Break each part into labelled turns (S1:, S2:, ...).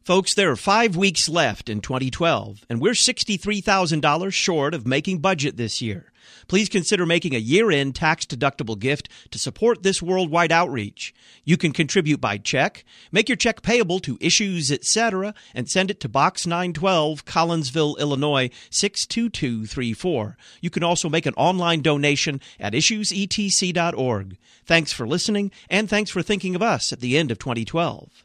S1: Folks, there are 5 weeks left in 2012, and we're $63,000 short of making budget this year. Please consider making a year-end tax-deductible gift to support this worldwide outreach. You can contribute by check, make your check payable to Issues, etc., and send it to Box 912, Collinsville, Illinois, 62234. You can also make an online donation at issuesetc.org. Thanks for listening, and thanks for thinking of us at the end of 2012.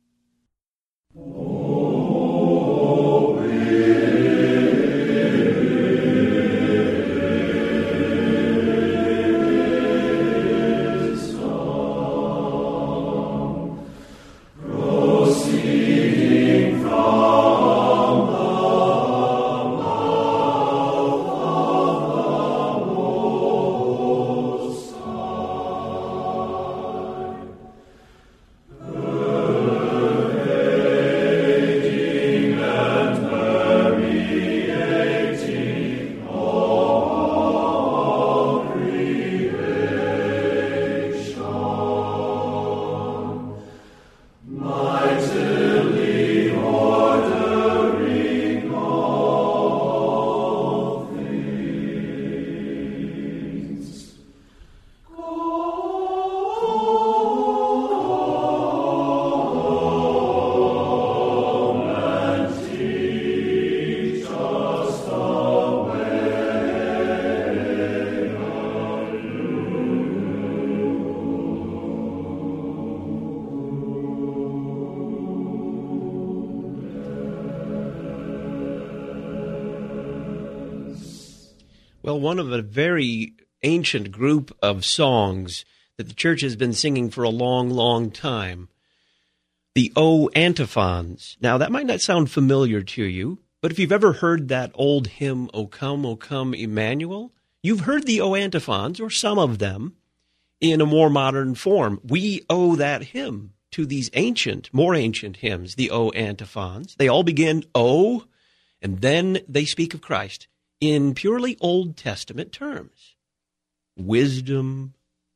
S1: Well, one of a very ancient group of songs that the church has been singing for a long, long time, the O Antiphons. Now, that might not sound familiar to you, but if you've ever heard that old hymn, O Come, Emmanuel, you've heard the O Antiphons, or some of them, in a more modern form. We owe that hymn to these more ancient hymns, the O Antiphons. They all begin O, and then they speak of Christ in purely Old Testament terms. Wisdom,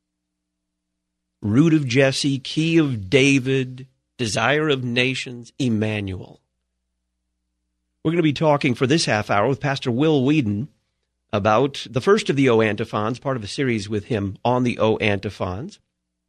S1: root of Jesse, key of David, desire of nations, Emmanuel. We're going to be talking for this half hour with Pastor Will Whedon about the first of the O Antiphons, part of a series with him on the O Antiphons.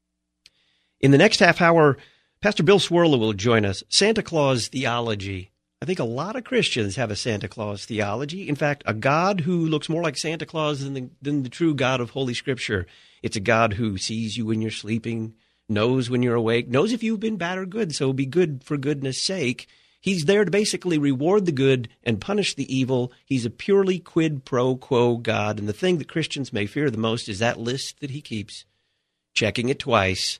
S1: In the next half hour, Pastor Bill Cwirla will join us. Santa Claus theology. I think a lot of Christians have a Santa Claus theology. In fact, a God who looks more like Santa Claus than the true God of Holy Scripture. It's a God who sees you when you're sleeping, knows when you're awake, knows if you've been bad or good, so be good for goodness sake. He's there to basically reward the good and punish the evil. He's a purely quid pro quo God, and the thing that Christians may fear the most is that list that he keeps, checking it twice,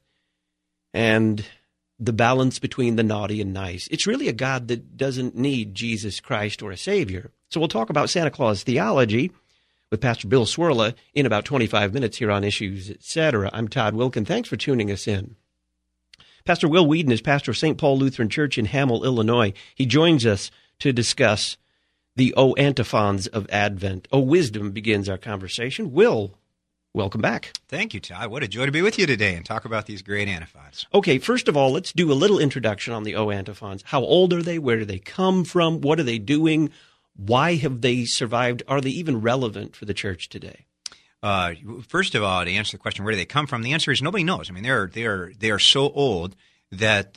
S1: and the balance between the naughty and nice. It's really a God that doesn't need Jesus Christ or a Savior. So we'll talk about Santa Claus theology with Pastor Bill Cwirla in about 25 minutes here on Issues, Etc. I'm Todd Wilkin. Thanks for tuning us in. Pastor Will Whedon is pastor of St. Paul Lutheran Church in Hamel, Illinois. He joins us to discuss the O Antiphons of Advent. O Wisdom begins our conversation. Will, welcome back.
S2: Thank you, Todd. What a joy to be with you today and talk about these great antiphons.
S1: Okay, first of all, let's do a little introduction on the O Antiphons. How old are they? Where do they come from? What are they doing? Why have they survived? Are they even relevant for the church today?
S2: First of all, to answer the question, where do they come from? The answer is nobody knows. I mean, they are so old that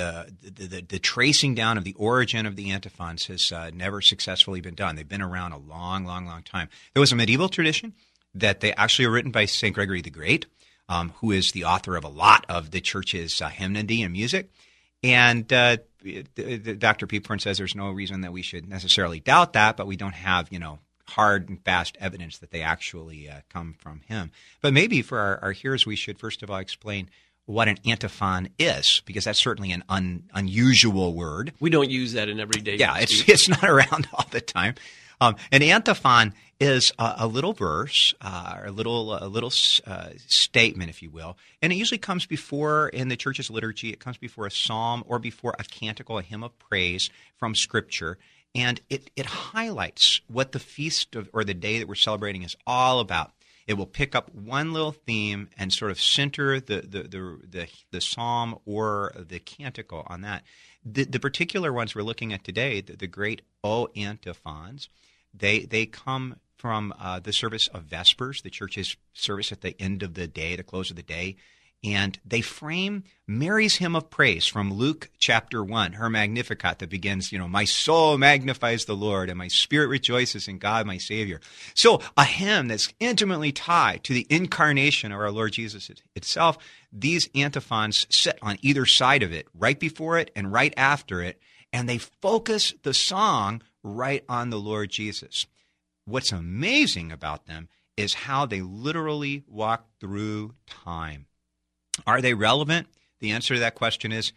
S2: the tracing down of the origin of the antiphons has never successfully been done. They've been around a long, long, long time. There was a medieval tradition that they actually were written by St. Gregory the Great, who is the author of a lot of the church's hymnody and music. And Dr. Peephorn says there's no reason that we should necessarily doubt that, but we don't have, hard and fast evidence that they actually come from him. But maybe for our hearers, we should first of all explain what an antiphon is, because that's certainly an unusual word.
S1: We don't use that in everyday
S2: Yeah, it's not around all the time. An antiphon is a little verse, a little statement, if you will, and it usually comes before, in the church's liturgy, it comes before a psalm or before a canticle, a hymn of praise from Scripture, and it highlights what the feast or the day that we're celebrating is all about. It will pick up one little theme and sort of center the psalm or the canticle on that. the particular ones we're looking at today, the great O antiphons, they come from the service of Vespers, the church's service at the end of the day, the close of the day. And they frame Mary's hymn of praise from Luke chapter 1, her Magnificat, that begins, my soul magnifies the Lord and my spirit rejoices in God, my Savior. So a hymn that's intimately tied to the incarnation of our Lord Jesus itself. These antiphons sit on either side of it, right before it and right after it, and they focus the song right on the Lord Jesus. What's amazing about them is how they literally walk through time. Are they relevant? The answer to that question is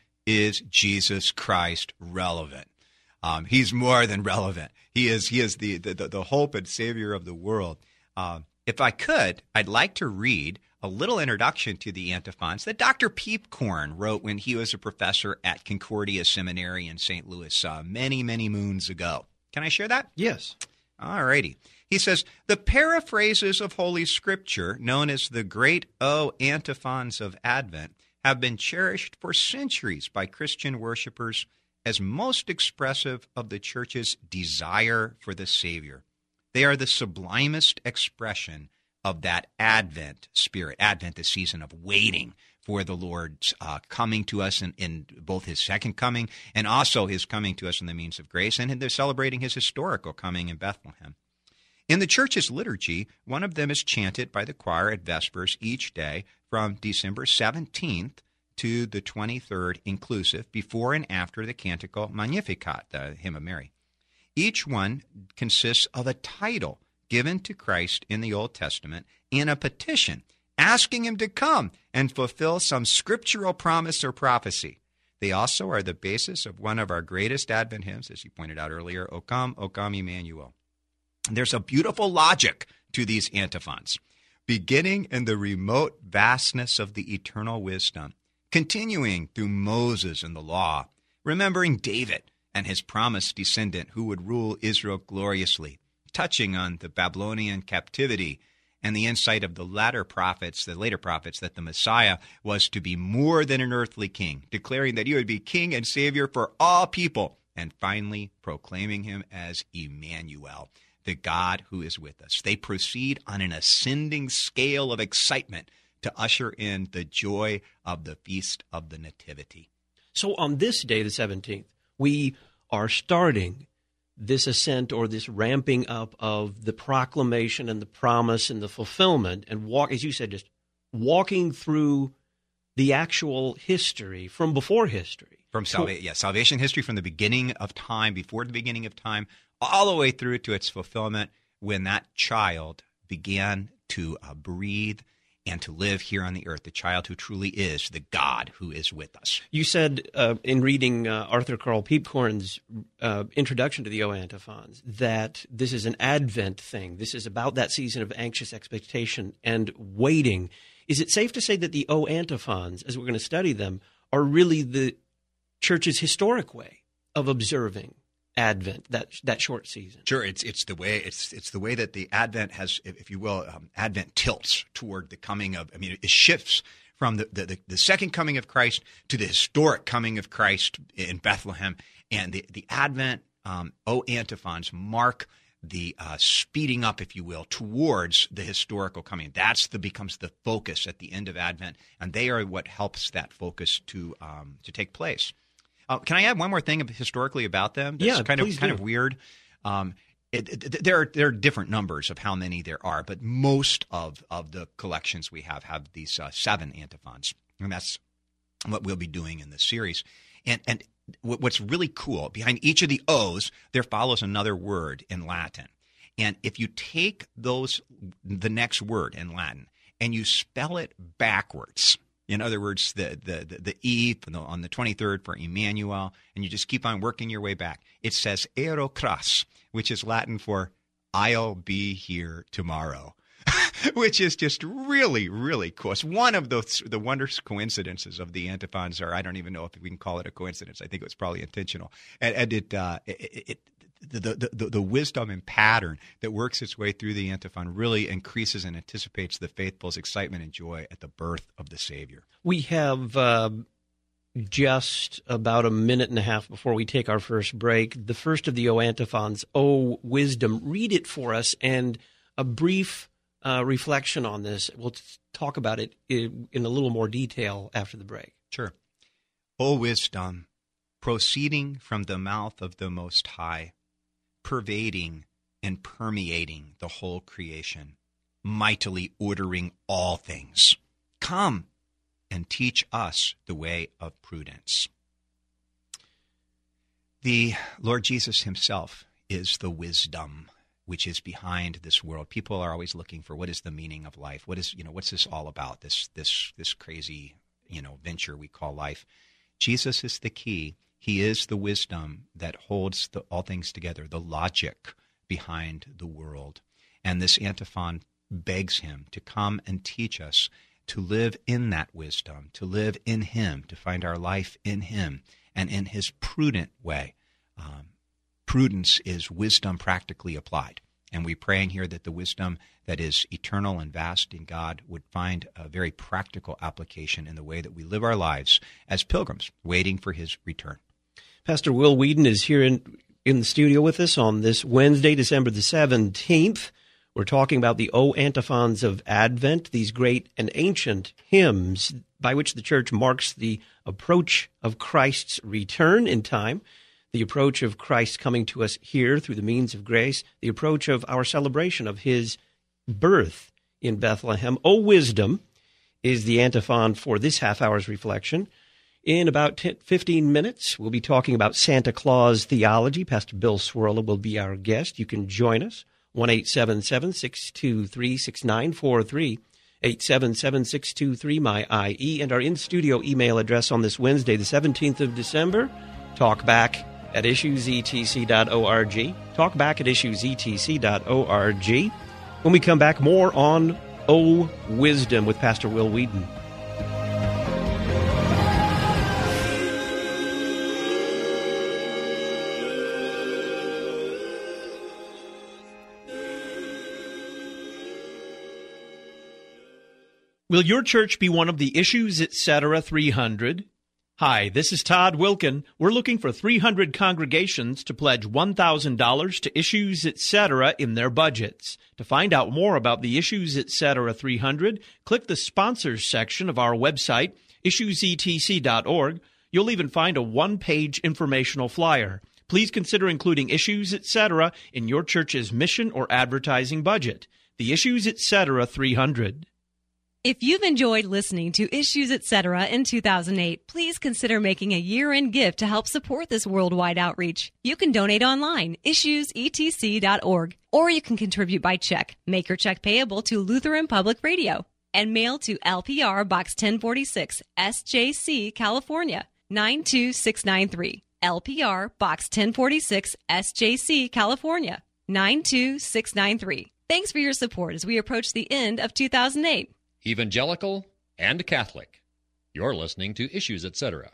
S2: Jesus Christ relevant? He's more than relevant. He is the hope and Savior of the world. If I could, I'd like to read a little introduction to the antiphons that Dr. Peepcorn wrote when he was a professor at Concordia Seminary in St. Louis many, many moons ago. Can I share that?
S1: Yes.
S2: All righty. He says, the paraphrases of Holy Scripture, known as the great O antiphons of Advent, have been cherished for centuries by Christian worshipers as most expressive of the Church's desire for the Savior. They are the sublimest expression of that Advent spirit. Advent, the season of waiting for the Lord's coming to us in both his second coming and also his coming to us in the means of grace, and they're celebrating his historical coming in Bethlehem. In the Church's liturgy, one of them is chanted by the choir at Vespers each day from December 17th to the 23rd inclusive, before and after the canticle Magnificat, the Hymn of Mary. Each one consists of a title given to Christ in the Old Testament and a petition asking him to come and fulfill some scriptural promise or prophecy. They also are the basis of one of our greatest Advent hymns, as you pointed out earlier, O come, Emmanuel. There's a beautiful logic to these antiphons, beginning in the remote vastness of the eternal wisdom, continuing through Moses and the law, remembering David and his promised descendant who would rule Israel gloriously, touching on the Babylonian captivity and the insight of the later prophets, that the Messiah was to be more than an earthly king, declaring that he would be king and savior for all people, and finally proclaiming him as Emmanuel, the God who is with us. They proceed on an ascending scale of excitement to usher in the joy of the Feast of the Nativity.
S1: So on this day, the 17th, we are starting this ascent or this ramping up of the proclamation and the promise and the fulfillment, and as you said, just walking through the actual history from before history.
S2: From salvation history from the beginning of time, before the beginning of time, all the way through to its fulfillment when that child began to breathe and to live here on the earth, the child who truly is the God who is with us.
S1: You said in reading Arthur Carl Peepcorn's introduction to the O antiphons that this is an Advent thing. This is about that season of anxious expectation and waiting. Is it safe to say that the O antiphons, as we're going to study them, are really the Church's historic way of observing Advent, that short season?
S2: Sure, it's the way that the Advent has, if you will, Advent tilts toward the coming of. I mean, it shifts from the second coming of Christ to the historic coming of Christ in Bethlehem, and the Advent O antiphons mark the speeding up, if you will, towards the historical coming. Becomes the focus at the end of Advent, and they are what helps that focus to take place. Can I add one more thing historically about them? That's kind of weird. There are different numbers of how many there are, but most of the collections we have these 7 antiphons, and that's what we'll be doing in this series. And what's really cool, behind each of the O's, there follows another word in Latin. And if you take the next word in Latin, and you spell it backwards, in other words, the E on the 23rd for Emmanuel, and you just keep on working your way back. It says Aerocras, which is Latin for I'll be here tomorrow, which is just really, really cool. It's one of the wondrous coincidences of the antiphons, or I don't even know if we can call it a coincidence. I think it was probably intentional. And the wisdom and pattern that works its way through the antiphon really increases and anticipates the faithful's excitement and joy at the birth of the Savior.
S1: We have just about a minute and a half before we take our first break. The first of the O antiphons, O Wisdom. Read it for us, and a brief reflection on this. We'll talk about it in a little more detail after the break.
S2: Sure. O wisdom, proceeding from the mouth of the Most High, pervading and permeating the whole creation, mightily ordering all things, come and teach us the way of prudence. The Lord Jesus himself is the wisdom which is behind this world. People are always looking for what is the meaning of life? What's this all about? This crazy, venture we call life. Jesus is the key. He is the wisdom that holds all things together, the logic behind the world. And this antiphon begs him to come and teach us to live in that wisdom, to live in him, to find our life in him and in his prudent way. Prudence is wisdom practically applied. And we're praying here that the wisdom that is eternal and vast in God would find a very practical application in the way that we live our lives as pilgrims, waiting for his return.
S1: Pastor Will Weedon is here in the studio with us on this Wednesday, December the 17th. We're talking about the O antiphons of Advent, these great and ancient hymns by which the church marks the approach of Christ's return in time, the approach of Christ coming to us here through the means of grace, the approach of our celebration of his birth in Bethlehem. O Wisdom is the antiphon for this half hour's reflection. In about 15 minutes, we'll be talking about Santa Claus theology. Pastor Bill Swirla will be our guest. You can join us, 1-877-623-6943, 877-623-MY-IE, and our in-studio email address on this Wednesday, the 17th of December, talkback@issuesetc.org, talkback@issuesetc.org. When we come back, more on O Wisdom with Pastor Will Weedon.
S3: Will your church be one of the Issues Etc. 300? Hi, this is Todd Wilkin. We're looking for 300 congregations to pledge $1,000 to Issues Etc. in their budgets. To find out more about the Issues Etc. 300, click the Sponsors section of our website, issuesetc.org. You'll even find a one-page informational flyer. Please consider including Issues Etc. in your church's mission or advertising budget. The Issues Etc. 300.
S4: If you've enjoyed listening to Issues Etc. in 2008, please consider making a year-end gift to help support this worldwide outreach. You can donate online, issuesetc.org, or you can contribute by check. Make your check payable to Lutheran Public Radio and mail to LPR Box 1046, SJC, California, 92693. LPR Box 1046, SJC, California, 92693. Thanks for your support as we approach the end of 2008.
S5: Evangelical and Catholic. You're listening to Issues Etc.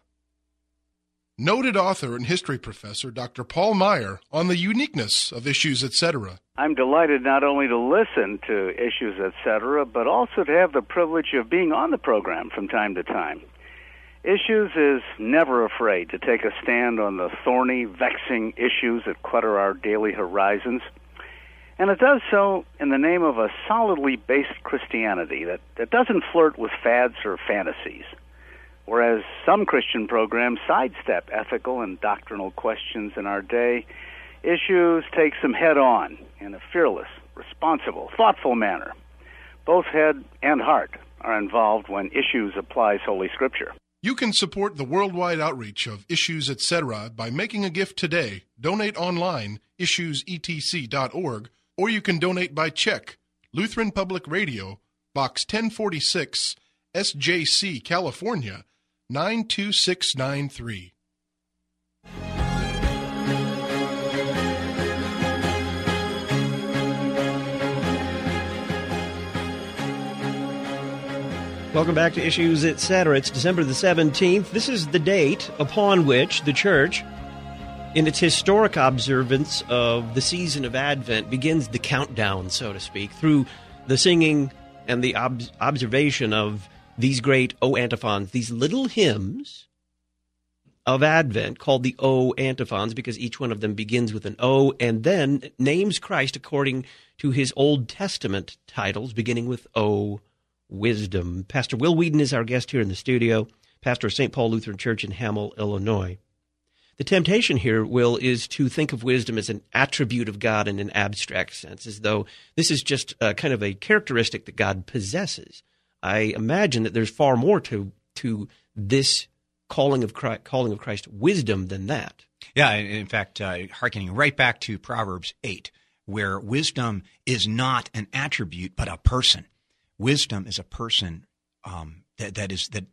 S6: Noted author and history professor Dr. Paul Meyer on the uniqueness of Issues Etc.
S7: I'm delighted not only to listen to Issues Etc., but also to have the privilege of being on the program from time to time. Issues is never afraid to take a stand on the thorny, vexing issues that clutter our daily horizons. And it does so in the name of a solidly based Christianity that doesn't flirt with fads or fantasies. Whereas some Christian programs sidestep ethical and doctrinal questions in our day, Issues takes them head-on in a fearless, responsible, thoughtful manner. Both head and heart are involved when Issues applies Holy Scripture.
S6: You can support the worldwide outreach of Issues Etc. by making a gift today. Donate online, issuesetc.org, or you can donate by check. Lutheran Public Radio, Box 1046, SJC, California, 92693.
S1: Welcome back to Issues Etc. It's December the 17th. This is the date upon which the Church, in its historic observance of the season of Advent, begins the countdown, so to speak, through the singing and the observation of these great O antiphons, these little hymns of Advent called the O antiphons because each one of them begins with an O and then names Christ according to his Old Testament titles, beginning with O, wisdom. Pastor Will Weedon is our guest here in the studio, pastor of St. Paul Lutheran Church in Hamel, Illinois. The temptation here, Will, is to think of wisdom as an attribute of God in an abstract sense, as though this is just kind of a characteristic that God possesses. I imagine that there's far more to this calling of Christ wisdom than that.
S2: Yeah, in fact, hearkening right back to Proverbs 8, where wisdom is not an attribute but a person. Wisdom is a person that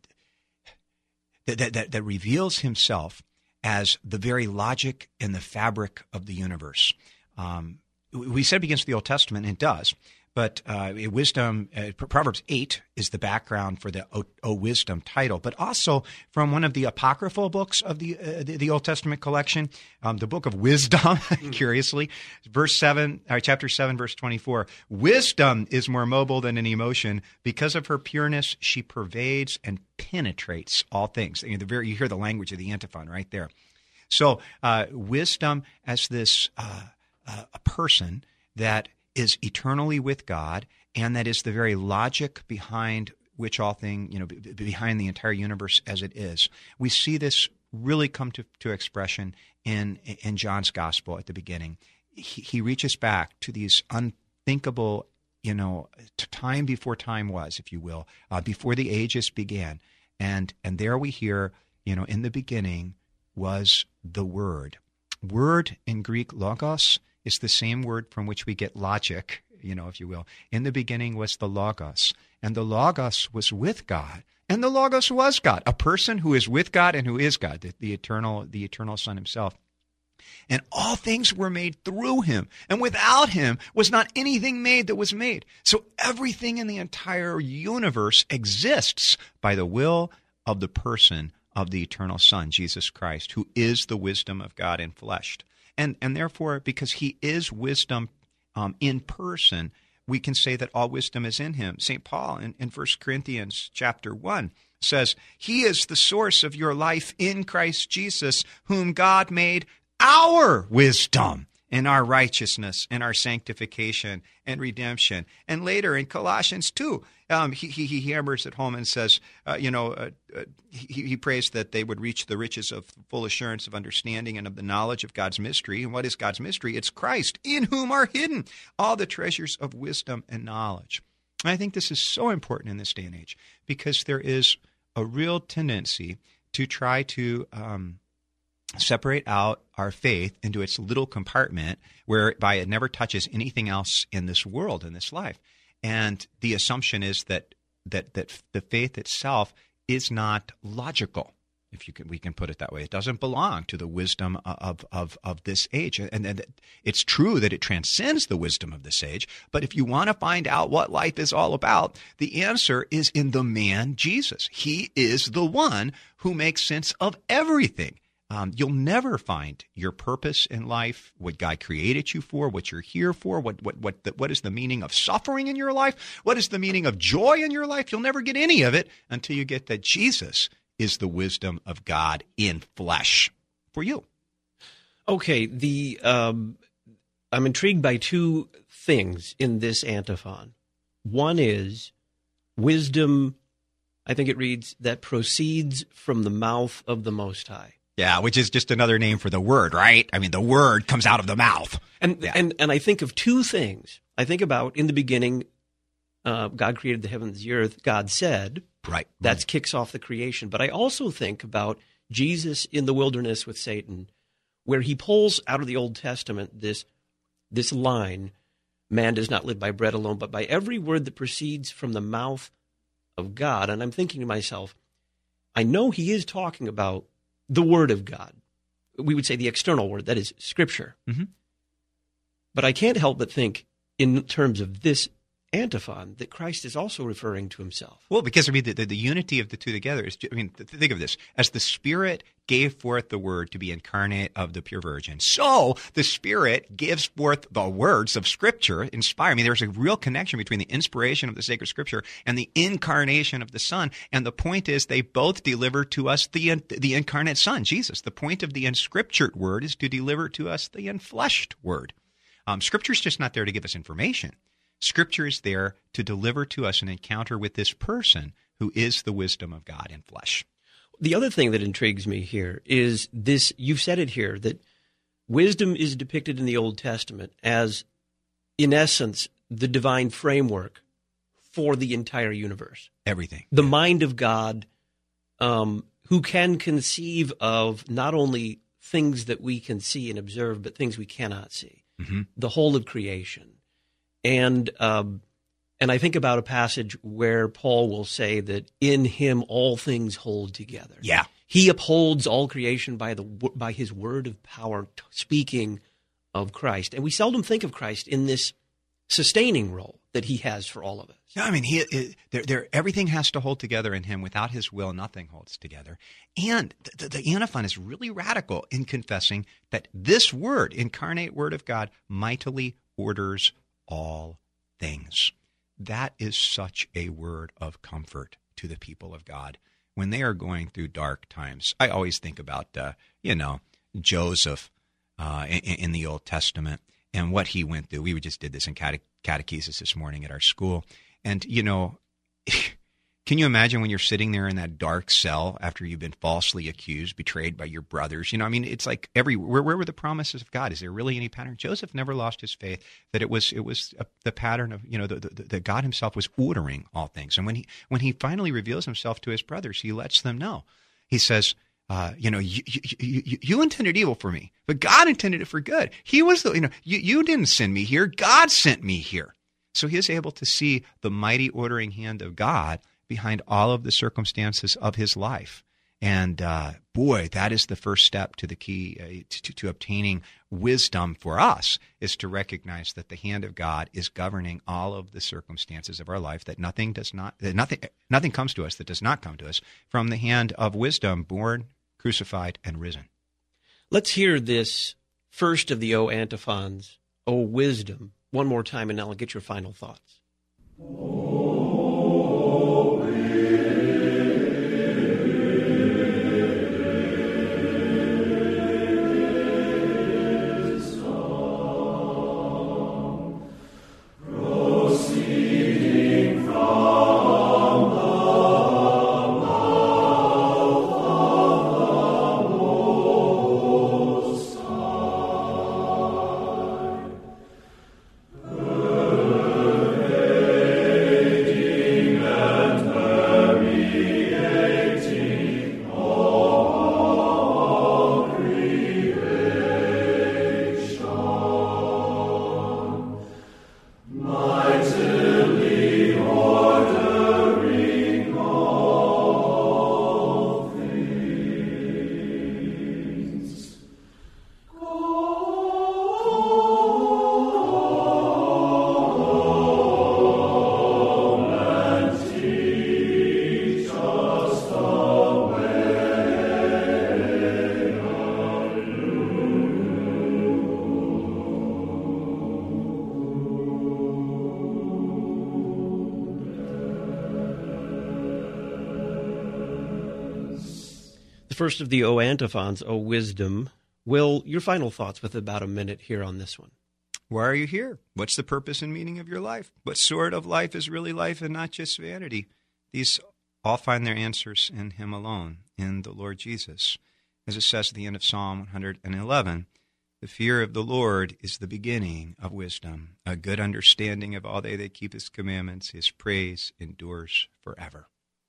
S2: reveals himself as the very logic and the fabric of the universe. We said it begins with the Old Testament, and it does. But wisdom, Proverbs 8 is the background for the O Wisdom title, but also from one of the apocryphal books of the Old Testament collection, the Book of Wisdom, curiously, chapter 7, verse 24. Wisdom is more mobile than an emotion. Because of her pureness, she pervades and penetrates all things. You hear the language of the antiphon right there. So wisdom as this a person that is eternally with God, and that is the very logic behind which all thing, behind the entire universe as it is. We see this really come to expression in John's gospel at the beginning. He reaches back to these unthinkable, to time before time was, if you will, before the ages began. And there we hear, in the beginning was the Word. Word in Greek, logos, is the same word from which we get logic, if you will. In the beginning was the Logos, and the Logos was with God, and the Logos was God, a person who is with God and who is God, the eternal Son himself. And all things were made through him, and without him was not anything made that was made. So everything in the entire universe exists by the will of the person of the eternal Son, Jesus Christ, who is the wisdom of God in flesh. And therefore, because he is wisdom in person, we can say that all wisdom is in him. St. Paul in 1 Corinthians chapter 1 says, he is the source of your life in Christ Jesus, whom God made our wisdom and our righteousness and our sanctification and redemption. And later in Colossians 2, he hammers it home and says, he prays that they would reach the riches of full assurance of understanding and of the knowledge of God's mystery. And what is God's mystery? It's Christ, in whom are hidden all the treasures of wisdom and knowledge. And I think this is so important in this day and age because there is a real tendency to try to separate out our faith into its little compartment whereby it never touches anything else in this world, in this life. And the assumption is that the faith itself is not logical, we can put it that way. It doesn't belong to the wisdom of this age. And it's true that it transcends the wisdom of this age, but if you want to find out what life is all about, the answer is in the man Jesus. He is the one who makes sense of everything. You'll never find your purpose in life, what God created you for, what you're here for, what is the meaning of suffering in your life, what is the meaning of joy in your life. You'll never get any of it until you get that Jesus is the wisdom of God in flesh for you.
S1: Okay, I'm intrigued by two things in this antiphon. One is wisdom, I think it reads, that proceeds from the mouth of the Most High.
S2: Yeah, which is just another name for the word, right? I mean, the word comes out of the mouth.
S1: And I think of two things. I think about, in the beginning, God created the heavens and the earth. God said,
S2: right.
S1: That kicks off the creation. But I also think about Jesus in the wilderness with Satan, where he pulls out of the Old Testament this line, man does not live by bread alone, but by every word that proceeds from the mouth of God. And I'm thinking to myself, I know he is talking about the Word of God. We would say the external word, that is Scripture.
S2: Mm-hmm.
S1: But I can't help but think in terms of this antiphon that Christ is also referring to himself.
S2: Well, because the unity of the two together is, think of this. As the Spirit gave forth the Word to be incarnate of the pure Virgin, so the Spirit gives forth the words of Scripture, inspired. There's a real connection between the inspiration of the sacred Scripture and the incarnation of the Son. And the point is, they both deliver to us the incarnate Son, Jesus. The point of the inscriptured Word is to deliver to us the enfleshed Word. Scripture is just not there to give us information. Scripture is there to deliver to us an encounter with this person who is the wisdom of God in flesh.
S1: The other thing that intrigues me here is this, you've said it here, that wisdom is depicted in the Old Testament as, in essence, the divine framework for the entire universe.
S2: Everything.
S1: The mind of God, who can conceive of not only things that we can see and observe, but things we cannot see. Mm-hmm. The whole of creation. And I think about a passage where Paul will say that in him all things hold together.
S2: Yeah.
S1: He upholds all creation by his word of power, speaking of Christ. And we seldom think of Christ in this sustaining role that he has for all of us.
S2: Yeah, everything has to hold together in him. Without his will, nothing holds together. And the antiphon is really radical in confessing that this word, incarnate word of God, mightily orders all things. That is such a word of comfort to the people of God when they are going through dark times. I always think about, Joseph in the Old Testament and what he went through. We just did this in catechesis this morning at our school. And, can you imagine when you're sitting there in that dark cell after you've been falsely accused, betrayed by your brothers? It's like where were the promises of God? Is there really any pattern? Joseph never lost his faith that it was the pattern of, that God himself was ordering all things. And when he finally reveals himself to his brothers, he lets them know. He says, you intended evil for me, but God intended it for good. He was you didn't send me here. God sent me here. So he is able to see the mighty ordering hand of God behind all of the circumstances of his life. And that is the first step to the key to obtaining wisdom for us, is to recognize that the hand of God is governing all of the circumstances of our life, that nothing comes to us that does not come to us from the hand of wisdom, born, crucified, and risen.
S1: Let's hear this first of the O antiphons, O wisdom, one more time, and I'll get your final thoughts. The first of the O antiphons, O wisdom. Will, your final thoughts with about a minute here on this one.
S2: Why are you here? What's the purpose and meaning of your life? What sort of life is really life and not just vanity? These all find their answers in him alone, in the Lord Jesus. As it says at the end of Psalm 111, the fear of the Lord is the beginning of wisdom. A good understanding of all they that keep his commandments, his praise endures forever.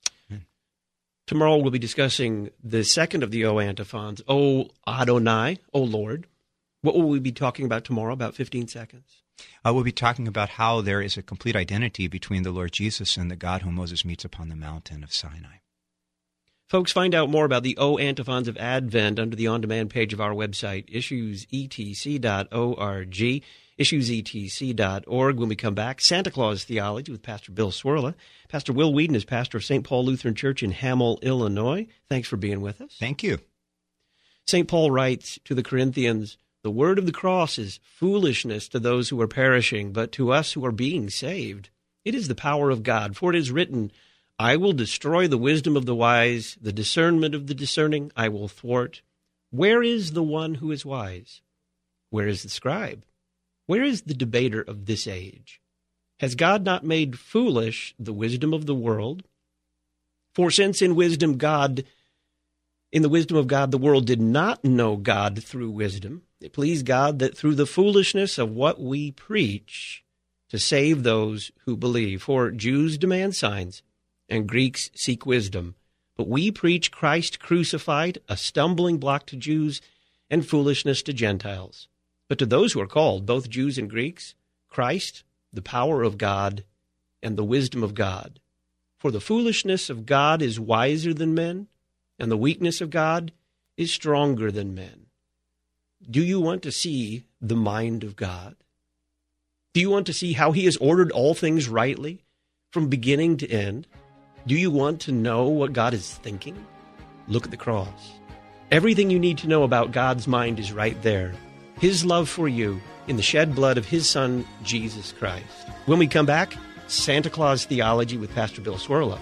S1: Tomorrow we'll be discussing the second of the O antiphons, O Adonai, O Lord. What will we be talking about tomorrow, about 15 seconds?
S2: We'll be talking about how there is a complete identity between the Lord Jesus and the God whom Moses meets upon the mountain of Sinai.
S1: Folks, find out more about the O antiphons of Advent under the on-demand page of our website, issuesetc.org. issuesetc.org. When we come back, Santa Claus Theology with Pastor Bill Swirla. Pastor Will Weedon is pastor of St. Paul Lutheran Church in Hamel, Illinois. Thanks for being with us.
S2: Thank you.
S1: St. Paul writes to the Corinthians, "The word of the cross is foolishness to those who are perishing, but to us who are being saved, it is the power of God. For it is written, I will destroy the wisdom of the wise, the discernment of the discerning I will thwart. Where is the one who is wise? Where is the scribe? Where is the debater of this age? Has God not made foolish the wisdom of the world? For since in the wisdom of God, the world did not know God through wisdom, it pleased God that through the foolishness of what we preach to save those who believe. For Jews demand signs, and Greeks seek wisdom. But we preach Christ crucified, a stumbling block to Jews and foolishness to Gentiles. But to those who are called, both Jews and Greeks, Christ, the power of God and the wisdom of God. For the foolishness of God is wiser than men, and the weakness of God is stronger than men." Do you want to see the mind of God? Do you want to see how he has ordered all things rightly from beginning to end? Do you want to know what God is thinking? Look at the cross. Everything you need to know about God's mind is right there. His love for you in the shed blood of his Son, Jesus Christ. When we come back, Santa Claus Theology with Pastor Bill Swirla.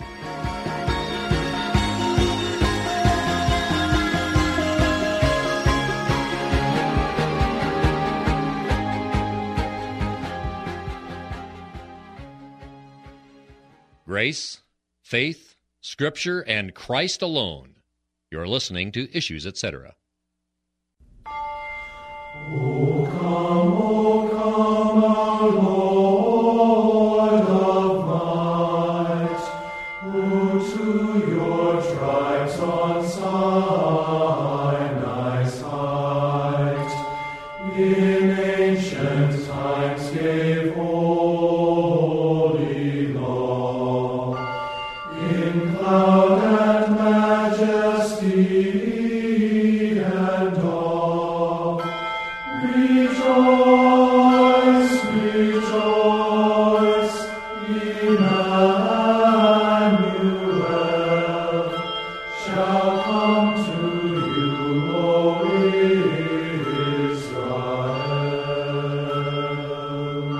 S5: Grace, faith, Scripture, and Christ alone. You're listening to Issues, Etc.
S8: O come, our Lord of might, who to your tribes on Sinai's height in ancient times gave holy law, in cloud and majesty and awe. Rejoice, rejoice, Emmanuel shall come to you, O Israel.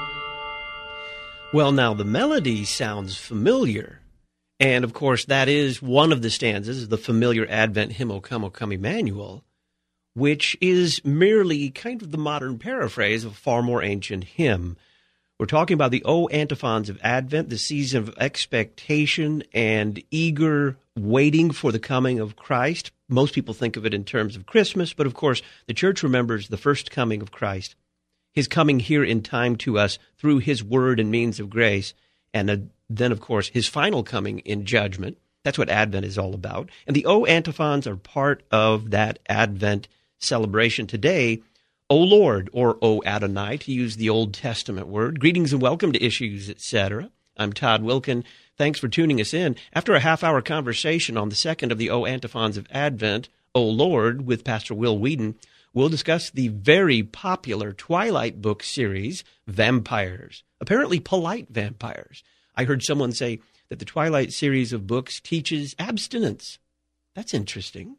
S1: Well, now the melody sounds familiar. And, of course, that is one of the stanzas of the familiar Advent hymn, O Come, Emmanuel, which is merely kind of the modern paraphrase of a far more ancient hymn. We're talking about the O antiphons of Advent, the season of expectation and eager waiting for the coming of Christ. Most people think of it in terms of Christmas, but, of course, the Church remembers the first coming of Christ, his coming here in time to us through his word and means of grace, and then, of course, his final coming in judgment. That's what Advent is all about. And the O antiphons are part of that Advent celebration today. O Lord, or O Adonai, to use the Old Testament word. Greetings and welcome to Issues, Etc. I'm Todd Wilkin. Thanks for tuning us in. After a half-hour conversation on the second of the O antiphons of Advent, O Lord, with Pastor Will Weedon, we'll discuss the very popular Twilight book series, Vampires. Apparently polite vampires. I heard someone say that the Twilight series of books teaches abstinence. That's interesting.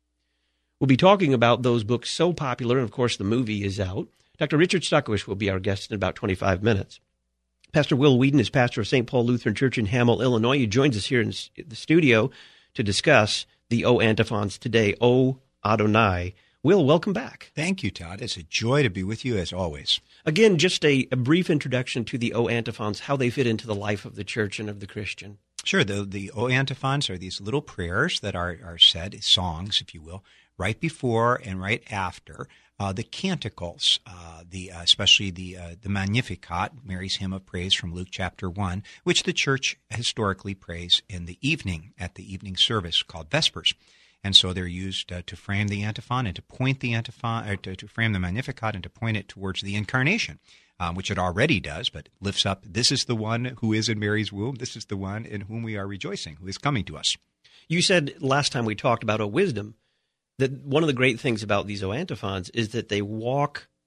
S1: We'll be talking about those books so popular, and of course the movie is out. Dr. Richard Stuckish will be our guest in about 25 minutes. Pastor Will Weedon is pastor of St. Paul Lutheran Church in Hamel, Illinois. He joins us here in the studio to discuss the O antiphons today, O Adonai. Will, welcome back.
S2: Thank you, Todd. It's a joy to be with you as always.
S1: Again, just a brief introduction to the O antiphons, how they fit into the life of the church and of the Christian.
S2: Sure. The O antiphons are these little prayers that are said, songs, if you will, right before and right after the canticles, especially the Magnificat, Mary's hymn of praise from Luke chapter 1, which the church historically prays in the evening at the evening service called Vespers. And so they're used to frame the antiphon and to point the antiphon, or to frame the Magnificat and to point it towards the incarnation, which it already does, but lifts up, this is the one who is in Mary's womb, this is the one in whom we are rejoicing, who is coming to us.
S1: You said last time we talked about O wisdom, that one of the great things about these O antiphons is that they walk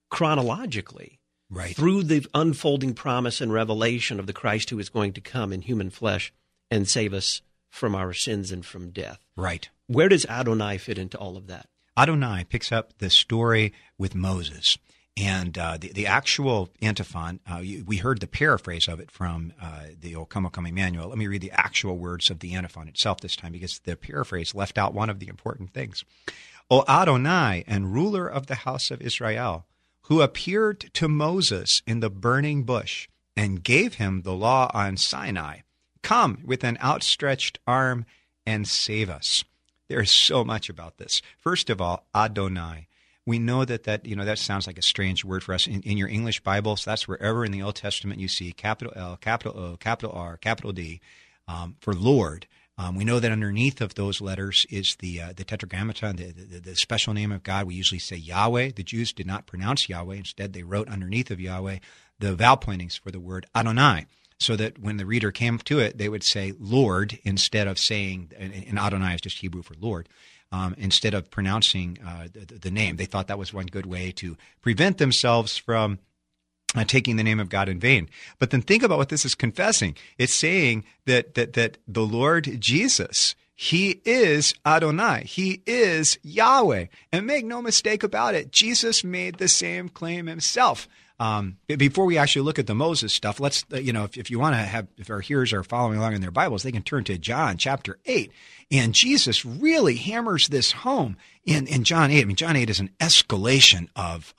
S1: chronologically
S2: Right.
S1: through the unfolding promise and revelation of the Christ who is going to come in human flesh and save us from our sins and from death.
S2: Right.
S1: Where does Adonai fit into all of that?
S2: Adonai picks up the story with Moses. And the actual antiphon, we heard the paraphrase of it from the O Come, O Come Emmanuel. Let me read the actual words of the antiphon itself this time, because the paraphrase left out one of the important things. O Adonai and ruler of the house of Israel, who appeared to Moses in the burning bush and gave him the law on Sinai, come with an outstretched arm and save us. There's so much about this. First of all, Adonai. We know that sounds like a strange word for us. In your English Bibles, that's wherever in the Old Testament you see capital L, capital O, capital R, capital D for Lord. We know that underneath of those letters is the Tetragrammaton, the special name of God. We usually say Yahweh. The Jews did not pronounce Yahweh. Instead, they wrote underneath of Yahweh the vowel pointings for the word Adonai, so that when the reader came to it, they would say Lord instead of saying, and Adonai is just Hebrew for Lord. Instead of pronouncing the name. They thought that was one good way to prevent themselves from taking the name of God in vain. But then think about what this is confessing. It's saying that the Lord Jesus, he is Adonai. He is Yahweh. And make no mistake about it, Jesus made the same claim himself. Before we actually look at the Moses stuff, let's, if you want to have, if our hearers are following along in their Bibles, they can turn to John chapter 8. And Jesus really hammers this home in John 8. I mean, John 8 is an escalation of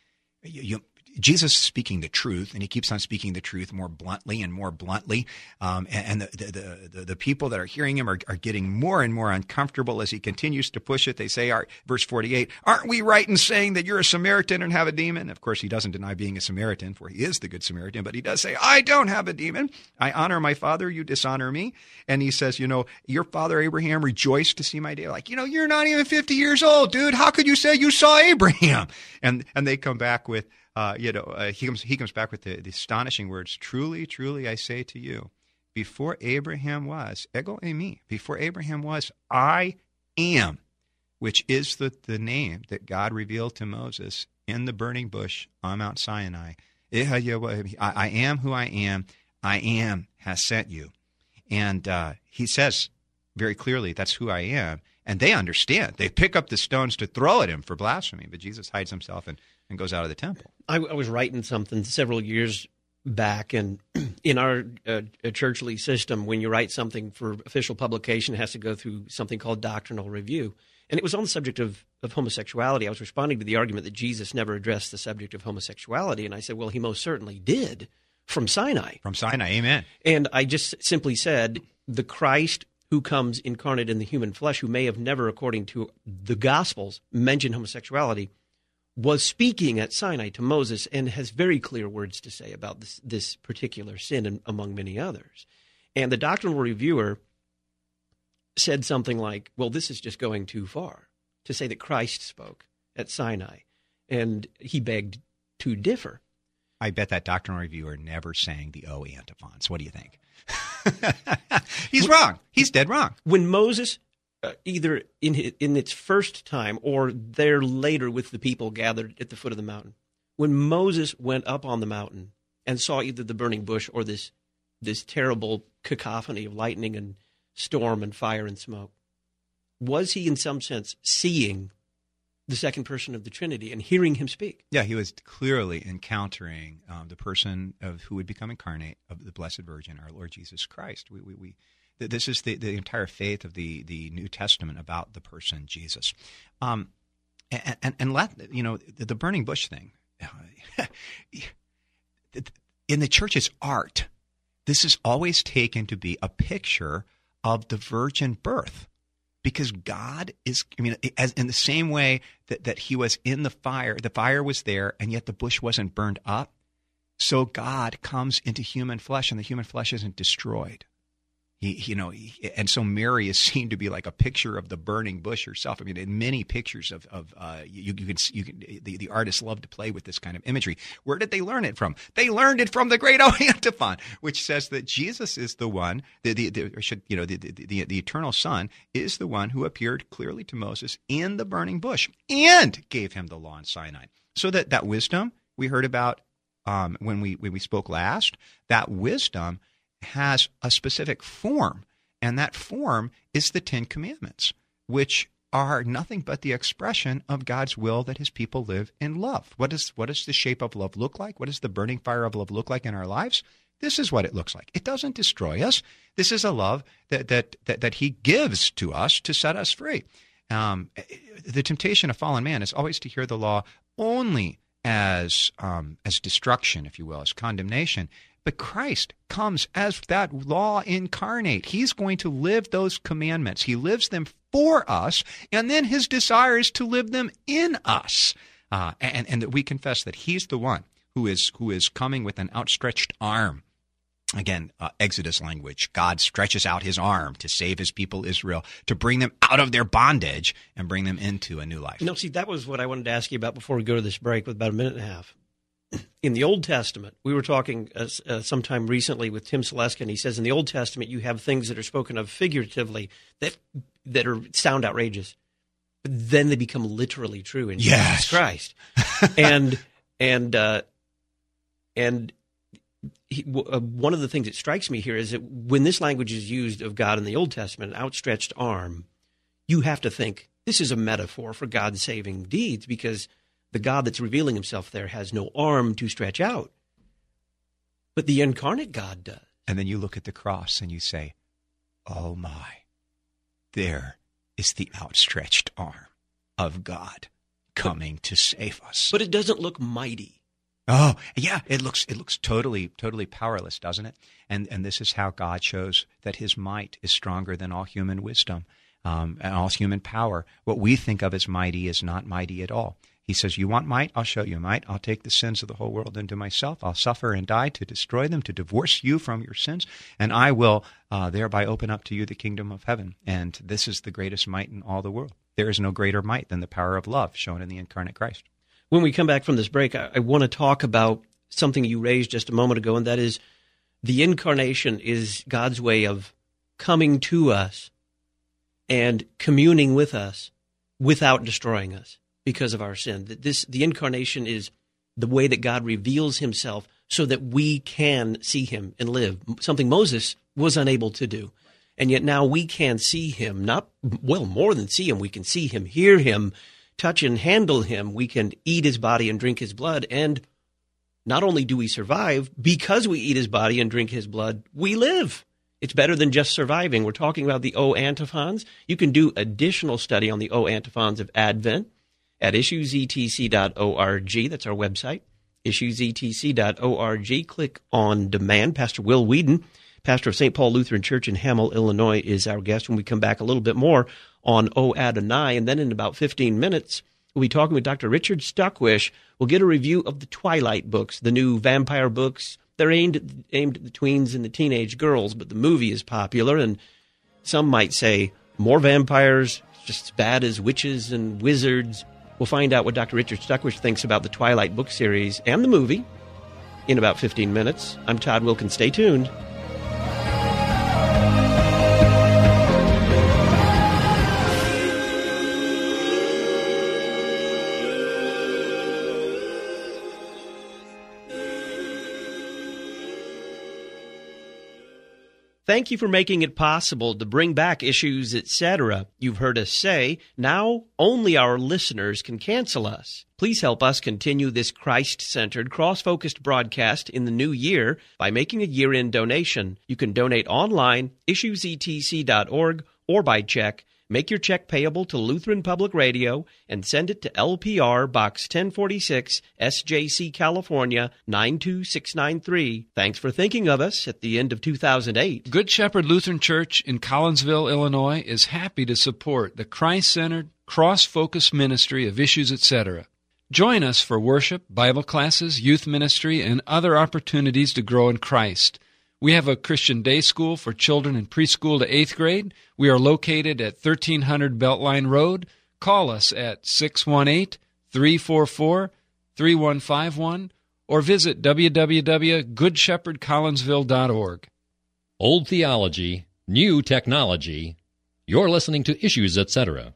S2: Jesus speaking the truth, and he keeps on speaking the truth more bluntly and more bluntly. And the people that are hearing him are getting more and more uncomfortable as he continues to push it. They say, verse 48, aren't we right in saying that you're a Samaritan and have a demon? Of course, he doesn't deny being a Samaritan, for he is the good Samaritan, but he does say, I don't have a demon. I honor my father, you dishonor me. And he says, your father Abraham rejoiced to see my day. Like, you're not even 50 years old, dude. How could you say you saw Abraham? And they come back with, he comes back with the astonishing words, truly, truly, I say to you, before Abraham was, ego eimi, before Abraham was, I am, which is the name that God revealed to Moses in the burning bush on Mount Sinai. I am who I am has sent you. And he says very clearly, that's who I am. And they understand. They pick up the stones to throw at him for blasphemy, but Jesus hides himself and goes out of the temple.
S1: I was writing something several years back, and in our churchly system, when you write something for official publication, it has to go through something called doctrinal review. And it was on the subject of homosexuality. I was responding to the argument that Jesus never addressed the subject of homosexuality, and I said, well, he most certainly did from Sinai.
S2: From Sinai, amen.
S1: And I just simply said, the Christ who comes incarnate in the human flesh, who may have never, according to the Gospels, mentioned homosexuality, was speaking at Sinai to Moses and has very clear words to say about this particular sin among many others. And the doctrinal reviewer said something like, well, this is just going too far to say that Christ spoke at Sinai. And he begged to differ.
S2: I bet that doctrinal reviewer never sang the O antiphons. What do you think? He's wrong. He's dead wrong.
S1: When Moses, either in its first time or there later with the people gathered at the foot of the mountain, when Moses went up on the mountain and saw either the burning bush or this terrible cacophony of lightning and storm and fire and smoke, was he in some sense seeing the second person of the Trinity and hearing him speak?
S2: Yeah, he was clearly encountering the person of who would become incarnate of the Blessed Virgin, our Lord Jesus Christ. This is the entire faith of the New Testament about the person Jesus. And the burning bush thing. In the church's art, this is always taken to be a picture of the virgin birth. Because God is, as in the same way that he was in the fire was there, and yet the bush wasn't burned up. So God comes into human flesh, and the human flesh isn't destroyed. And so Mary is seen to be like a picture of the burning bush herself. I mean, in many pictures the artists love to play with this kind of imagery. Where did they learn it from? They learned it from the great O Antiphon, which says that Jesus is the one, the eternal Son is the one who appeared clearly to Moses in the burning bush and gave him the law in Sinai. So that wisdom we heard about when we spoke last, that wisdom has a specific form, and that form is the Ten Commandments, which are nothing but the expression of God's will that his people live in love. What does the shape of love look like? What does the burning fire of love look like in our lives? This is what it looks like. It doesn't destroy us. This is a love that he gives to us to set us free. The temptation of fallen man is always to hear the law only as destruction, if you will, as condemnation. But Christ comes as that law incarnate. He's going to live those commandments. He lives them for us, and then his desire is to live them in us. And that we confess that he's the one who is coming with an outstretched arm. Again, Exodus language. God stretches out his arm to save his people Israel, to bring them out of their bondage and bring them into a new life.
S1: See, that was what I wanted to ask you about before we go to this break with about a minute and a half. In the Old Testament, we were talking sometime recently with Tim Seleskin. He says in the Old Testament you have things that are spoken of figuratively that sound outrageous, but then they become literally true in Jesus Christ. and one of the things that strikes me here is that when this language is used of God in the Old Testament, an outstretched arm, you have to think this is a metaphor for God's saving deeds, because the God that's revealing himself there has no arm to stretch out. But the incarnate God does.
S2: And then you look at the cross and you say, oh my, there is the outstretched arm of God coming to save us.
S1: But it doesn't look mighty.
S2: Oh, yeah, it looks totally powerless, doesn't it? And this is how God shows that his might is stronger than all human wisdom and all human power. What we think of as mighty is not mighty at all. He says, you want might? I'll show you might. I'll take the sins of the whole world into myself. I'll suffer and die to destroy them, to divorce you from your sins, and I will thereby open up to you the kingdom of heaven. And this is the greatest might in all the world. There is no greater might than the power of love shown in the incarnate Christ.
S1: When we come back from this break, I want to talk about something you raised just a moment ago, and that is the incarnation is God's way of coming to us and communing with us without destroying us because of our sin. The incarnation is the way that God reveals himself so that we can see him and live, something Moses was unable to do. And yet now we can see him, more than see him, we can see him, hear him, touch and handle him. We can eat his body and drink his blood. And not only do we survive, because we eat his body and drink his blood, we live. It's better than just surviving. We're talking about the O Antiphons. You can do additional study on the O Antiphons of Advent at issuesetc.org. That's our website, issuesetc.org. Click on Demand. Pastor Will Weedon, pastor of St. Paul Lutheran Church in Hamel, Illinois, is our guest. When we come back, a little bit more on O Adonai, and then in about 15 minutes, we'll be talking with Dr. Richard Stuckwish. We'll get a review of the Twilight books, the new vampire books. They're aimed at the tweens and the teenage girls, but the movie is popular, and some might say more vampires, just as bad as witches and wizards. We'll find out what Dr. Richard Stuckwish thinks about the Twilight book series and the movie in about 15 minutes. I'm Todd Wilkins. Stay tuned. Thank you for making it possible to bring back Issues, Etc. You've heard us say, now only our listeners can cancel us. Please help us continue this Christ-centered, cross-focused broadcast in the new year by making a year-end donation. You can donate online, issuesetc.org, or by check. Make your check payable to Lutheran Public Radio and send it to LPR Box 1046, SJC, California, 92693. Thanks for thinking of us at the end of 2008.
S9: Good Shepherd Lutheran Church in Collinsville, Illinois, is happy to support the Christ-centered, cross-focused ministry of Issues, Etc. Join us for worship, Bible classes, youth ministry, and other opportunities to grow in Christ. We have a Christian day school for children in preschool to 8th grade. We are located at 1300 Beltline Road. Call us at 618-344-3151 or visit www.goodshepherdcollinsville.org.
S5: Old theology, new technology. You're listening to Issues, Etc.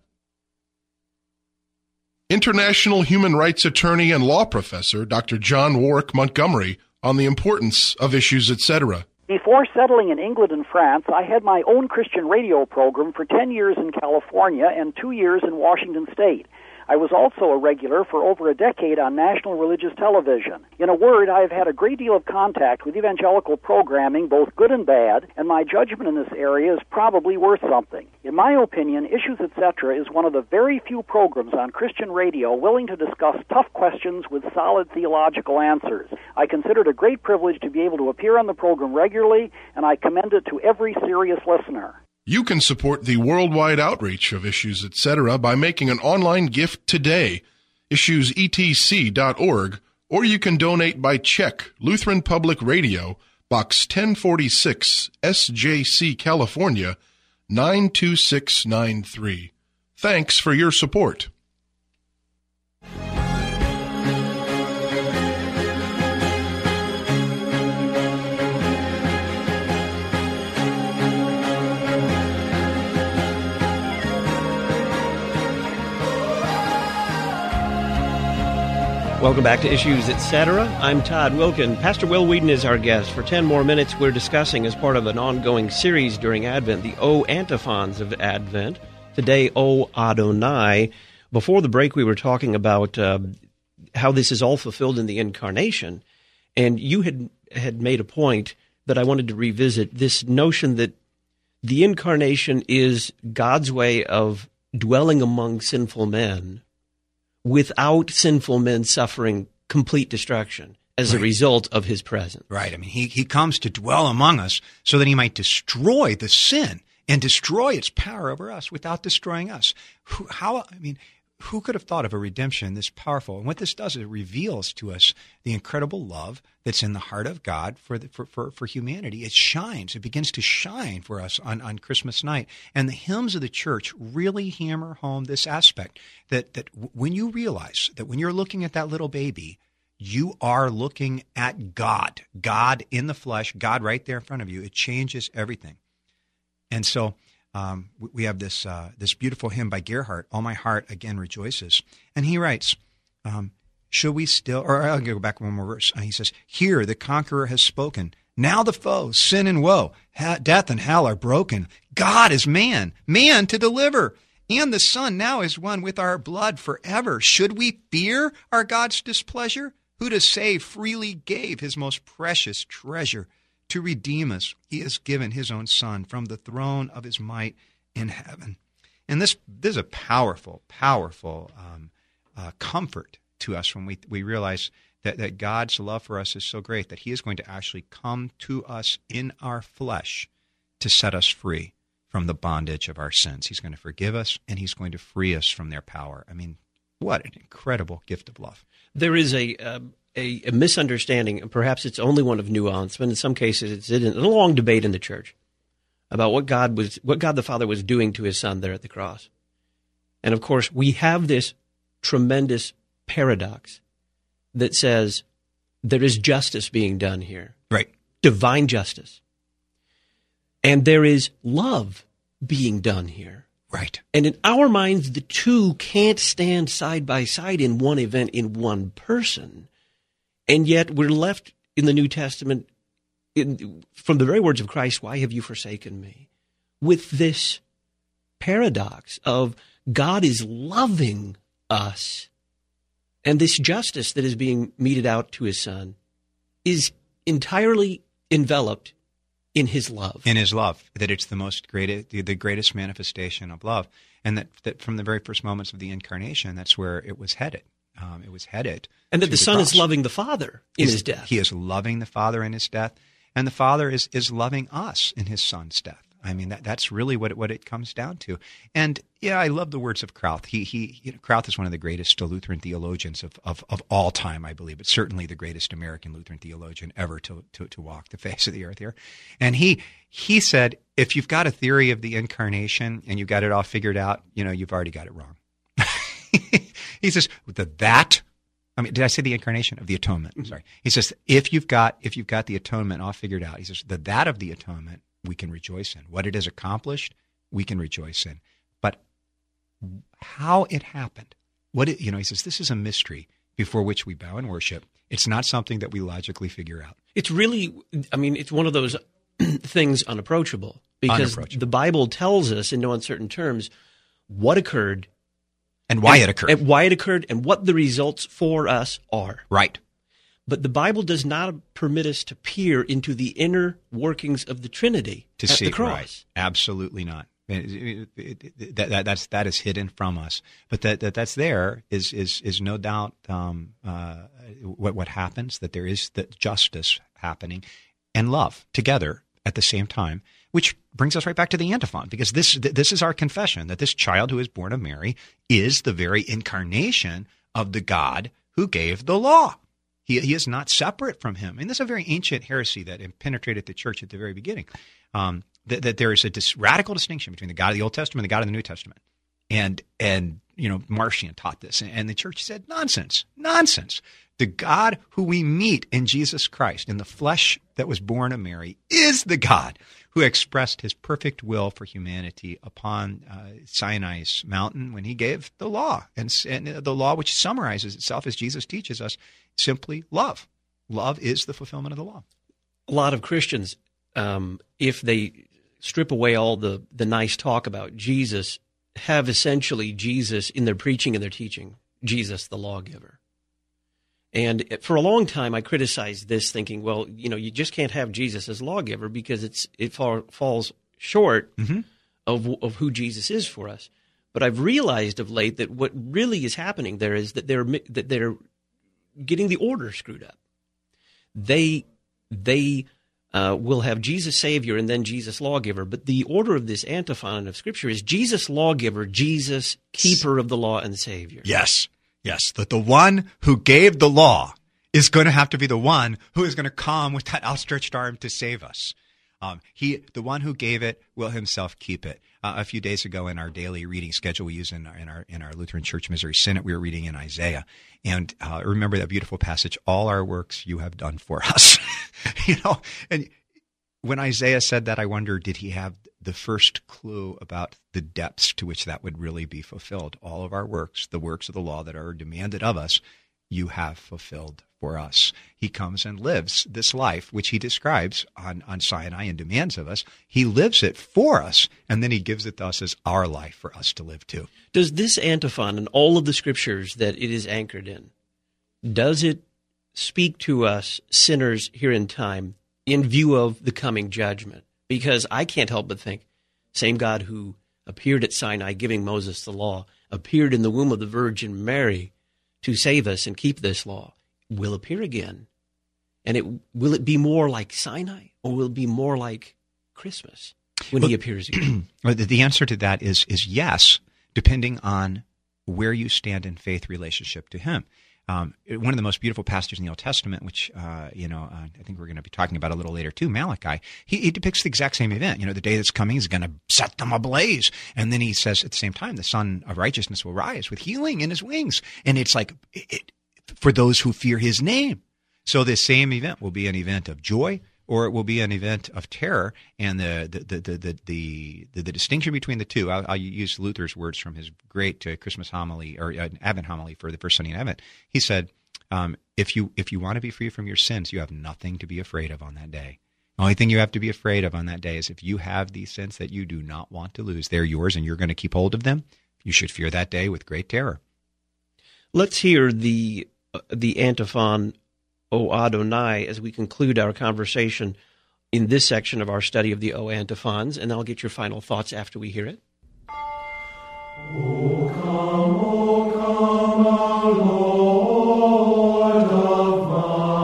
S6: International human rights attorney and law professor Dr. John Warwick Montgomery on the importance of Issues, Etc.
S10: Before settling in England and France, I had my own Christian radio program for 10 years in California and 2 years in Washington State. I was also a regular for over a decade on national religious television. In a word, I have had a great deal of contact with evangelical programming, both good and bad, and my judgment in this area is probably worth something. In my opinion, Issues, Etc. is one of the very few programs on Christian radio willing to discuss tough questions with solid theological answers. I consider it a great privilege to be able to appear on the program regularly, and I commend it to every serious listener.
S6: You can support the worldwide outreach of Issues, Etc. by making an online gift today, issuesetc.org, or you can donate by check, Lutheran Public Radio, Box 1046, SJC, California, 92693. Thanks for your support.
S1: Welcome back to Issues, Etc. I'm Todd Wilkin. Pastor Will Weedon is our guest. For 10 more minutes, we're discussing, as part of an ongoing series during Advent, the O antiphons of Advent. Today, O Adonai. Before the break, we were talking about how this is all fulfilled in the Incarnation, and you had made a point that I wanted to revisit, this notion that the Incarnation is God's way of dwelling among sinful men without sinful men suffering complete destruction as a result of his presence.
S2: Right. I mean, he comes to dwell among us so that he might destroy the sin and destroy its power over us without destroying us. Who could have thought of a redemption this powerful? And what this does is it reveals to us the incredible love that's in the heart of God for humanity. It shines. It begins to shine for us on Christmas night. And the hymns of the church really hammer home this aspect, that when you realize that when you're looking at that little baby, you are looking at God in the flesh, God right there in front of you. It changes everything. And so we have this beautiful hymn by Gerhardt, All My Heart Again Rejoices. And he writes, should we still, or I'll go back one more verse. He says, here the conqueror has spoken. Now the foe, sin and woe, death and hell are broken. God is man to deliver. And the Son now is one with our blood forever. Should we fear our God's displeasure? Who to save freely gave his most precious treasure. To redeem us, he has given his own Son from the throne of his might in heaven. And this is a powerful comfort to us when we realize that God's love for us is so great that he is going to actually come to us in our flesh to set us free from the bondage of our sins. He's going to forgive us, and he's going to free us from their power. I mean, what an incredible gift of love.
S1: There is a misunderstanding, and perhaps it's only one of nuance, but in some cases it's in a long debate in the church about what God the Father was doing to his Son there at the cross. And of course, we have this tremendous paradox that says there is justice being done here.
S2: Right.
S1: Divine justice. And there is love being done here.
S2: Right.
S1: And in our minds, the two can't stand side by side in one event, in one person. And yet we're left in the New Testament, from the very words of Christ, why have you forsaken me? With this paradox of God is loving us, and this justice that is being meted out to his Son is entirely enveloped in his love.
S2: In his love, that it's the greatest manifestation of love. And that from the very first moments of the Incarnation, that's where it was headed. It was headed.
S1: And that the Son is loving the Father in his death.
S2: He is loving the Father in his death, and the Father is loving us in his Son's death. I mean, that's really what it comes down to. And yeah, I love the words of Krauth. Krauth is one of the greatest Lutheran theologians of all time, I believe, but certainly the greatest American Lutheran theologian ever to walk the face of the earth here. And he said, if you've got a theory of the incarnation and you've got it all figured out, you've already got it wrong. He says did I say the incarnation of the atonement? I'm sorry. He says, if you've got the atonement all figured out, he says that of the atonement we can rejoice in. What it has accomplished, we can rejoice in. But how it happened, he says, this is a mystery before which we bow and worship. It's not something that we logically figure out.
S1: It's really, it's one of those things unapproachable, because the Bible tells us in no uncertain terms what occurred
S2: and why it occurred.
S1: And what the results for us are.
S2: Right.
S1: But the Bible does not permit us to peer into the inner workings of the Trinity
S2: to
S1: at
S2: see
S1: the cross.
S2: Right. Absolutely not. That is hidden from us. But that's there is no doubt what happens, that there is the justice happening and love together at the same time, which brings us right back to the antiphon, because this is our confession, that this child who is born of Mary is the very incarnation of the God who gave the law. He is not separate from him. And this is a very ancient heresy that penetrated the church at the very beginning, that there is a radical distinction between the God of the Old Testament and the God of the New Testament. And Marcion taught this, and the church said, nonsense. The God who we meet in Jesus Christ, in the flesh that was born of Mary, is the God who expressed his perfect will for humanity upon Sinai's mountain when he gave the law. And the law, which summarizes itself, as Jesus teaches us, simply love. Love is the fulfillment of the law.
S1: A lot of Christians, if they strip away all the nice talk about Jesus, have essentially Jesus in their preaching and their teaching, Jesus the lawgiver. And for a long time, I criticized this, thinking, well, you just can't have Jesus as lawgiver because it falls short of who Jesus is for us. But I've realized of late that what really is happening there is that they're getting the order screwed up. They will have Jesus Savior and then Jesus Lawgiver. But the order of this antiphon of Scripture is Jesus Lawgiver, Jesus Keeper of the Law and Savior.
S2: Yes, that the one who gave the law is going to have to be the one who is going to come with that outstretched arm to save us. The one who gave it will himself keep it. A few days ago in our daily reading schedule we use in our Lutheran Church Missouri Synod, we were reading in Isaiah. And remember that beautiful passage, all our works you have done for us. And when Isaiah said that, I wonder, did he have the first clue about the depths to which that would really be fulfilled? All of our works, the works of the law that are demanded of us, you have fulfilled for us. He comes and lives this life, which he describes on Sinai and demands of us. He lives it for us, and then he gives it to us as our life for us to live too.
S1: Does this antiphon and all of the Scriptures that it is anchored in, does it speak to us sinners here in time in view of the coming judgment? Because I can't help but think, same God who appeared at Sinai giving Moses the law, appeared in the womb of the Virgin Mary to save us and keep this law, will appear again. And will it be more like Sinai, or will it be more like Christmas when he appears again?
S2: The answer to that is yes, depending on where you stand in faith relationship to him. One of the most beautiful passages in the Old Testament, which I think we're going to be talking about a little later too, Malachi, he depicts the exact same event. The day that's coming is going to set them ablaze. And then he says at the same time, the Son of Righteousness will rise with healing in his wings. And it's like for those who fear his name. So this same event will be an event of joy, or it will be an event of terror. And the distinction between the two, I'll use Luther's words from his great Christmas homily, or Advent homily for the first Sunday in Advent. He said, if you want to be free from your sins, you have nothing to be afraid of on that day. The only thing you have to be afraid of on that day is if you have these sins that you do not want to lose, they're yours and you're going to keep hold of them, you should fear that day with great terror.
S1: Let's hear the antiphon, O Adonai, as we conclude our conversation in this section of our study of the O antiphons, and I'll get your final thoughts after we hear it.
S8: O come, our Lord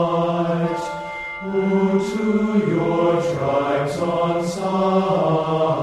S8: of might, who to your tribes on Zion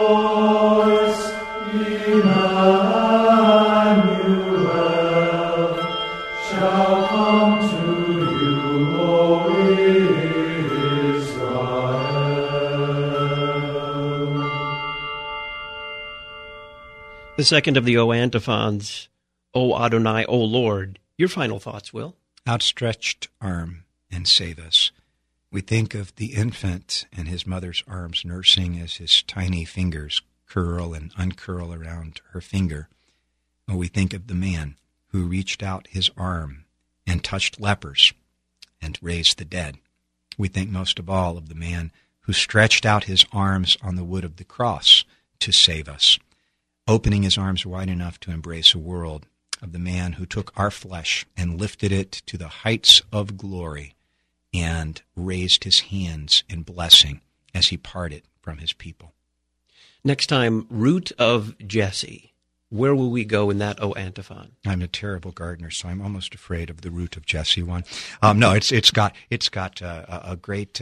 S1: The second of the O antiphons, O Adonai, O Lord. Your final thoughts, Will?
S2: Outstretched arm and save us. We think of the infant in his mother's arms nursing as his tiny fingers curl and uncurl around her finger. Or we think of the man who reached out his arm and touched lepers and raised the dead. We think most of all of the man who stretched out his arms on the wood of the cross to save us, opening his arms wide enough to embrace a world, of the man who took our flesh and lifted it to the heights of glory and raised his hands in blessing as he parted from his people.
S1: Next time, Root of Jesse. Where will we go in that O antiphon?
S2: I'm a terrible gardener, so I'm almost afraid of the Root of Jesse one. No, it's got a great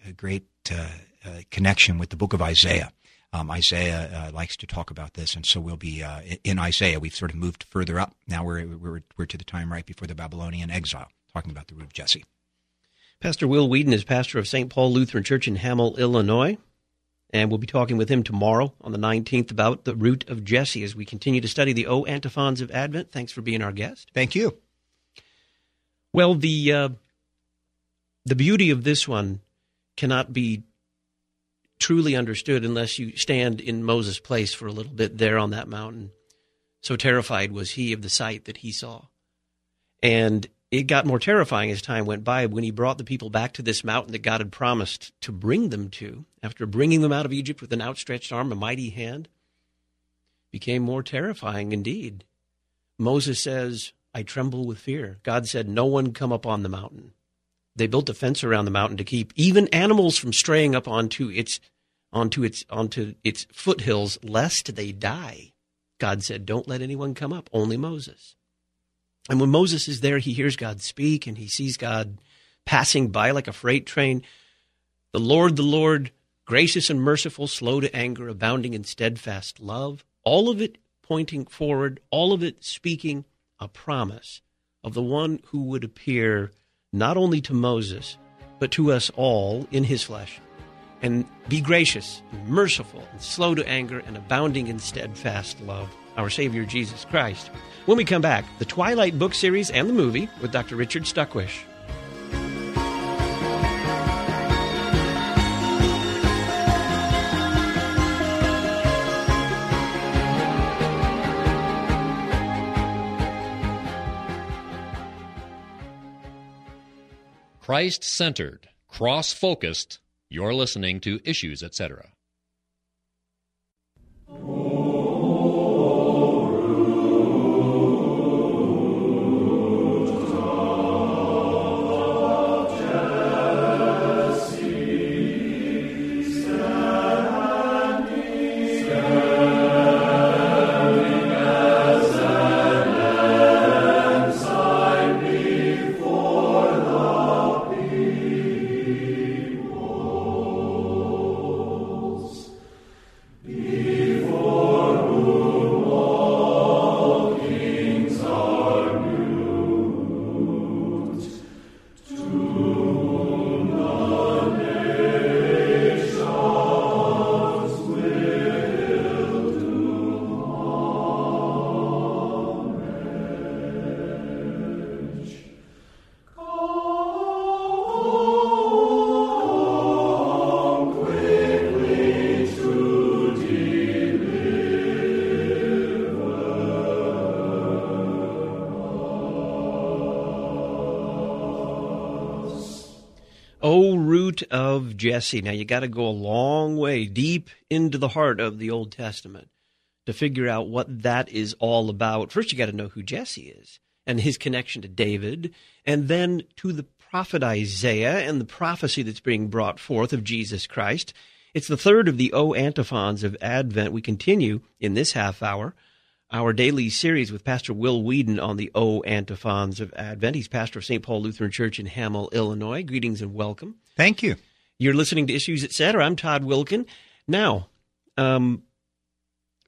S2: connection with the book of Isaiah. Isaiah likes to talk about this, and so we'll be in Isaiah. We've sort of moved further up. Now we're to the time right before the Babylonian exile, talking about the Root of Jesse.
S1: Pastor Will Weedon is pastor of St. Paul Lutheran Church in Hamel, Illinois, and we'll be talking with him tomorrow on the 19th about the Root of Jesse as we continue to study the O antiphons of Advent. Thanks for being our guest.
S2: Thank you.
S1: Well, the beauty of this one cannot be truly understood unless you stand in Moses' place for a little bit there on that mountain. So terrified was he of the sight that he saw. And it got more terrifying as time went by when he brought the people back to this mountain that God had promised to bring them to. After bringing them out of Egypt with an outstretched arm, a mighty hand, became more terrifying indeed. Moses says, I tremble with fear. God said, no one come up on the mountain. They built a fence around the mountain to keep even animals from straying up onto its foothills, lest they die. God said, don't let anyone come up, only Moses. And when Moses is there, he hears God speak, and he sees God passing by like a freight train. The Lord, gracious and merciful, slow to anger, abounding in steadfast love. All of it pointing forward, all of it speaking a promise of the one who would appear not only to Moses, but to us all in his flesh, and be gracious and merciful and slow to anger and abounding in steadfast love, our Savior Jesus Christ. When we come back, the Twilight book series and the movie with Dr. Richard Stuckwish.
S5: Christ-centered, cross-focused, you're listening to Issues, Etc.
S1: O Root of Jesse. Now, you got to go a long way, deep into the heart of the Old Testament to figure out what that is all about. First, you got to know who Jesse is and his connection to David, and then to the prophet Isaiah and the prophecy that's being brought forth of Jesus Christ. It's the third of the O antiphons of Advent. We continue in this half hour our daily series with Pastor Will Weedon on the O antiphons of Advent. He's pastor of St. Paul Lutheran Church in Hamel, Illinois. Greetings and welcome.
S2: Thank you.
S1: You're listening to Issues, Etc. I'm Todd Wilkin. Now,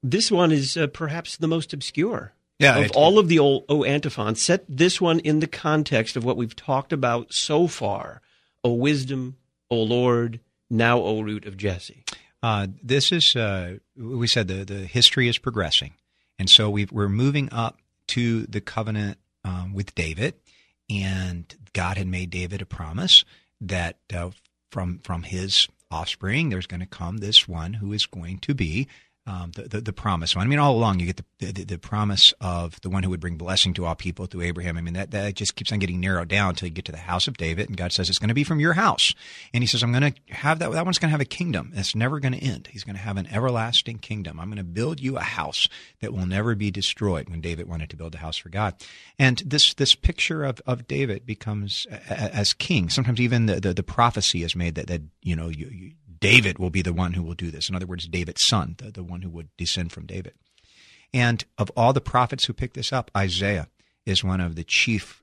S1: This one is perhaps the most obscure.
S2: Yeah,
S1: of all of the old O antiphons. Set this one in the context of what we've talked about so far. O wisdom, O Lord, now O root of Jesse.
S2: This is, we said the history is progressing. And so we're moving up to the covenant with David. And God had made David a promise that from his offspring, there's going to come this one who is going to be the promised one. I mean, all along you get the promise of the one who would bring blessing to all people through Abraham. I mean, that just keeps on getting narrowed down until you get to the house of David, and God says it's going to be from your house. And he says, I'm going to have that one's going to have a kingdom. It's never going to end. He's going to have an everlasting kingdom. I'm going to build you a house that will never be destroyed, when David wanted to build a house for God. And this picture of David becomes as king. Sometimes even the prophecy is made that David will be the one who will do this. In other words, David's son, the one who would descend from David. And of all the prophets who pick this up, Isaiah is one of the chief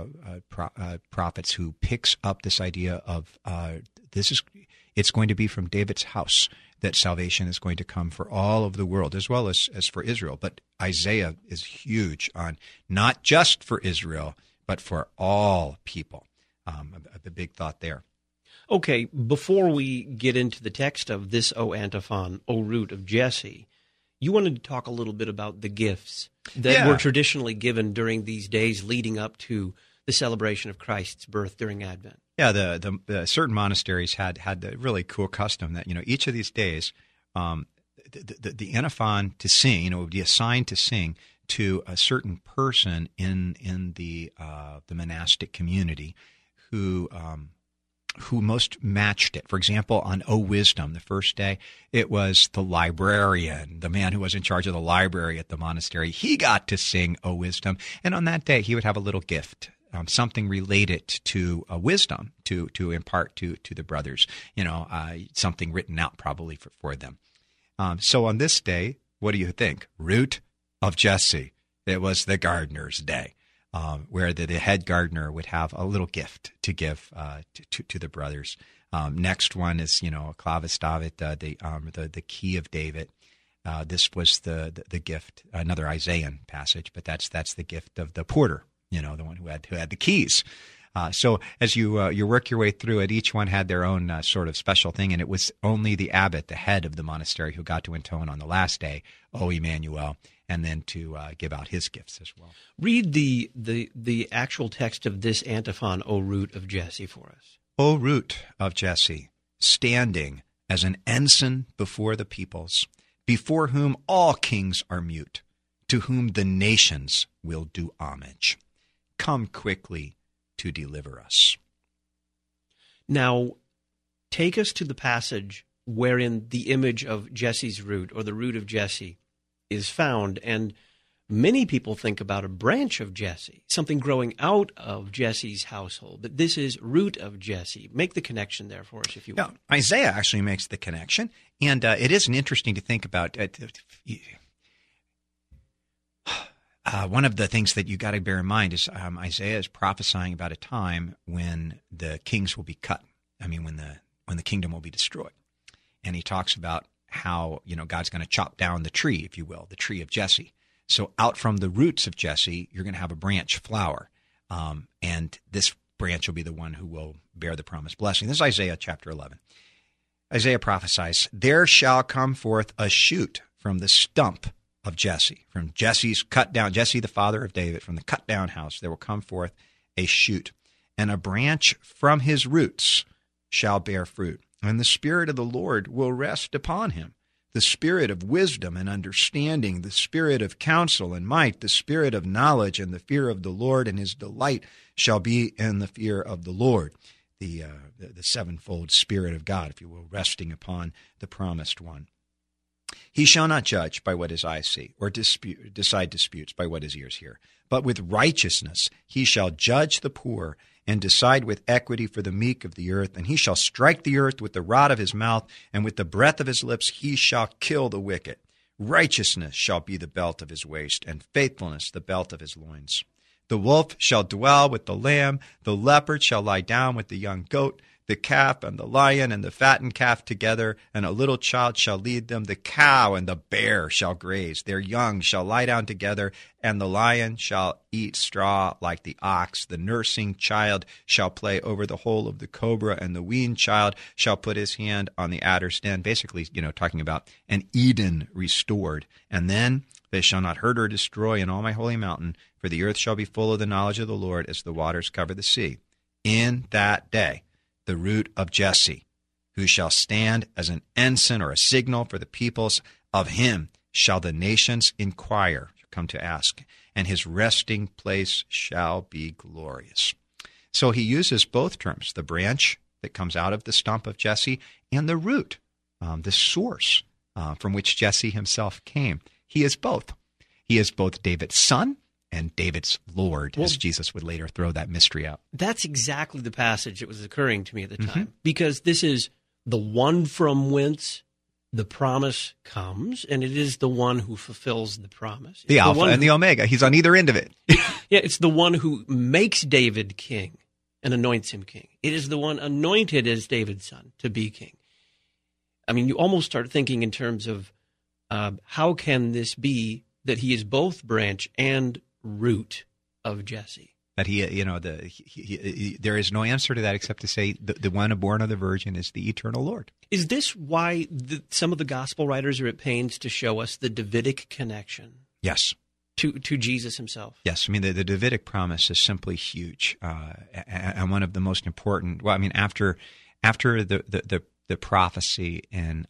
S2: prophets who picks up this idea of it's going to be from David's house that salvation is going to come for all of the world, as well as for Israel. But Isaiah is huge on not just for Israel, but for all people. A big thought there.
S1: Okay, before we get into the text of this O antiphon, O root of Jesse, you wanted to talk a little bit about the gifts that were traditionally given during these days leading up to the celebration of Christ's birth during Advent.
S2: Yeah, the certain monasteries had the really cool custom that each of these days, the antiphon to sing would be assigned to sing to a certain person in the monastic community who most matched it. For example, on O Wisdom, the first day, it was the librarian, the man who was in charge of the library at the monastery. He got to sing O Wisdom, and on that day, he would have a little gift, something related to wisdom to impart to the brothers, something written out probably for them. So on this day, what do you think? Root of Jesse. It was the gardener's day. Where the head gardener would have a little gift to give to the brothers. Next one is Clavis David, the key of David. This was the gift, another Isaiah passage, but that's the gift of the porter, the one who had the keys. So as you work your way through it, each one had their own sort of special thing, and it was only the abbot, the head of the monastery, who got to intone on the last day, O Emmanuel, and then to give out his gifts as well.
S1: Read the actual text of this antiphon, O root of Jesse, for us.
S2: O root of Jesse, standing as an ensign before the peoples, before whom all kings are mute, to whom the nations will do homage. Come quickly to deliver us.
S1: Now, take us to the passage wherein the image of Jesse's root, or the root of Jesse, is found, and many people think about a branch of Jesse, something growing out of Jesse's household, but this is root of Jesse. Make the connection there for us, if you will.
S2: Isaiah actually makes the connection, and it isn't interesting to think about. One of the things that you got to bear in mind is Isaiah is prophesying about a time when the kings will be cut. I mean, when the kingdom will be destroyed, and he talks about how God's going to chop down the tree, if you will, the tree of Jesse. So out from the roots of Jesse, you're going to have a branch flower, and this branch will be the one who will bear the promised blessing. This is Isaiah chapter 11. Isaiah prophesies, "There shall come forth a shoot from the stump of Jesse," from Jesse's cut down, Jesse the father of David, from the cut down house, there will come forth a shoot, and a branch from his roots shall bear fruit. And the Spirit of the Lord will rest upon him, the Spirit of wisdom and understanding, the Spirit of counsel and might, the Spirit of knowledge and the fear of the Lord, and his delight shall be in the fear of the Lord. The sevenfold Spirit of God, if you will, resting upon the promised one. He shall not judge by what his eyes see, or decide disputes by what his ears hear. But with righteousness he shall judge the poor, and decide with equity for the meek of the earth. And he shall strike the earth with the rod of his mouth, and with the breath of his lips he shall kill the wicked. Righteousness shall be the belt of his waist, and faithfulness the belt of his loins. The wolf shall dwell with the lamb, the leopard shall lie down with the young goat, the calf and the lion and the fattened calf together, and a little child shall lead them. The cow and the bear shall graze. Their young shall lie down together, and the lion shall eat straw like the ox. The nursing child shall play over the hole of the cobra, and the weaned child shall put his hand on the adder's den. Basically, talking about an Eden restored. And then they shall not hurt or destroy in all my holy mountain, for the earth shall be full of the knowledge of the Lord as the waters cover the sea. In that day, the root of Jesse, who shall stand as an ensign or a signal for the peoples, of him shall the nations inquire, come to ask, and his resting place shall be glorious. So he uses both terms, the branch that comes out of the stump of Jesse and the root, the source from which Jesse himself came. He is both. He is both David's son and David's Lord, as Jesus would later throw that mystery out.
S1: That's exactly the passage that was occurring to me at the time, because this is the one from whence the promise comes, and it is the one who fulfills the promise. It's
S2: the Alpha and the Omega. He's on either end of it.
S1: Yeah, it's the one who makes David king and anoints him king. It is the one anointed as David's son to be king. I mean, you almost start thinking in terms of how can this be that he is both branch and root of Jesse?
S2: That there is no answer to that except to say the one born of the Virgin is the eternal Lord.
S1: Is this why some of the gospel writers are at pains to show us the Davidic connection?
S2: Yes.
S1: To Jesus himself?
S2: Yes. I mean, the Davidic promise is simply huge, and one of the most important. Well, I mean, after the prophecy in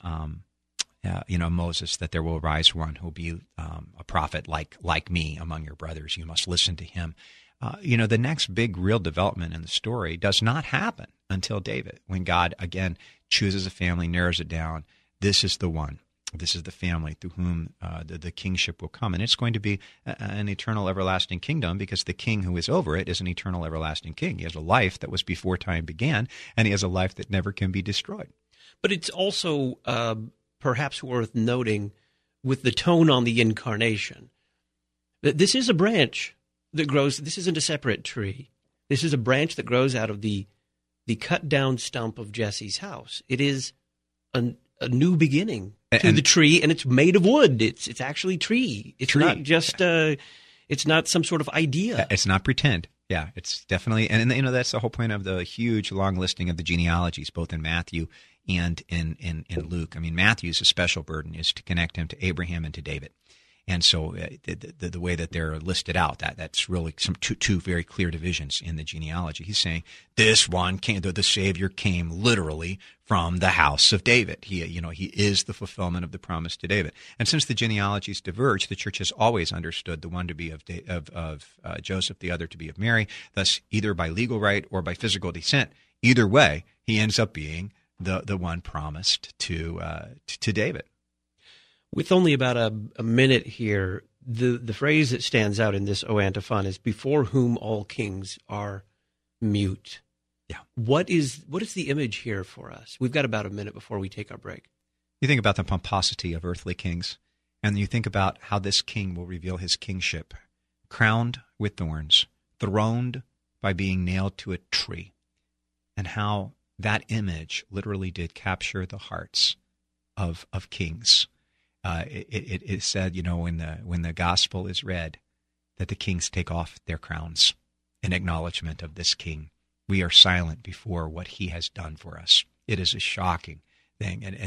S2: Moses, that there will rise one who will be a prophet like me among your brothers. You must listen to him. The next big real development in the story does not happen until David, when God again chooses a family, narrows it down. This is the one. This is the family through whom the kingship will come. And it's going to be an eternal, everlasting kingdom, because the king who is over it is an eternal, everlasting king. He has a life that was before time began, and he has a life that never can be destroyed.
S1: But it's also perhaps worth noting, with the tone on the incarnation, that this is a branch that grows. This isn't a separate tree. This is a branch that grows out of the cut down stump of Jesse's house. It is a new beginning to the tree, and it's made of wood. It's actually tree. It's not just it's not some sort of idea.
S2: It's not pretend. Yeah, it's definitely, and that's the whole point of the huge long listing of the genealogies, both in Matthew and in Luke. I mean, Matthew's a special burden is to connect him to Abraham and to David. And so the way that they're listed out, that's really some two very clear divisions in the genealogy. He's saying this one came, the Savior came literally from the house of David. He is the fulfillment of the promise to David. And since the genealogies diverge, the church has always understood the one to be of Joseph, the other to be of Mary. Thus, either by legal right or by physical descent, either way, he ends up being the one promised to David.
S1: With only about a minute here, the phrase that stands out in this O antiphon is, before whom all kings are mute.
S2: Yeah.
S1: What is the image here for us? We've got about a minute before we take our break.
S2: You think about the pomposity of earthly kings, and you think about how this king will reveal his kingship, crowned with thorns, throned by being nailed to a tree, and how that image literally did capture the hearts of kings. It said, when the gospel is read, that the kings take off their crowns in acknowledgement of this king. We are silent before what he has done for us. It is a shocking thing, and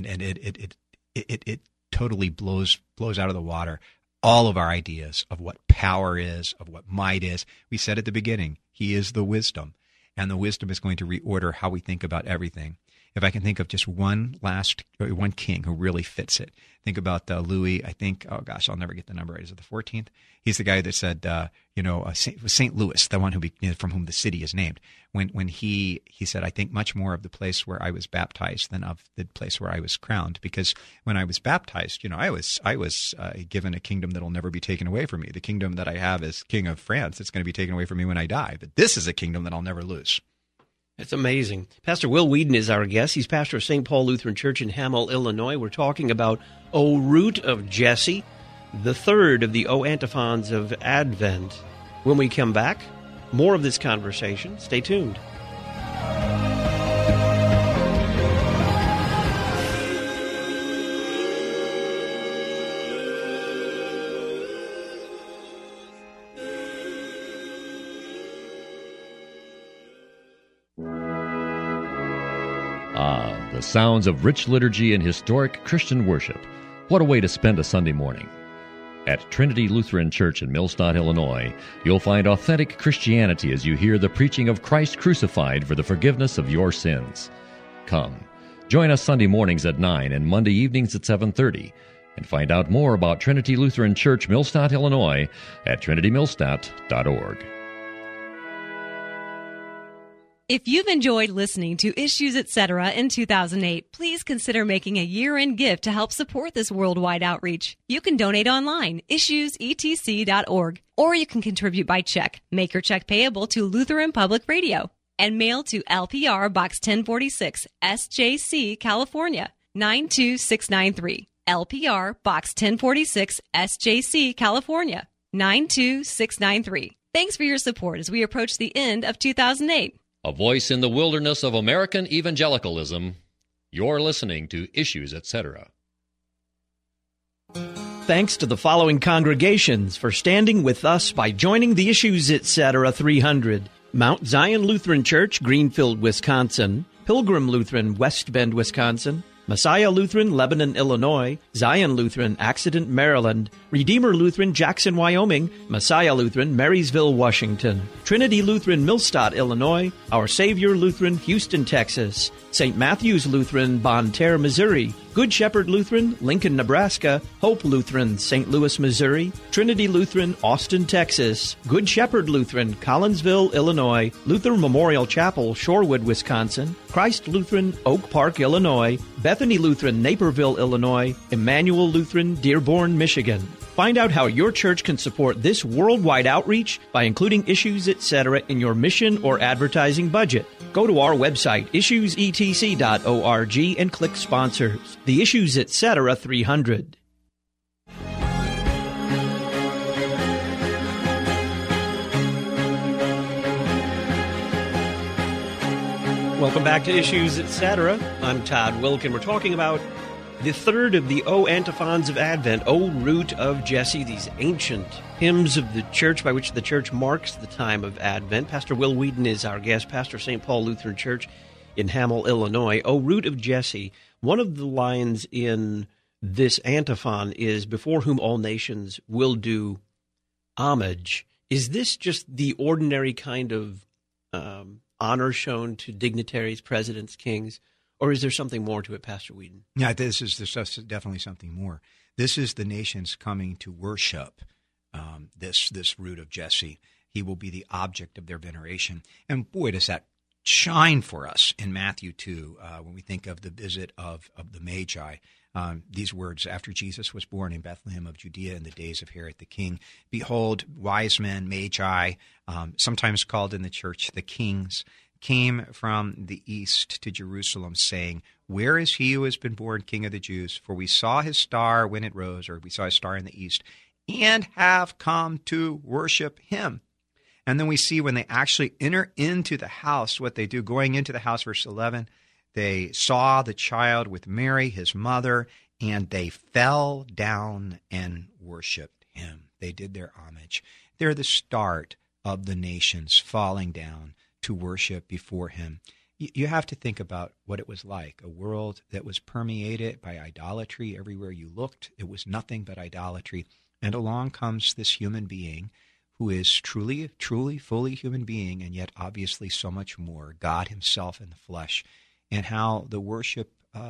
S2: it totally blows out of the water all of our ideas of what power is, of what might is. We said at the beginning, he is the wisdom, and the wisdom is going to reorder how we think about everything. If I can think of just one king who really fits it, think about Louis. I think, I'll never get the number right. Is it the 14th? He's the guy that said, St. Louis, the one from whom the city is named. When he said, I think much more of the place where I was baptized than of the place where I was crowned, because when I was baptized, I was given a kingdom that will never be taken away from me. The kingdom that I have as King of France, it's going to be taken away from me when I die. But this is a kingdom that I'll never lose.
S1: It's amazing. Pastor Will Weedon is our guest. He's pastor of St. Paul Lutheran Church in Hamel, Illinois. We're talking about O Root of Jesse, the third of the O antiphons of Advent. When we come back, more of this conversation. Stay tuned.
S5: The sounds of rich liturgy and historic Christian worship. What a way to spend a Sunday morning. At Trinity Lutheran Church in Millstadt, Illinois, you'll find authentic Christianity as you hear the preaching of Christ crucified for the forgiveness of your sins. Come, join us Sunday mornings at 9 and Monday evenings at 7:30, and find out more about Trinity Lutheran Church, Millstadt, Illinois at trinitymillstadt.org.
S4: If you've enjoyed listening to Issues Etc. in 2008, please consider making a year-end gift to help support this worldwide outreach. You can donate online, issuesetc.org, or you can contribute by check. Make your check payable to Lutheran Public Radio and mail to LPR Box 1046, SJC, California, 92693. LPR Box 1046, SJC, California, 92693. Thanks for your support as we approach the end of 2008.
S5: A voice in the wilderness of American evangelicalism. You're listening to Issues, Etc.
S3: Thanks to the following congregations for standing with us by joining the Issues Etc. 300. Mount Zion Lutheran Church, Greenfield, Wisconsin. Pilgrim Lutheran, West Bend, Wisconsin. Messiah Lutheran, Lebanon, Illinois. Zion Lutheran, Accident, Maryland. Redeemer Lutheran, Jackson, Wyoming. Messiah Lutheran, Marysville, Washington. Trinity Lutheran, Millstadt, Illinois. Our Savior Lutheran, Houston, Texas. St. Matthew's Lutheran, Bonne Terre, Missouri. Good Shepherd Lutheran, Lincoln, Nebraska. Hope Lutheran, St. Louis, Missouri. Trinity Lutheran, Austin, Texas. Good Shepherd Lutheran, Collinsville, Illinois. Luther Memorial Chapel, Shorewood, Wisconsin. Christ Lutheran, Oak Park, Illinois. Bethany Lutheran, Naperville, Illinois. Emmanuel Lutheran, Dearborn, Michigan. Find out how your church can support this worldwide outreach by including Issues Etc. in your mission or advertising budget. Go to our website, issuesetc.org, and click Sponsors. The Issues Etc. 300.
S1: Welcome back to Issues Etc. I'm Todd Wilkin. We're talking about the third of the O antiphons of Advent, O Root of Jesse, these ancient hymns of the church by which the church marks the time of Advent. Pastor Will Wheaton is our guest, pastor St. Paul Lutheran Church in Hamel, Illinois. O Root of Jesse. One of the lines in this antiphon is, before whom all nations will do homage. Is this just the ordinary kind of honor shown to dignitaries, presidents, kings? Or is there something more to it, Pastor Wheaton?
S2: Yeah, there's definitely something more. This is the nations coming to worship this root of Jesse. He will be the object of their veneration. And boy, does that shine for us in Matthew 2 when we think of the visit of the Magi. These words, after Jesus was born in Bethlehem of Judea in the days of Herod the king, behold, wise men, Magi, sometimes called in the church the kings, came from the east to Jerusalem, saying, where is he who has been born King of the Jews? For we saw his star when it rose, or we saw his star in the east, and have come to worship him. And then we see when they actually enter into the house, what they do. Going into the house, verse 11, they saw the child with Mary, his mother, and they fell down and worshiped him. They did their homage. They're the start of the nations falling down to worship before him. You have to think about what it was like, a world that was permeated by idolatry. Everywhere you looked, it was nothing but idolatry. And along comes this human being who is truly, fully human being, and yet obviously so much more, God himself in the flesh, and how the worship,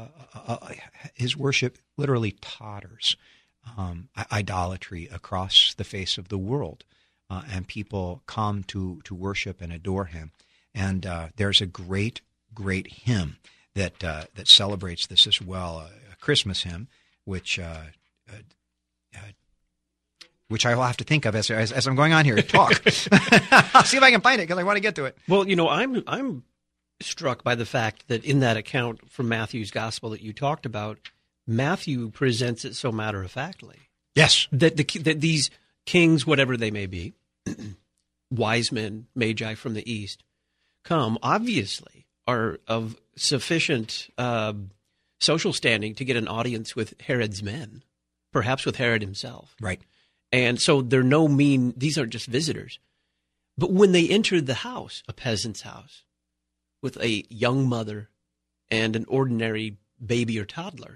S2: his worship literally totters idolatry across the face of the world. And people come to worship and adore him. And there's a great hymn that celebrates this as well, a Christmas hymn, which I will have to think of as I'm going on here to talk. I'll see if I can find it because I want to get to it.
S1: Well, I'm struck by the fact that in that account from Matthew's gospel that you talked about, Matthew presents it so matter-of-factly.
S2: Yes.
S1: That these kings, whatever they may be, wise men, magi from the east, come, obviously, are of sufficient social standing to get an audience with Herod's men, perhaps with Herod himself.
S2: Right.
S1: And so they're these aren't just visitors. But when they entered the house, a peasant's house, with a young mother and an ordinary baby or toddler.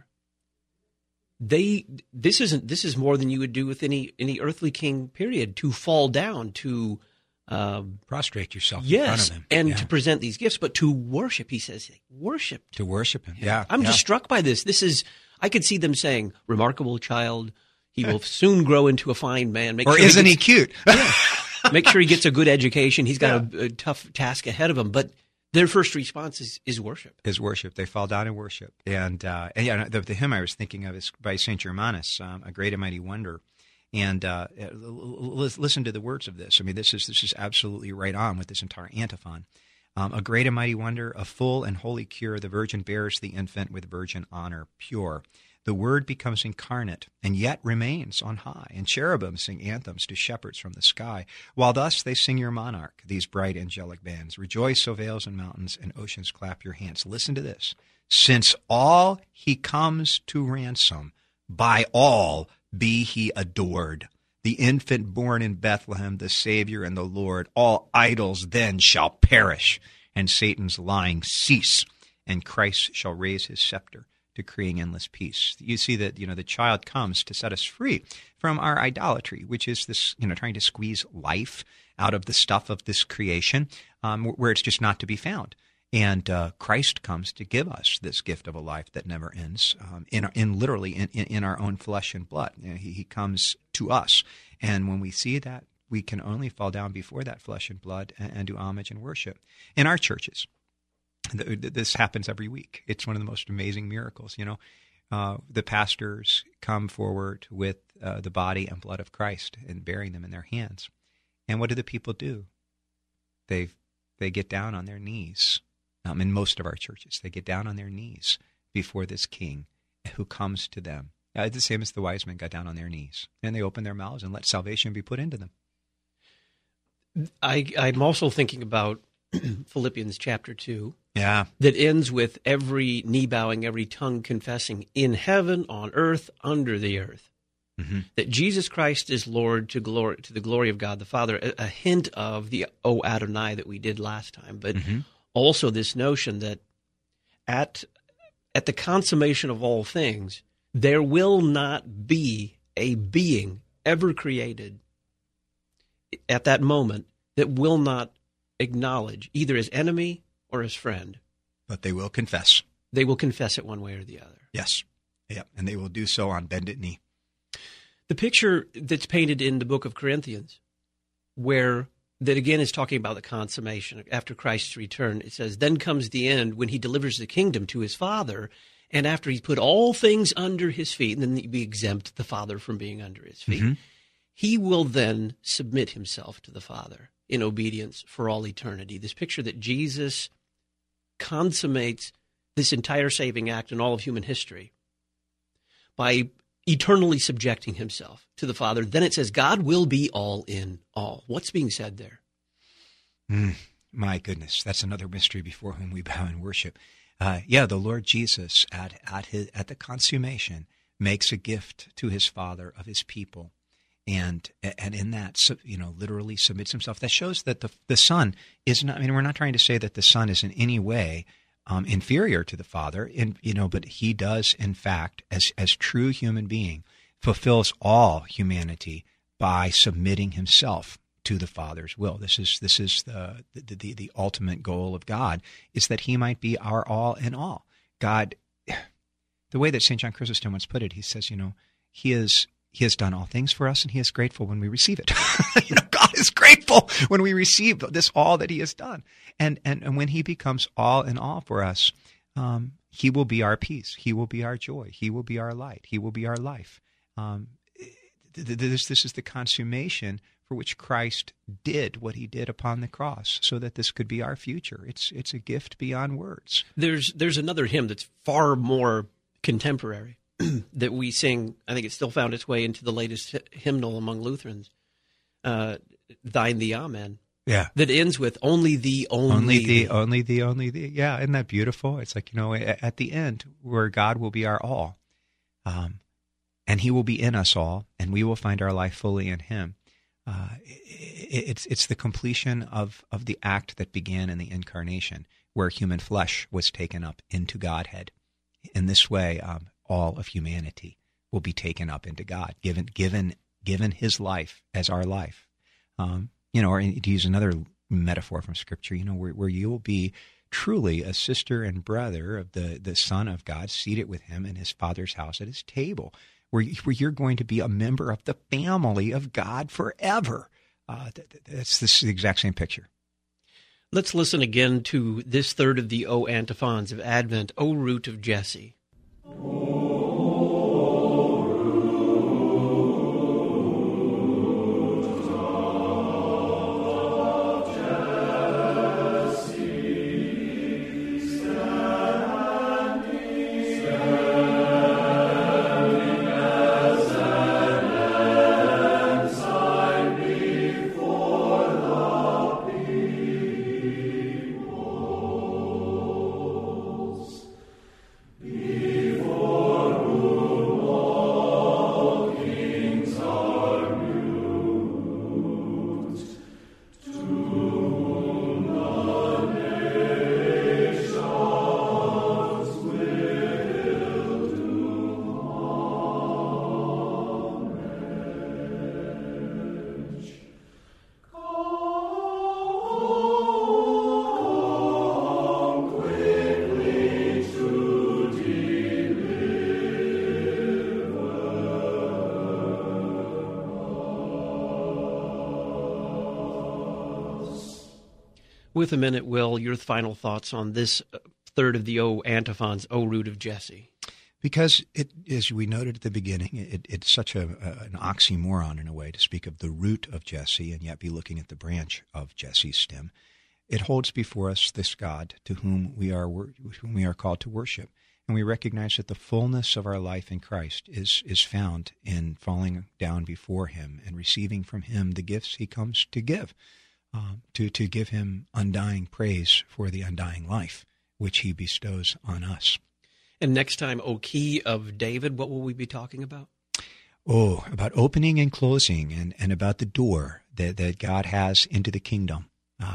S1: This is more than you would do with any earthly king, period, to fall down, to
S2: prostrate yourself in
S1: yes,
S2: front of him.
S1: And to present these gifts, but to worship. He says, worship.
S2: To worship him, yeah.
S1: I'm just struck by this. I could see them saying, remarkable child, he will soon grow into a fine man.
S2: Isn't he cute?
S1: Yeah. Make sure he gets a good education. He's got a tough task ahead of him, but their first response is worship.
S2: Is worship. They fall down in worship. And the hymn I was thinking of is by St. Germanus, A Great and Mighty Wonder. And listen to the words of this. I mean, this is absolutely right on with this entire antiphon. A great and mighty wonder, a full and holy cure, the Virgin bears the infant with virgin honor pure. The Word becomes incarnate, and yet remains on high, and cherubim sing anthems to shepherds from the sky, while thus they sing your monarch, these bright angelic bands. Rejoice, O vales and mountains, and oceans clap your hands. Listen to this. Since all he comes to ransom, by all be he adored. The infant born in Bethlehem, the Savior and the Lord, all idols then shall perish, and Satan's lying cease, and Christ shall raise his scepter, decreeing endless peace. You see that, the child comes to set us free from our idolatry, which is this, trying to squeeze life out of the stuff of this creation, where it's just not to be found. And Christ comes to give us this gift of a life that never ends, literally in our own flesh and blood. He comes to us, and when we see that, we can only fall down before that flesh and blood and do homage and worship. In our churches, this happens every week. It's one of the most amazing miracles. The pastors come forward with the body and blood of Christ and bearing them in their hands. And what do the people do? They get down on their knees. In most of our churches, they get down on their knees before this King who comes to them. The same as the wise men got down on their knees. And they open their mouths and let salvation be put into them.
S1: I'm also thinking about Philippians chapter 2.
S2: Yeah.
S1: That ends with every knee bowing, every tongue confessing in heaven, on earth, under the earth. Mm-hmm. That Jesus Christ is Lord to the glory of God the Father. A hint of the O Adonai that we did last time. But also this notion that at the consummation of all things, there will not be a being ever created at that moment that will not acknowledge either his enemy or his friend.
S2: But they will confess.
S1: They will confess it one way or the other.
S2: Yes. Yeah. And they will do so on bended knee.
S1: The picture that's painted in the book of Corinthians, that again is talking about the consummation after Christ's return. It says, then comes the end when he delivers the kingdom to his Father, and after he's put all things under his feet, and then he exempt the Father from being under his feet, he will then submit himself to the Father in obedience for all eternity. This picture that Jesus consummates this entire saving act in all of human history by eternally subjecting himself to the Father. Then it says God will be all in all. What's being said there?
S2: My goodness, that's another mystery before whom we bow and worship. The Lord Jesus at the consummation makes a gift to his Father of his people. And in that, literally submits himself. That shows that the Son is not. I mean, we're not trying to say that the Son is in any way inferior to the Father. But he does, in fact, as true human being, fulfills all humanity by submitting himself to the Father's will. This is the ultimate goal of God, is that he might be our all in all. God, the way that St. John Chrysostom once put it, he says, He has done all things for us, and he is grateful when we receive it. God is grateful when we receive this, all that he has done. And when he becomes all in all for us, he will be our peace. He will be our joy. He will be our light. He will be our life. This is the consummation for which Christ did what he did upon the cross, so that this could be our future. It's a gift beyond words.
S1: There's another hymn that's far more contemporary that we sing. I think it still found its way into the latest hymnal among Lutherans, Thine the Amen.
S2: Yeah.
S1: That ends with only thee,
S2: only thee. Only thee, only thee. Yeah, isn't that beautiful? It's like, at the end, where God will be our all, and he will be in us all, and we will find our life fully in him. It's the completion of the act that began in the incarnation, where human flesh was taken up into Godhead. In this way, all of humanity will be taken up into God, given his life as our life. Or to use another metaphor from Scripture, where you will be truly a sister and brother of the Son of God, seated with him in his Father's house at his table, where you're going to be a member of the family of God forever. That's the exact same picture.
S1: Let's listen again to this third of the O antiphons of Advent, O Root of Jesse. With a minute, Will, your final thoughts on this third of the O antiphons, O Root of Jesse.
S2: Because it, as we noted at the beginning, it's such an oxymoron in a way to speak of the root of Jesse and yet be looking at the branch of Jesse's stem. It holds before us this God to whom we are called to worship, and we recognize that the fullness of our life in Christ is found in falling down before him and receiving from him the gifts he comes to give. To give him undying praise for the undying life which he bestows on us.
S1: And next time, O Key of David, what will we be talking about?
S2: About opening and closing and about the door that God has into the kingdom.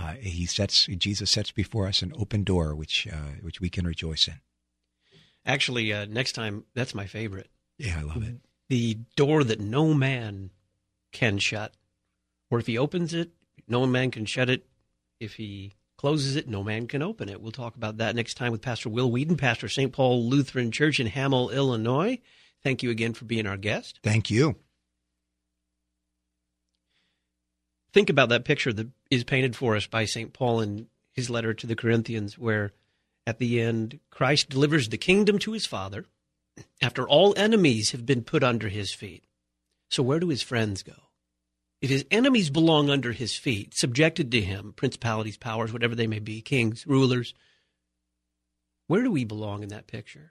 S2: Jesus sets before us an open door which we can rejoice in.
S1: Actually, next time, that's my favorite.
S2: Yeah, I love it.
S1: The door that no man can shut. Or if he opens it, no man can shut it. If he closes it, no man can open it. We'll talk about that next time with Pastor Will Weedon, pastor of St. Paul Lutheran Church in Hamel, Illinois. Thank you again for being our guest.
S2: Thank you.
S1: Think about that picture that is painted for us by St. Paul in his letter to the Corinthians, where at the end, Christ delivers the kingdom to his Father after all enemies have been put under his feet. So where do his friends go? If his enemies belong under his feet, subjected to him, principalities, powers, whatever they may be, kings, rulers, where do we belong in that picture?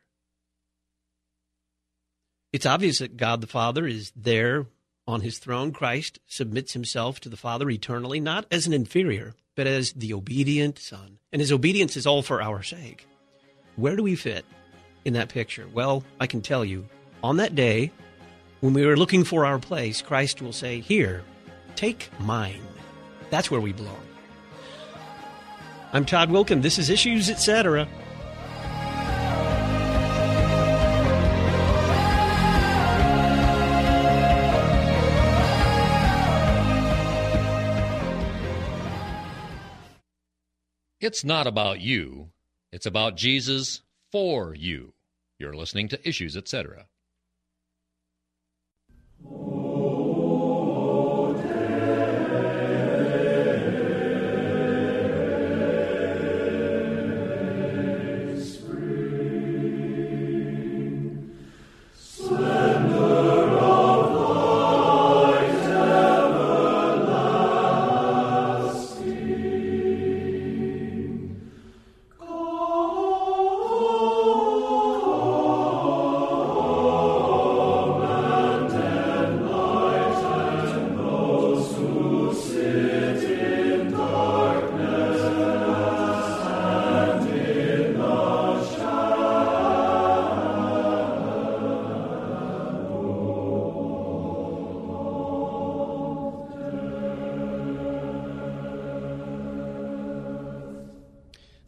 S1: It's obvious that God the Father is there on his throne. Christ submits himself to the Father eternally, not as an inferior, but as the obedient Son. And his obedience is all for our sake. Where do we fit in that picture? Well, I can tell you, on that day, when we are looking for our place, Christ will say, "Here, take mine." That's where we belong. I'm Todd Wilkin. This is Issues, Etc.
S5: It's not about you. It's about Jesus for you. You're listening to Issues, Etc.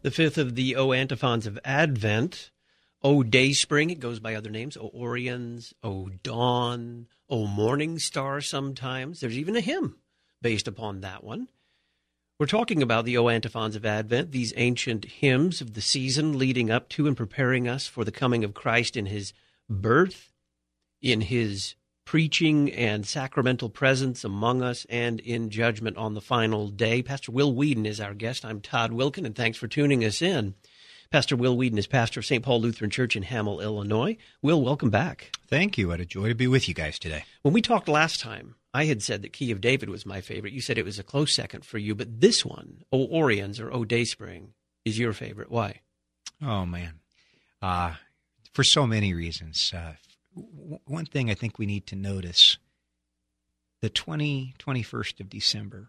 S1: The fifth of the O antiphons of Advent, O Dayspring, it goes by other names, O Oriens, O Dawn, O Morning Star sometimes. There's even a hymn based upon that one. We're talking about the O antiphons of Advent, these ancient hymns of the season leading up to and preparing us for the coming of Christ in his birth, in his preaching and sacramental presence among us, and in judgment on the final day. Pastor Will Weedon is our guest. I'm Todd Wilken, and thanks for tuning us in. Pastor Will Weedon is pastor of St. Paul Lutheran Church in Hamel, Illinois. Will, welcome back.
S2: Thank you. What a joy to be with you guys today.
S1: When we talked last time, I had said that Key of David was my favorite. You said it was a close second for you, but this one, O Oriens or O Dayspring, is your favorite. Why?
S2: Oh, man. For so many reasons. One thing I think we need to notice, the 21st of December,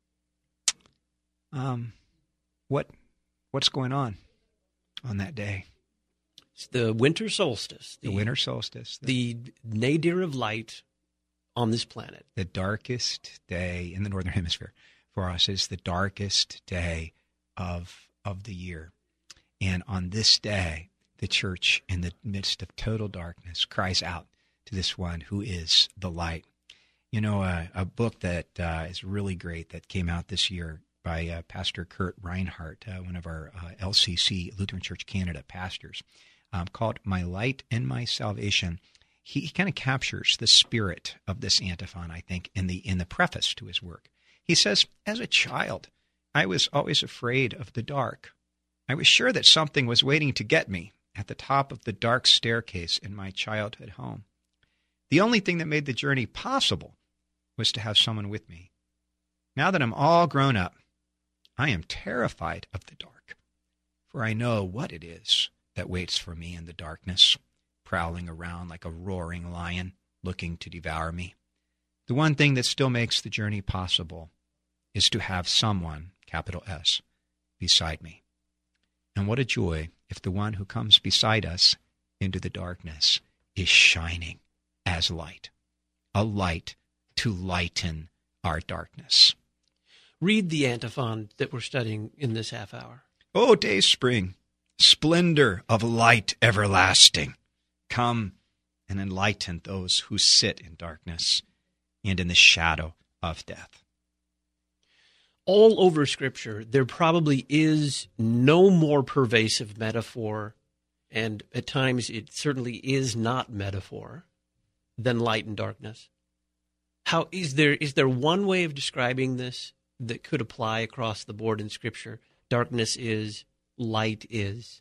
S2: what's going on that day?
S1: It's the winter solstice.
S2: The winter solstice.
S1: The nadir of light on this planet.
S2: The darkest day in the Northern Hemisphere for us is the darkest day of the year. And on this day, the church, in the midst of total darkness, cries out to this one who is the light. You know, a book that is really great that came out this year by Pastor Kurt Reinhardt, one of our LCC, Lutheran Church Canada pastors, called My Light and My Salvation. He kind of captures the spirit of this antiphon, I think, in the preface to his work. He says, as a child, I was always afraid of the dark. I was sure that something was waiting to get me at the top of the dark staircase in my childhood home. The only thing that made the journey possible was to have someone with me. Now that I'm all grown up, I am terrified of the dark, for I know what it is that waits for me in the darkness, prowling around like a roaring lion, looking to devour me. The one thing that still makes the journey possible is to have someone, capital S, beside me. And what a joy if the one who comes beside us into the darkness is shining as light, a light to lighten our darkness.
S1: Read the antiphon that we're studying in this half hour.
S2: O Dayspring, splendor of light everlasting, come and enlighten those who sit in darkness and in the shadow of death.
S1: All over Scripture, there probably is no more pervasive metaphor, and at times it certainly is not metaphor, than light and darkness. How is there one way of describing this that could apply across the board in Scripture? Darkness is, light is.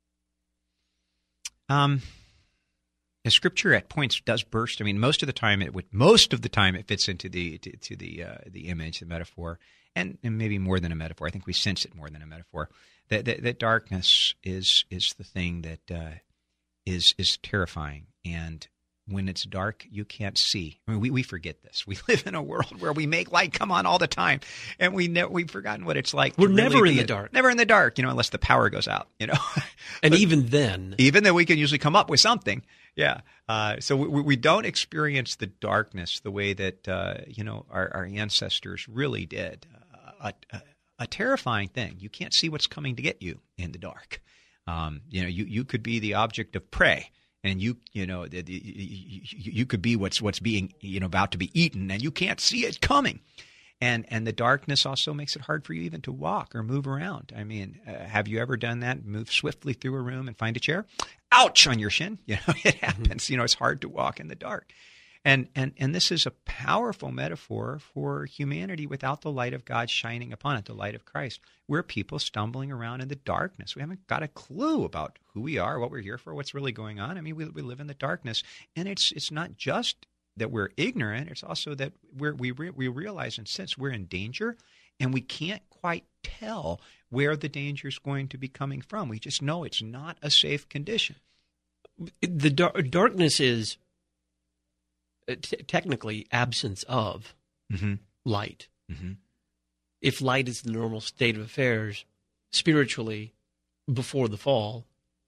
S2: The Scripture at points does burst. I mean, most of the time it fits into the image, the metaphor, and maybe more than a metaphor. I think we sense it more than a metaphor. That darkness is the thing that is terrifying, and when it's dark, you can't see. I mean, we forget this. We live in a world where we make light come on all the time, and we've forgotten what it's like.
S1: We're never in the dark.
S2: Never in the dark, unless the power goes out,
S1: And even then,
S2: we can usually come up with something. Yeah. So we don't experience the darkness the way that our ancestors really did. A terrifying thing. You can't see what's coming to get you in the dark. You could be the object of prey. And you could be what's being about to be eaten, and you can't see it coming, and the darkness also makes it hard for you even to walk or move around. I mean, have you ever done that? Move swiftly through a room and find a chair? Ouch on your shin! It happens. It's hard to walk in the dark, and this is a powerful metaphor for humanity without the light of God shining upon it, the light of Christ. We're people stumbling around in the darkness. We haven't got a clue about who we are, what we're here for, what's really going on. I mean, we live in the darkness, and it's not just that we're ignorant. It's also that we realize and sense we're in danger, and we can't quite tell where the danger is going to be coming from. We just know it's not a safe condition.
S1: The darkness is technically absence of light.
S2: Mm-hmm.
S1: If light is the normal state of affairs spiritually before the fall,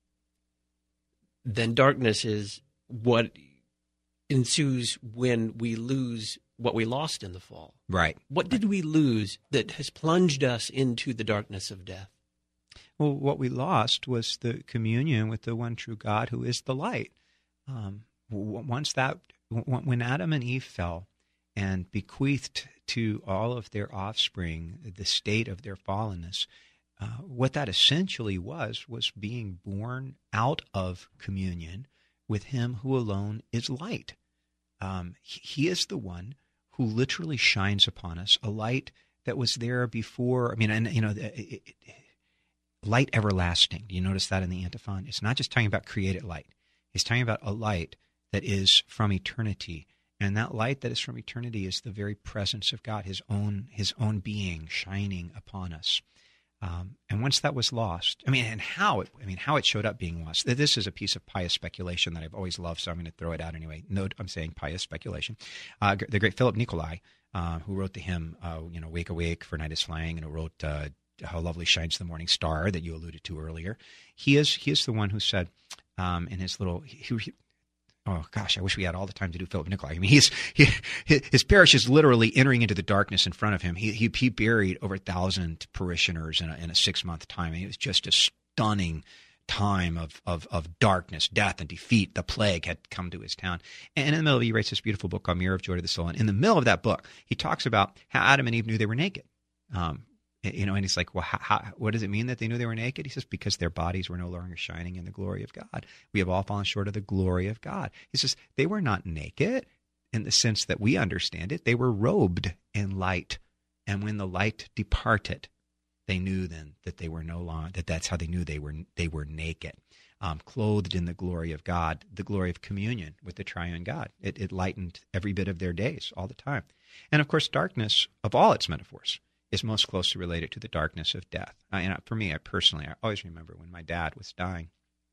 S1: then darkness is what ensues when we lose what we lost in the fall.
S2: Right.
S1: What did we lose that has plunged us into the darkness of death?
S2: Well, what we lost was the communion with the one true God who is the light. When Adam and Eve fell and bequeathed to all of their offspring the state of their fallenness, what that essentially was being born out of communion with Him who alone is light. He is the one who literally shines upon us, a light that was there before. Light everlasting. Do you notice that in the antiphon? It's not just talking about created light. He's talking about a light that is from eternity. And that light that is from eternity is the very presence of God, His own being shining upon us. And once that was lost, how it showed up being lost. This is a piece of pious speculation that I've always loved, so I'm going to throw it out anyway. Note, I'm saying pious speculation. The great Philip Nicolai, who wrote the hymn, "Wake Awake, for Night is Flying," and who wrote "How Lovely Shines the Morning Star" that you alluded to earlier. He is the one who said in his little. Oh gosh, I wish we had all the time to do Philip Nicolai. His parish is literally entering into the darkness in front of him. He buried over 1,000 parishioners in a 6-month time. It was just a stunning time of darkness, death, and defeat. The plague had come to his town. And in the middle, he writes this beautiful book called Mirror of Joy to the Soul. And in the middle of that book, he talks about how Adam and Eve knew they were naked. And he's like, well, what does it mean that they knew they were naked? He says, because their bodies were no longer shining in the glory of God. We have all fallen short of the glory of God. He says, they were not naked in the sense that we understand it. They were robed in light. And when the light departed, they knew then that they were no longer, that's how they knew they were naked, clothed in the glory of God, the glory of communion with the triune God. It lightened every bit of their days all the time. And of course, darkness, of all its metaphors, is most closely related to the darkness of death. For me, I always remember when my dad was dying,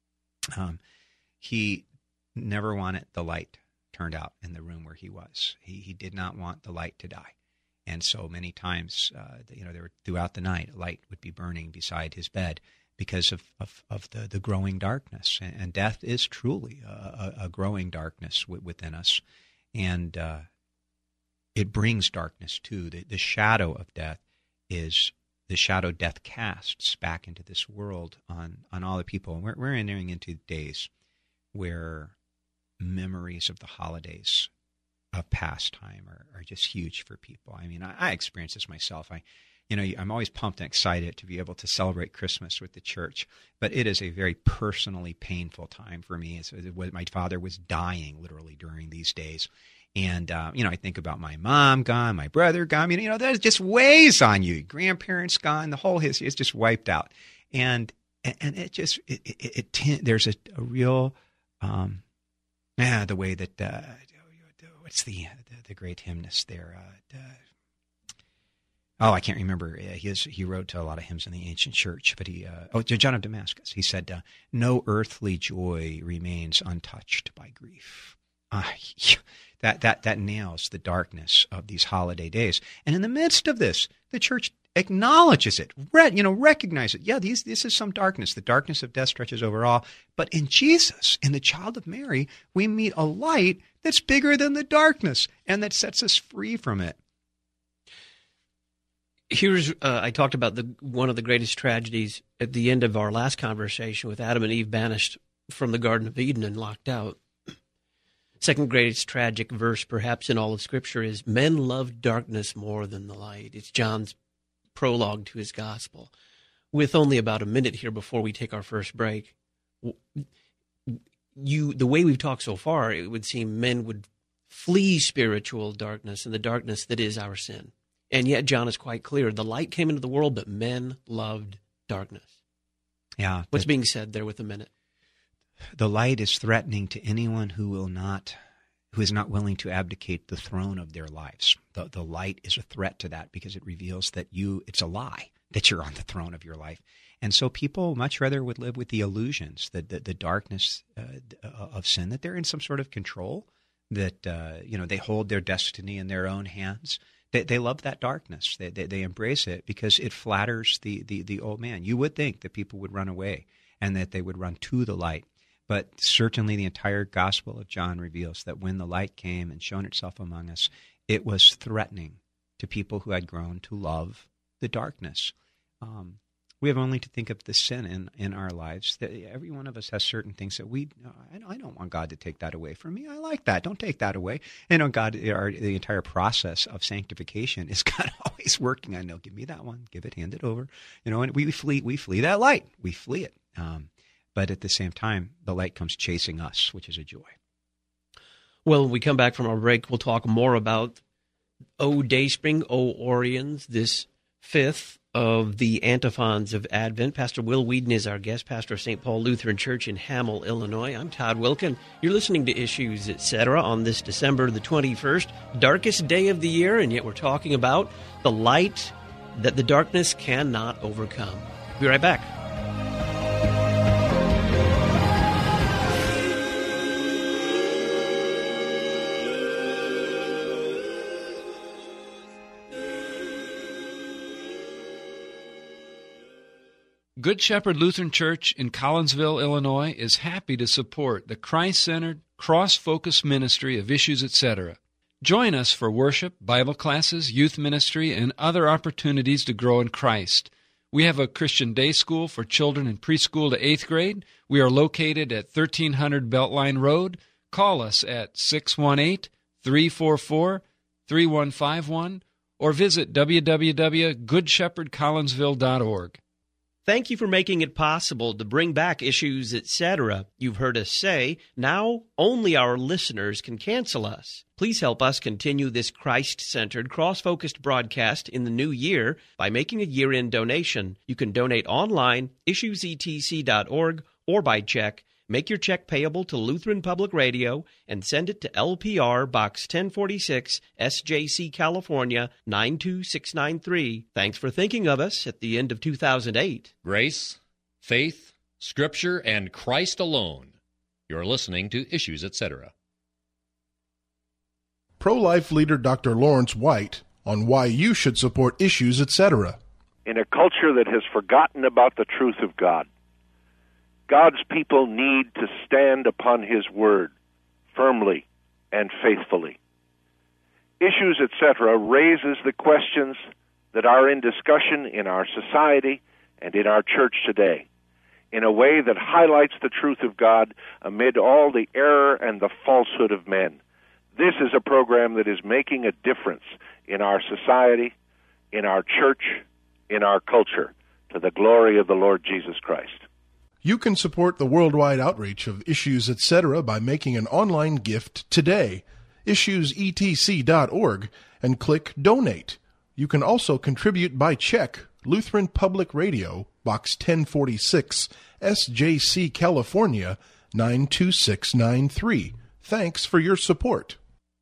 S2: he never wanted the light turned out in the room where he was. He did not want the light to die. And so many times, there were, throughout the night, a light would be burning beside his bed because of the growing darkness. And death is truly a growing darkness within us. And it brings darkness too. The shadow of death is the shadow death casts back into this world on all the people. And we're entering into days where memories of the holidays of pastime are just huge for people. I experience this myself. I'm always pumped and excited to be able to celebrate Christmas with the church, but it is a very personally painful time for me. My father was dying literally during these days. And, I think about my mom gone, my brother gone, that just weighs on you. Grandparents gone, the whole history is just wiped out. And it just, there's a real, the way that, what's the great hymnist there? I can't remember. He wrote a lot of hymns in the ancient church, but John of Damascus. He said, "No earthly joy remains untouched by grief." That nails the darkness of these holiday days. And in the midst of this, the church acknowledges it, recognizes it. Yeah, this is some darkness. The darkness of death stretches over all. But in Jesus, in the child of Mary, we meet a light that's bigger than the darkness and that sets us free from it.
S1: Here's, I talked about one of the greatest tragedies at the end of our last conversation with Adam and Eve banished from the Garden of Eden and locked out. Second greatest tragic verse perhaps in all of Scripture is, men love darkness more than the light. It's John's prologue to his gospel. With only about a minute here before we take our first break, the way we've talked so far, it would seem men would flee spiritual darkness and the darkness that is our sin. And yet John is quite clear. The light came into the world, but men loved darkness.
S2: Yeah.
S1: What's being said there with a minute?
S2: The light is threatening to anyone who is not willing to abdicate the throne of their lives. The light is a threat to that because it reveals that it's a lie that you're on the throne of your life. And so people much rather would live with the illusions, the darkness of sin, that they're in some sort of control, that they hold their destiny in their own hands. They love that darkness. They embrace it because it flatters the old man. You would think that people would run away and that they would run to the light. But certainly the entire Gospel of John reveals that when the light came and shone itself among us, it was threatening to people who had grown to love the darkness. We have only to think of the sin in our lives. That every one of us has certain things that I don't want God to take that away from me. I like that. Don't take that away. God, the entire process of sanctification is God always working. I know. Give me that one. Give it. Hand it over. And we flee that light. We flee it. But at the same time, the light comes chasing us, which is a joy.
S1: Well, when we come back from our break, we'll talk more about O Dayspring, O Oriens, this fifth of the antiphons of Advent. Pastor Will Weedon is our guest, pastor of St. Paul Lutheran Church in Hamel, Illinois. I'm Todd Wilken. You're listening to Issues, Etc. on this December the 21st, darkest day of the year, and yet we're talking about the light that the darkness cannot overcome. Be right back.
S9: Good Shepherd Lutheran Church in Collinsville, Illinois is happy to support the Christ-centered, cross-focused ministry of Issues, Etc. Join us for worship, Bible classes, youth ministry, and other opportunities to grow in Christ. We have a Christian day school for children in preschool to 8th grade. We are located at 1300 Beltline Road. Call us at 618-344-3151 or visit www.goodshepherdcollinsville.org.
S1: Thank you for making it possible to bring back Issues, Etc. You've heard us say, now only our listeners can cancel us. Please help us continue this Christ-centered, cross-focused broadcast in the new year by making a year-end donation. You can donate online, issuesetc.org, or by check. Make your check payable to Lutheran Public Radio and send it to LPR Box 1046, SJC, California, 92693. Thanks for thinking of us at the end of 2008.
S5: Grace, faith, Scripture, and Christ alone. You're listening to Issues, Etc.
S6: Pro-life leader Dr. Lawrence White on why you should support Issues, Etc.
S11: In a culture that has forgotten about the truth of God, God's people need to stand upon His Word firmly and faithfully. Issues, Etc. raises the questions that are in discussion in our society and in our church today in a way that highlights the truth of God amid all the error and the falsehood of men. This is a program that is making a difference in our society, in our church, in our culture, to the glory of the Lord Jesus Christ.
S6: You can support the worldwide outreach of Issues, Etc. by making an online gift today. issuesetc.org and click Donate. You can also contribute by check. Lutheran Public Radio, Box 1046, SJC, California, 92693. Thanks for your support.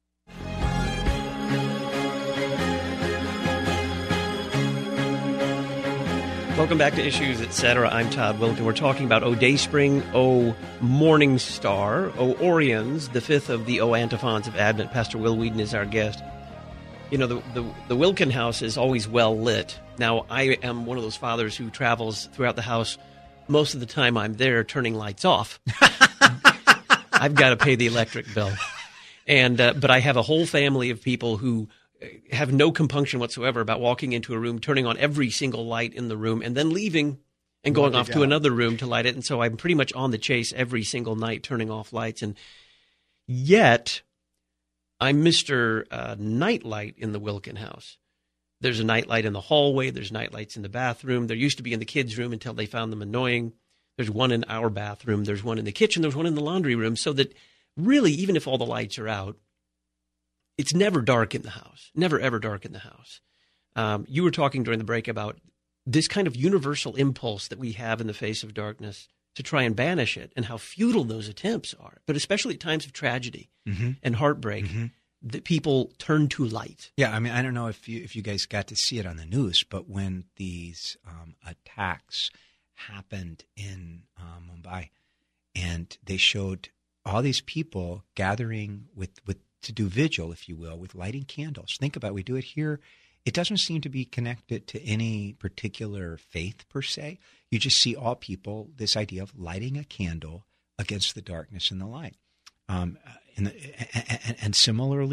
S1: Welcome back to Issues, Etc. I'm Todd Wilken. We're talking about O Dayspring, O Morning Star, O Oriens, the fifth of the O Antiphons of Advent. Pastor Will Weedon is our guest. You know, the Wilken house is always well lit. Now, I am one of those fathers who travels throughout the house. Most of the time I'm there turning lights off. I've got to pay the electric bill. But I have a whole family of people who have no compunction whatsoever about walking into a room, turning on every single light in the room, and then leaving and going off to another room to light it. And so I'm pretty much on the chase every single night, turning off lights. And yet, I'm Mr. Nightlight in the Wilken house. There's a nightlight in the hallway. There's nightlights in the bathroom. There used to be in the kids' room until they found them annoying. There's one in our bathroom. There's one in the kitchen. There's one in the laundry room. So that really, even if all the lights are out, it's never dark in the house. Never, ever dark in the house. You were talking during the break about this kind of universal impulse that we have in the face of darkness to try and banish it and how futile those attempts are. But especially at times of tragedy and heartbreak, that people turn to light.
S2: Yeah, I mean, I don't know if you guys got to see it on the news, but when these attacks happened in Mumbai, and they showed all these people gathering with to do vigil, if you will, with lighting candles. Think about it. We do it here. It doesn't seem to be connected to any particular faith per se. You just see all people, this idea of lighting a candle against the darkness and the light. And similarly,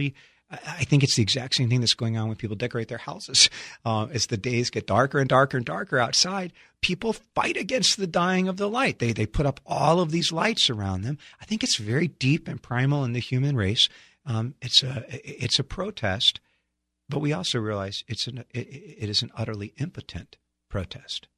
S2: I think it's the exact same thing that's going on when people decorate their houses. As the days get darker and darker and darker outside, people fight against the dying of the light. They put up all of these lights around them. I think it's very deep and primal in the human race. It's a protest, but we also realize it is an utterly impotent protest.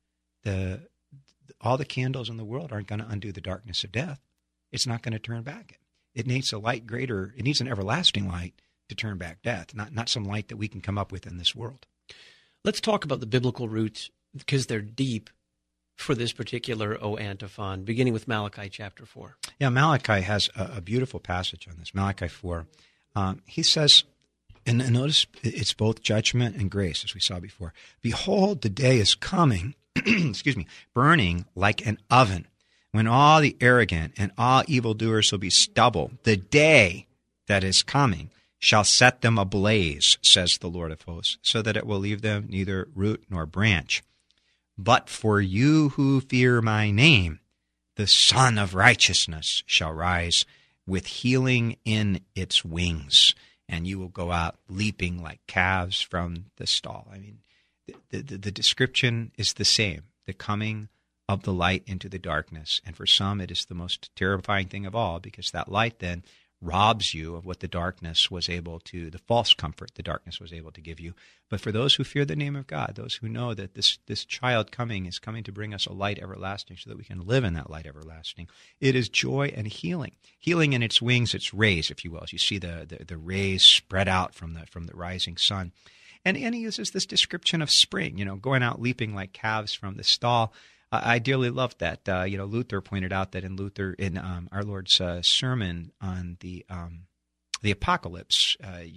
S2: All the candles in the world aren't going to undo the darkness of death. It's not going to turn back. It needs a light greater. It needs an everlasting light to turn back death, not some light that we can come up with in this world.
S1: Let's talk about the biblical roots, because they're deep for this particular O antiphon, beginning with Malachi chapter 4.
S2: Yeah, Malachi has a beautiful passage on this. Malachi 4. He says, and notice it's both judgment and grace, as we saw before. Behold, the day is coming, burning like an oven, when all the arrogant and all evildoers will be stubble. The day that is coming shall set them ablaze, says the Lord of hosts, so that it will leave them neither root nor branch. But for you who fear my name, the Son of Righteousness shall rise with healing in its wings, and you will go out leaping like calves from the stall. I mean, the description is the same, the coming of the light into the darkness. And for some, it is the most terrifying thing of all, because that light then robs you of what the darkness was able to, the false comfort the darkness was able to give you. But for those who fear the name of God, those who know that this child is coming to bring us a light everlasting so that we can live in that light everlasting, it is joy and healing. Healing in its wings, its rays, if you will, as you see the rays spread out from the rising sun. And he uses this description of spring, going out leaping like calves from the stall. I dearly loved that. Luther pointed out that in our Lord's sermon on the apocalypse,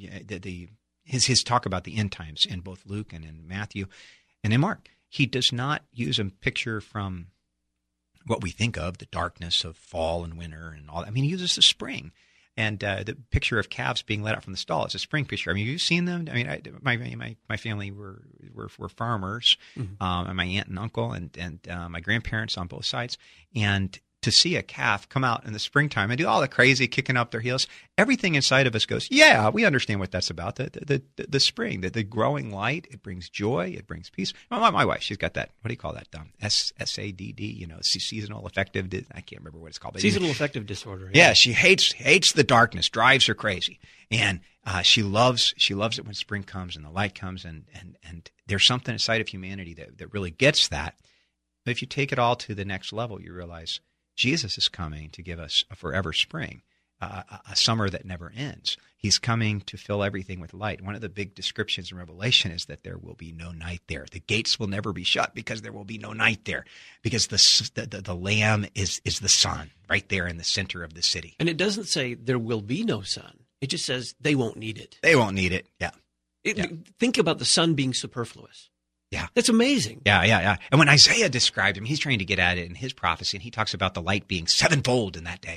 S2: his talk about the end times in both Luke and in Matthew and in Mark, he does not use a picture from what we think of, the darkness of fall and winter and all that. I mean, he uses the spring. And the picture of calves being let out from the stall is a spring picture. I mean, have you seen them? I mean, my family were farmers, and my aunt and uncle and my grandparents on both sides. And to see a calf come out in the springtime and do all the crazy kicking up their heels, everything inside of us goes, yeah, we understand what that's about. The spring, the growing light, it brings joy, it brings peace. My wife, she's got that, what do you call that? SADD, seasonal affective, I can't remember what it's called.
S1: Seasonal affective disorder.
S2: Yeah, she hates the darkness, drives her crazy. And she loves it when spring comes and the light comes, and there's something inside of humanity that really gets that. But if you take it all to the next level, you realize Jesus is coming to give us a forever spring, a summer that never ends. He's coming to fill everything with light. One of the big descriptions in Revelation is that there will be no night there. The gates will never be shut because there will be no night there, because the Lamb is the sun right there in the center of the city.
S1: And it doesn't say there will be no sun. It just says they won't need it.
S2: They won't need it, yeah.
S1: Think about the sun being superfluous.
S2: Yeah.
S1: That's amazing.
S2: Yeah. And when Isaiah described him, he's trying to get at it in his prophecy, and he talks about the light being sevenfold in that day.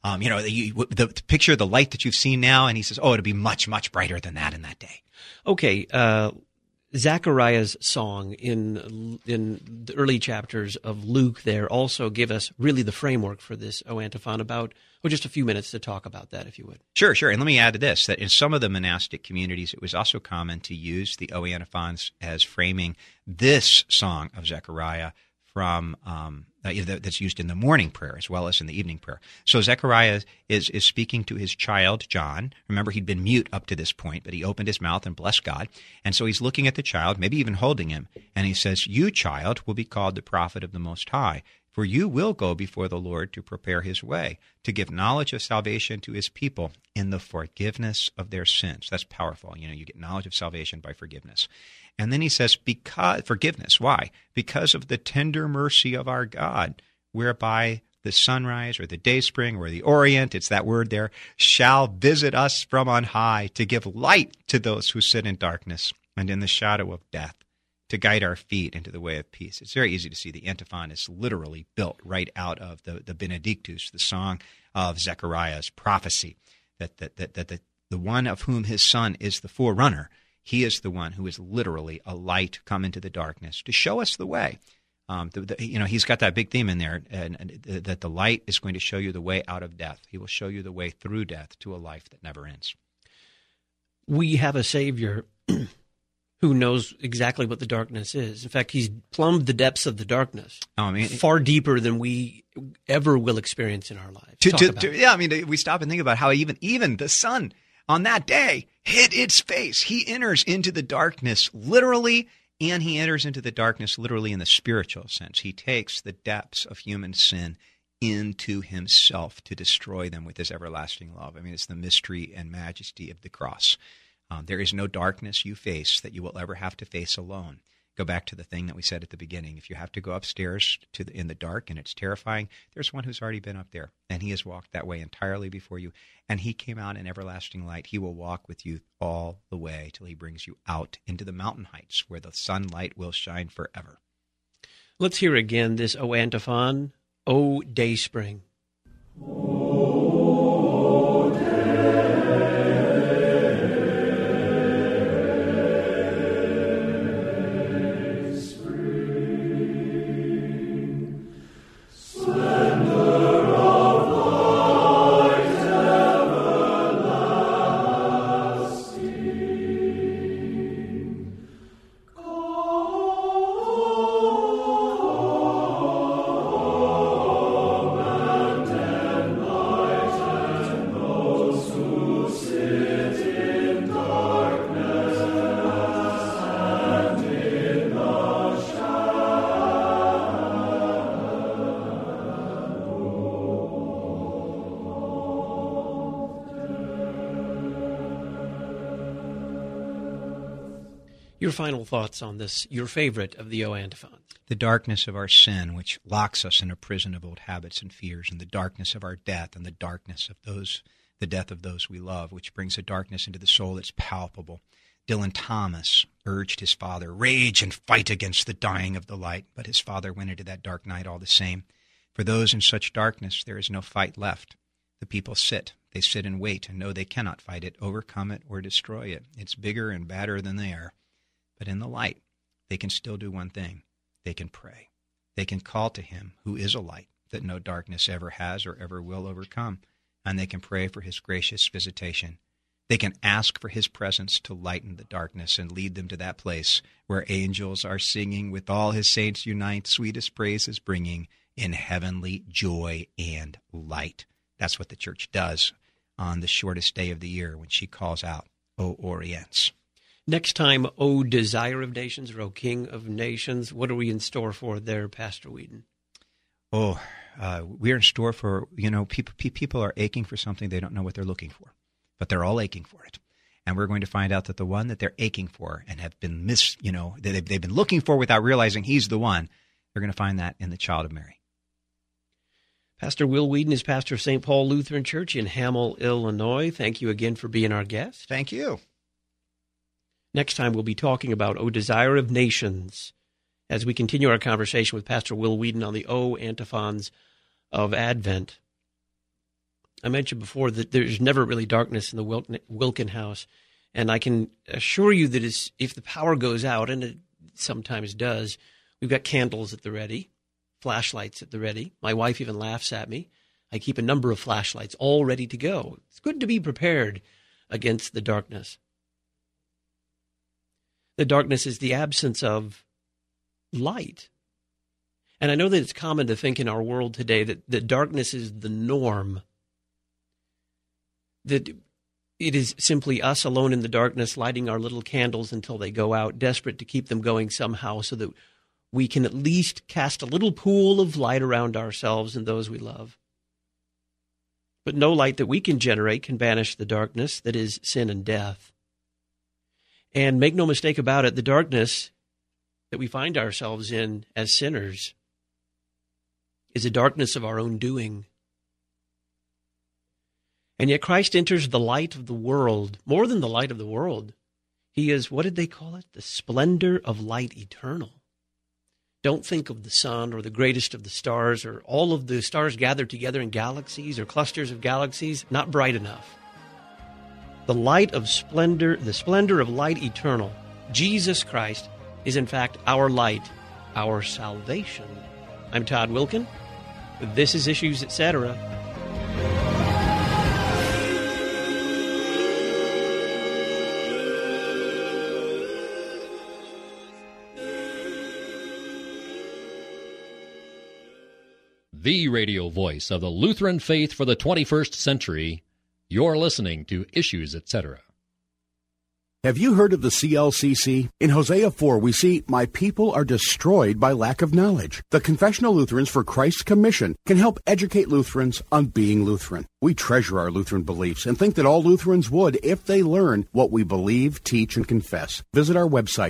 S2: The picture of the light that you've seen now, and he says, it'll be much, much brighter than that in that day.
S1: Okay, Zechariah's song in the early chapters of Luke there also give us really the framework for this O antiphon about, just a few minutes to talk about that, if you would.
S2: Sure. And let me add to this, that in some of the monastic communities, it was also common to use the O antiphons as framing this song of Zechariah from that's used in the morning prayer as well as in the evening prayer. So Zechariah is speaking to his child, John. Remember, he'd been mute up to this point, but he opened his mouth and blessed God. And so he's looking at the child, maybe even holding him, and he says, "You, child, will be called the prophet of the Most High, for you will go before the Lord to prepare his way, to give knowledge of salvation to his people in the forgiveness of their sins." That's powerful. You get knowledge of salvation by forgiveness. And then he says, forgiveness. Why? Because of the tender mercy of our God, whereby the sunrise or the dayspring or the orient, it's that word there, shall visit us from on high, to give light to those who sit in darkness and in the shadow of death, to guide our feet into the way of peace. It's very easy to see the antiphon is literally built right out of the Benedictus, the song of Zechariah's prophecy, that the one of whom his son is the forerunner, he is the one who is literally a light come into the darkness to show us the way. He's got that big theme in there, and that the light is going to show you the way out of death. He will show you the way through death to a life that never ends.
S1: we have a Savior who knows exactly what the darkness is. In fact, he's plumbed the depths of the darkness far deeper than we ever will experience in our lives.
S2: We stop and think about how even the sun on that day hid its face. He enters into the darkness literally, and he enters into the darkness literally in the spiritual sense. He takes the depths of human sin into himself to destroy them with his everlasting love. I mean, it's the mystery and majesty of the cross. There is no darkness you face that you will ever have to face alone. Go back to the thing that we said at the beginning. If you have to go upstairs in the dark and it's terrifying, there's one who's already been up there, and he has walked that way entirely before you, and he came out in everlasting light. He will walk with you all the way till he brings you out into the mountain heights where the sunlight will shine forever.
S1: Let's hear again this O antiphon, O Dayspring. Your final thoughts on this, your favorite of the O antiphons.
S2: The darkness of our sin, which locks us in a prison of old habits and fears, and the darkness of our death, and the darkness of the death of those we love, which brings a darkness into the soul that's palpable. Dylan Thomas urged his father, rage and fight against the dying of the light, but his father went into that dark night all the same. For those in such darkness, there is no fight left. The people sit. They sit and wait and know they cannot fight it, overcome it, or destroy it. It's bigger and badder than they are. But in the light, they can still do one thing. They can pray. They can call to him who is a light that no darkness ever has or ever will overcome, and they can pray for his gracious visitation. They can ask for his presence to lighten the darkness and lead them to that place where angels are singing with all his saints unite, sweetest praises bringing in heavenly joy and light. That's what the church does on the shortest day of the year when she calls out, O Orients.
S1: Next time, O Desire of Nations, or O King of Nations, what are we in store for there, Pastor Whedon?
S2: We're in store for, people are aching for something they don't know what they're looking for, but they're all aching for it. And we're going to find out that the one that they're aching for and have been they've been looking for without realizing he's the one, they're going to find that in the child of Mary.
S1: Pastor Will Whedon is pastor of St. Paul Lutheran Church in Hamel, Illinois. Thank you again for being our guest.
S2: Thank you.
S1: Next time, we'll be talking about O Desire of Nations as we continue our conversation with Pastor Will Whedon on the O antiphons of Advent. I mentioned before that there's never really darkness in the Wilkin house, and I can assure you that if the power goes out, and it sometimes does, we've got candles at the ready, flashlights at the ready. My wife even laughs at me. I keep a number of flashlights all ready to go. It's good to be prepared against the darkness. The darkness is the absence of light. And I know that it's common to think in our world today that darkness is the norm, that it is simply us alone in the darkness, lighting our little candles until they go out, desperate to keep them going somehow so that we can at least cast a little pool of light around ourselves and those we love. But no light that we can generate can banish the darkness that is sin and death. And make no mistake about it, the darkness that we find ourselves in as sinners is a darkness of our own doing. And yet Christ enters the light of the world, more than the light of the world. He is, what did they call it? The splendor of light eternal. Don't think of the sun or the greatest of the stars or all of the stars gathered together in galaxies or clusters of galaxies. Not bright enough. The light of splendor, the splendor of light eternal, Jesus Christ, is in fact our light, our salvation. I'm Todd Wilkin. This is Issues, Etc. .
S5: the radio voice of the Lutheran faith for the 21st century. You're listening to Issues, Etc.
S12: Have you heard of the CLCC? In Hosea 4, we see, "My people are destroyed by lack of knowledge." The Confessional Lutherans for Christ's Commission can help educate Lutherans on being Lutheran. We treasure our Lutheran beliefs and think that all Lutherans would if they learn what we believe, teach, and confess. Visit our website,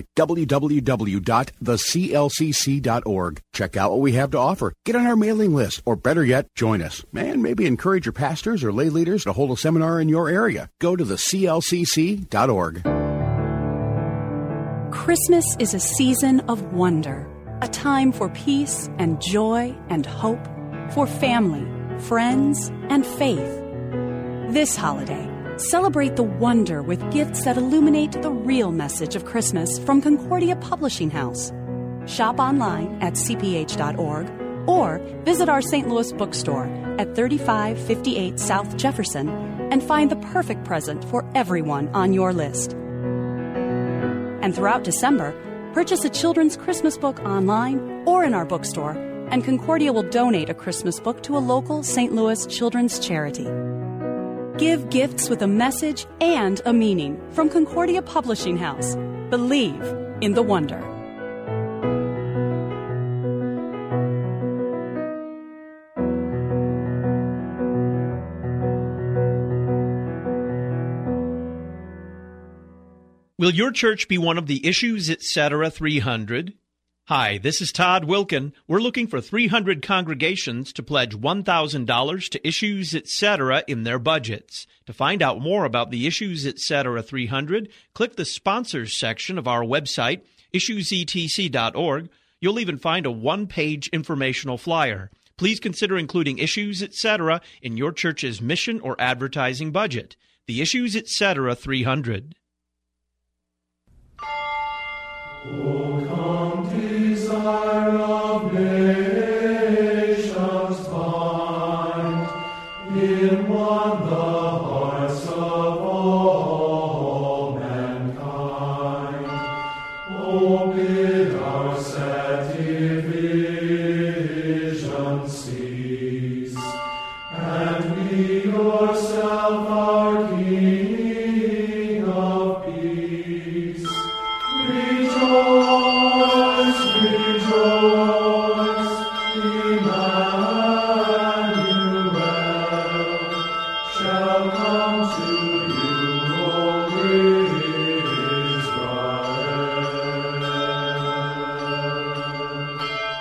S12: www.theclcc.org. Check out what we have to offer. Get on our mailing list, or better yet, join us. And maybe encourage your pastors or lay leaders to hold a seminar in your area. Go to theclcc.org.
S13: Christmas is a season of wonder, a time for peace and joy and hope, for family, friends, and faith. This holiday, celebrate the wonder with gifts that illuminate the real message of Christmas from Concordia Publishing House. Shop online at cph.org or visit our St. Louis bookstore at 3558 South Jefferson and find the perfect present for everyone on your list. And throughout December, purchase a children's Christmas book online or in our bookstore, and Concordia will donate a Christmas book to a local St. Louis children's charity. Give gifts with a message and a meaning from Concordia Publishing House. Believe in the wonder.
S3: Will your church be one of the Issues, Etc. 300? Hi, this is Todd Wilkin. We're looking for 300 congregations to pledge $1,000 to Issues, Etc. in their budgets. To find out more about the Issues, Etc. 300, click the Sponsors section of our website, issuesetc.org. You'll even find a one-page informational flyer. Please consider including Issues, Etc. in your church's mission or advertising budget. The Issues, Etc. 300.
S8: O come, desire of nations, find in one the hearts of all mankind. O bid our sad division cease, and we yourself our King of peace. Rejoice, rejoice, Emmanuel shall come to you, O Israel.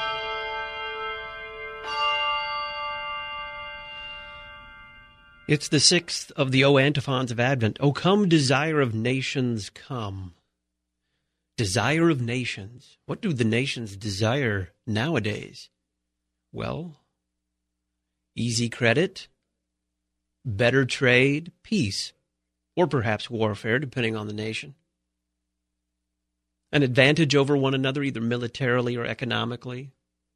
S1: It's the sixth of the O antiphons of Advent. O come, desire of nations, come. Desire of nations. What do the nations desire nowadays? Well, easy credit, better trade, peace, or perhaps warfare, depending on the nation. An advantage over one another, either militarily or economically.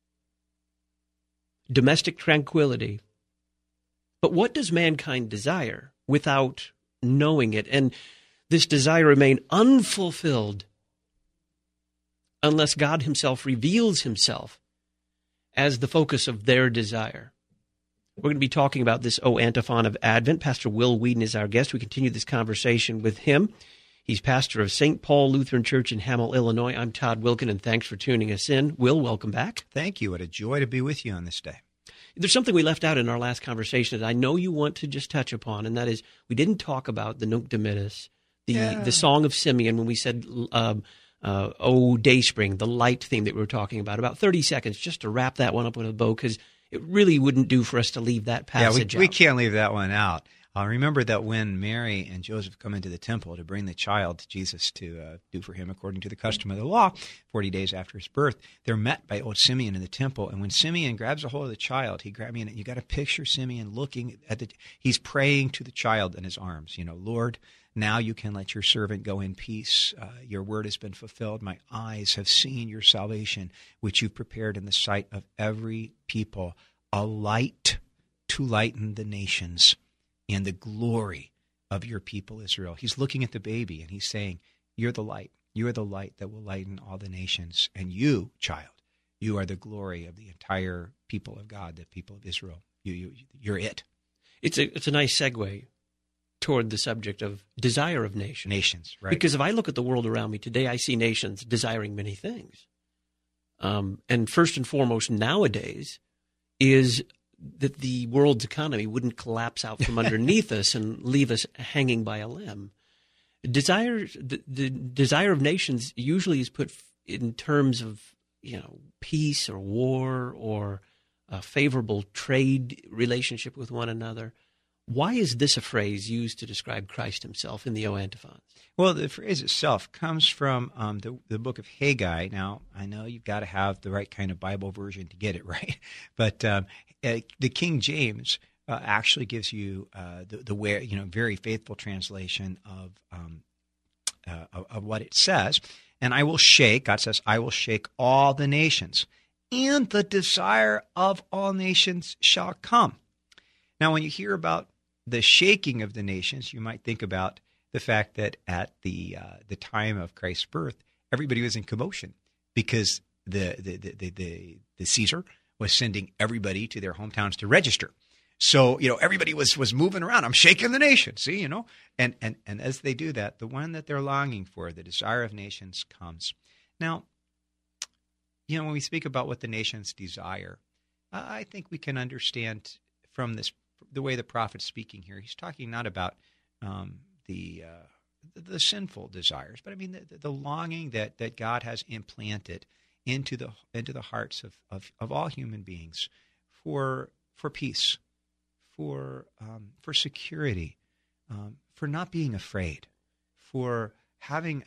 S1: Domestic tranquility. But what does mankind desire without knowing it? And this desire remain unfulfilled unless God himself reveals himself as the focus of their desire. We're going to be talking about this O antiphon of Advent. Pastor Will Weedon is our guest. We continue this conversation with him. He's pastor of St. Paul Lutheran Church in Hamel, Illinois. I'm Todd Wilkin, and thanks for tuning us in. Will, welcome back.
S2: Thank you. What a joy to be with you on this day.
S1: There's something we left out in our last conversation that I know you want to just touch upon, and that is we didn't talk about the Nunc Dimittis, the Song of Simeon, when we said O Dayspring, the light theme that we were talking about 30 seconds just to wrap that one up with a bow, because it really wouldn't do for us to leave that passage out.
S2: We can't leave that one out. Remember that when Mary and Joseph come into the temple to bring the child to Jesus to do for him according to the custom of the law, 40 days after his birth, they're met by old Simeon in the temple. And when Simeon grabs a hold of the child, you got to picture Simeon looking at he's praying to the child in his arms. Lord, now you can let your servant go in peace. Your word has been fulfilled. My eyes have seen your salvation, which you've prepared in the sight of every people, a light to lighten the nations and the glory of your people Israel. He's looking at the baby and he's saying, you're the light. You are the light that will lighten all the nations. And you, child, You are the glory of the entire people of God, the people of Israel. You're it.
S1: It's a nice segue toward the subject of desire of nations.
S2: Nations, right.
S1: Because if I look at the world around me today, I see nations desiring many things. And first and foremost nowadays is that the world's economy wouldn't collapse out from underneath us and leave us hanging by a limb. The desire of nations usually is put in terms of, peace or war or a favorable trade relationship with one another. Why is this a phrase used to describe Christ himself in the O antiphons?
S2: Well, the phrase itself comes from the book of Haggai. Now, I know you've got to have the right kind of Bible version to get it right, but the King James actually gives you the very faithful translation of what it says. And I will shake, God says, I will shake all the nations, and the desire of all nations shall come. Now, when you hear about the shaking of the nations, you might think about the fact that at the time of Christ's birth, everybody was in commotion because the Caesar was sending everybody to their hometowns to register. So, everybody was moving around. I'm shaking the nation, see, And as they do that, the one that they're longing for, the desire of nations, comes. Now, when we speak about what the nations desire, I think we can understand from the way the prophet's speaking here. He's talking not about the sinful desires, but I mean the longing that God has implanted into the hearts of all human beings for peace, for security, for not being afraid, for having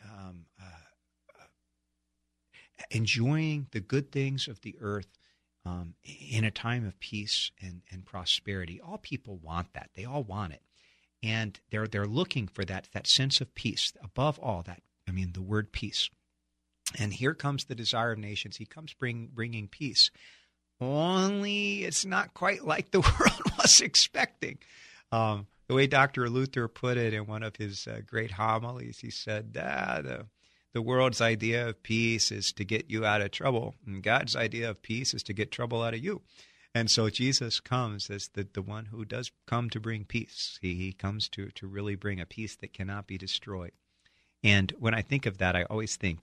S2: enjoying the good things of the earth in a time of peace and prosperity. All people want that. They all want it. And they're looking for that sense of peace. Above all, the word peace. And here comes the desire of nations. He comes bringing peace. Only it's not quite like the world was expecting. The way Dr. Luther put it in one of his great homilies, he said, the world's idea of peace is to get you out of trouble, and God's idea of peace is to get trouble out of you. And so Jesus comes as the one who does come to bring peace. He comes to really bring a peace that cannot be destroyed. And when I think of that, I always think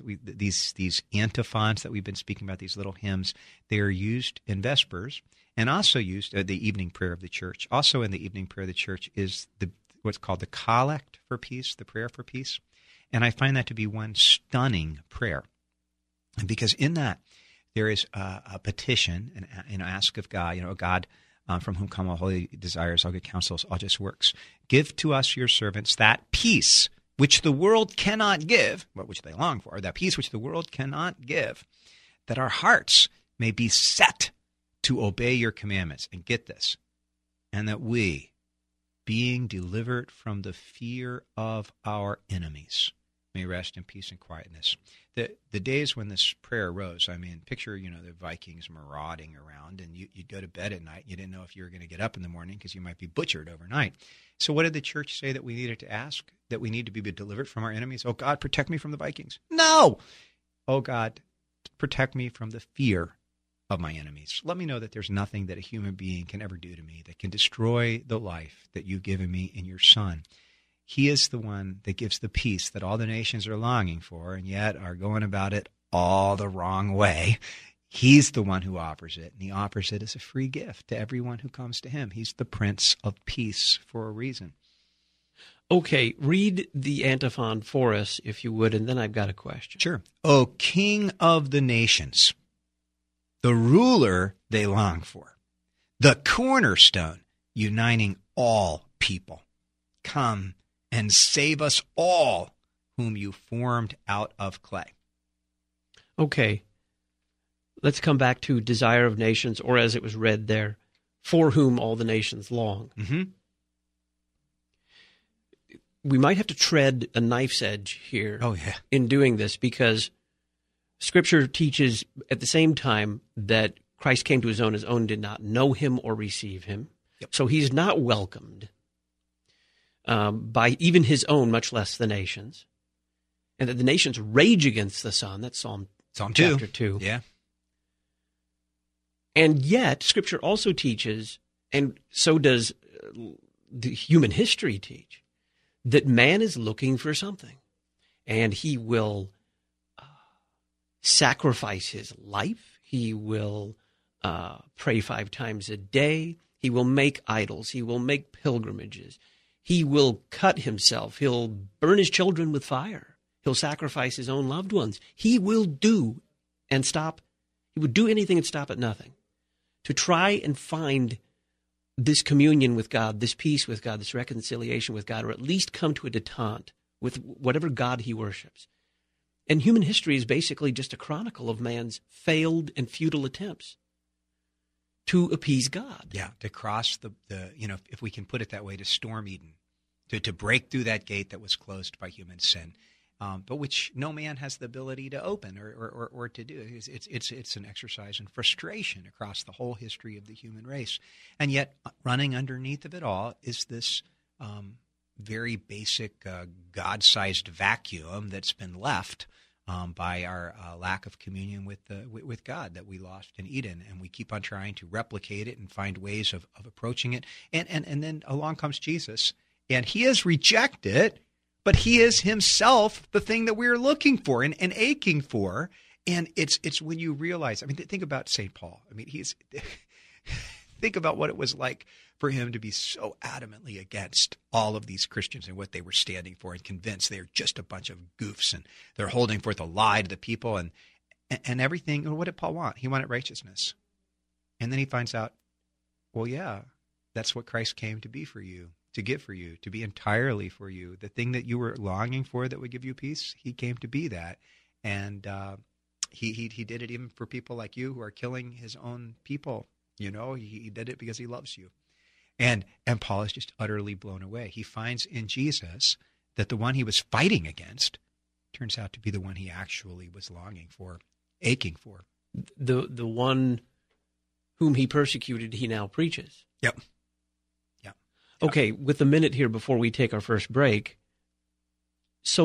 S2: these antiphons that we've been speaking about, these little hymns, they are used in Vespers and also used at the evening prayer of the church. Also in the evening prayer of the church is what's called the collect for peace, the prayer for peace. And I find that to be one stunning prayer, because in that there is a petition and ask of God, God, from whom come all holy desires, all good counsels, all just works. Give to us, your servants, that peace which the world cannot give, but which they long for, that peace which the world cannot give, that our hearts may be set to obey your commandments. And get this, and that we, being delivered from the fear of our enemies, may rest in peace and quietness. The days when this prayer arose, picture, the Vikings marauding around, and you'd go to bed at night. You didn't know if you were going to get up in the morning because you might be butchered overnight. So what did the church say that we needed to ask? That we need to be delivered from our enemies? Oh, God, protect me from the Vikings. No! Oh, God, protect me from the fear of my enemies. Let me know that there's nothing that a human being can ever do to me that can destroy the life that you've given me in your Son. He is the one that gives the peace that all the nations are longing for and yet are going about it all the wrong way. He's the one who offers it, and he offers it as a free gift to everyone who comes to him. He's the Prince of Peace for a reason.
S1: Okay, read the antiphon for us, if you would, and then I've got a question.
S2: Sure. O King of the nations, the ruler they long for, the cornerstone uniting all people, come and save us all whom you formed out of clay.
S1: Okay. Let's come back to desire of nations, or as it was read there, for whom all the nations long.
S2: Mm-hmm.
S1: We might have to tread a knife's edge here in doing this, because Scripture teaches at the same time that Christ came to his own did not know him or receive him.
S2: Yep.
S1: So he's not welcomed by even his own, much less the nations. And that the nations rage against the Son. That's Psalm chapter 2.
S2: Yeah.
S1: And yet, Scripture also teaches, and so does the human history teach, that man is looking for something. And he will sacrifice his life. He will pray 5 times a day. He will make idols. He will make pilgrimages. He will cut himself. He'll burn his children with fire. He'll sacrifice his own loved ones. He will do and stop. He would do anything and stop at nothing to try and find this communion with God, this peace with God, this reconciliation with God, or at least come to a detente with whatever God he worships. And human history is basically just a chronicle of man's failed and futile attempts to appease God.
S2: Yeah, to cross the if we can put it that way, to storm Eden, to break through that gate that was closed by human sin, but which no man has the ability to open or to do. It's an exercise in frustration across the whole history of the human race. And yet running underneath of it all is this very basic God-sized vacuum that's been left by our lack of communion with God that we lost in Eden, and we keep on trying to replicate it and find ways of approaching it. And then along comes Jesus, and he is rejected, but he is himself the thing that we're looking for and aching for. And it's when you realize, I mean, think about St. Paul. I mean, think about what it was like for him to be so adamantly against all of these Christians and what they were standing for, and convinced they're just a bunch of goofs and they're holding forth a lie to the people and everything. What did Paul want? He wanted righteousness. And then he finds out, well, yeah, that's what Christ came to be for you, to give for you, to be entirely for you. The thing that you were longing for that would give you peace, he came to be that. And he did it even for people like you who are killing his own people. You know, he did it because he loves you. And Paul is just utterly blown away. He finds in Jesus that the one he was fighting against turns out to be the one he actually was longing for, aching for.
S1: The one whom he persecuted, he now preaches.
S2: Yep.
S1: Okay, with a minute here before we take our first break, so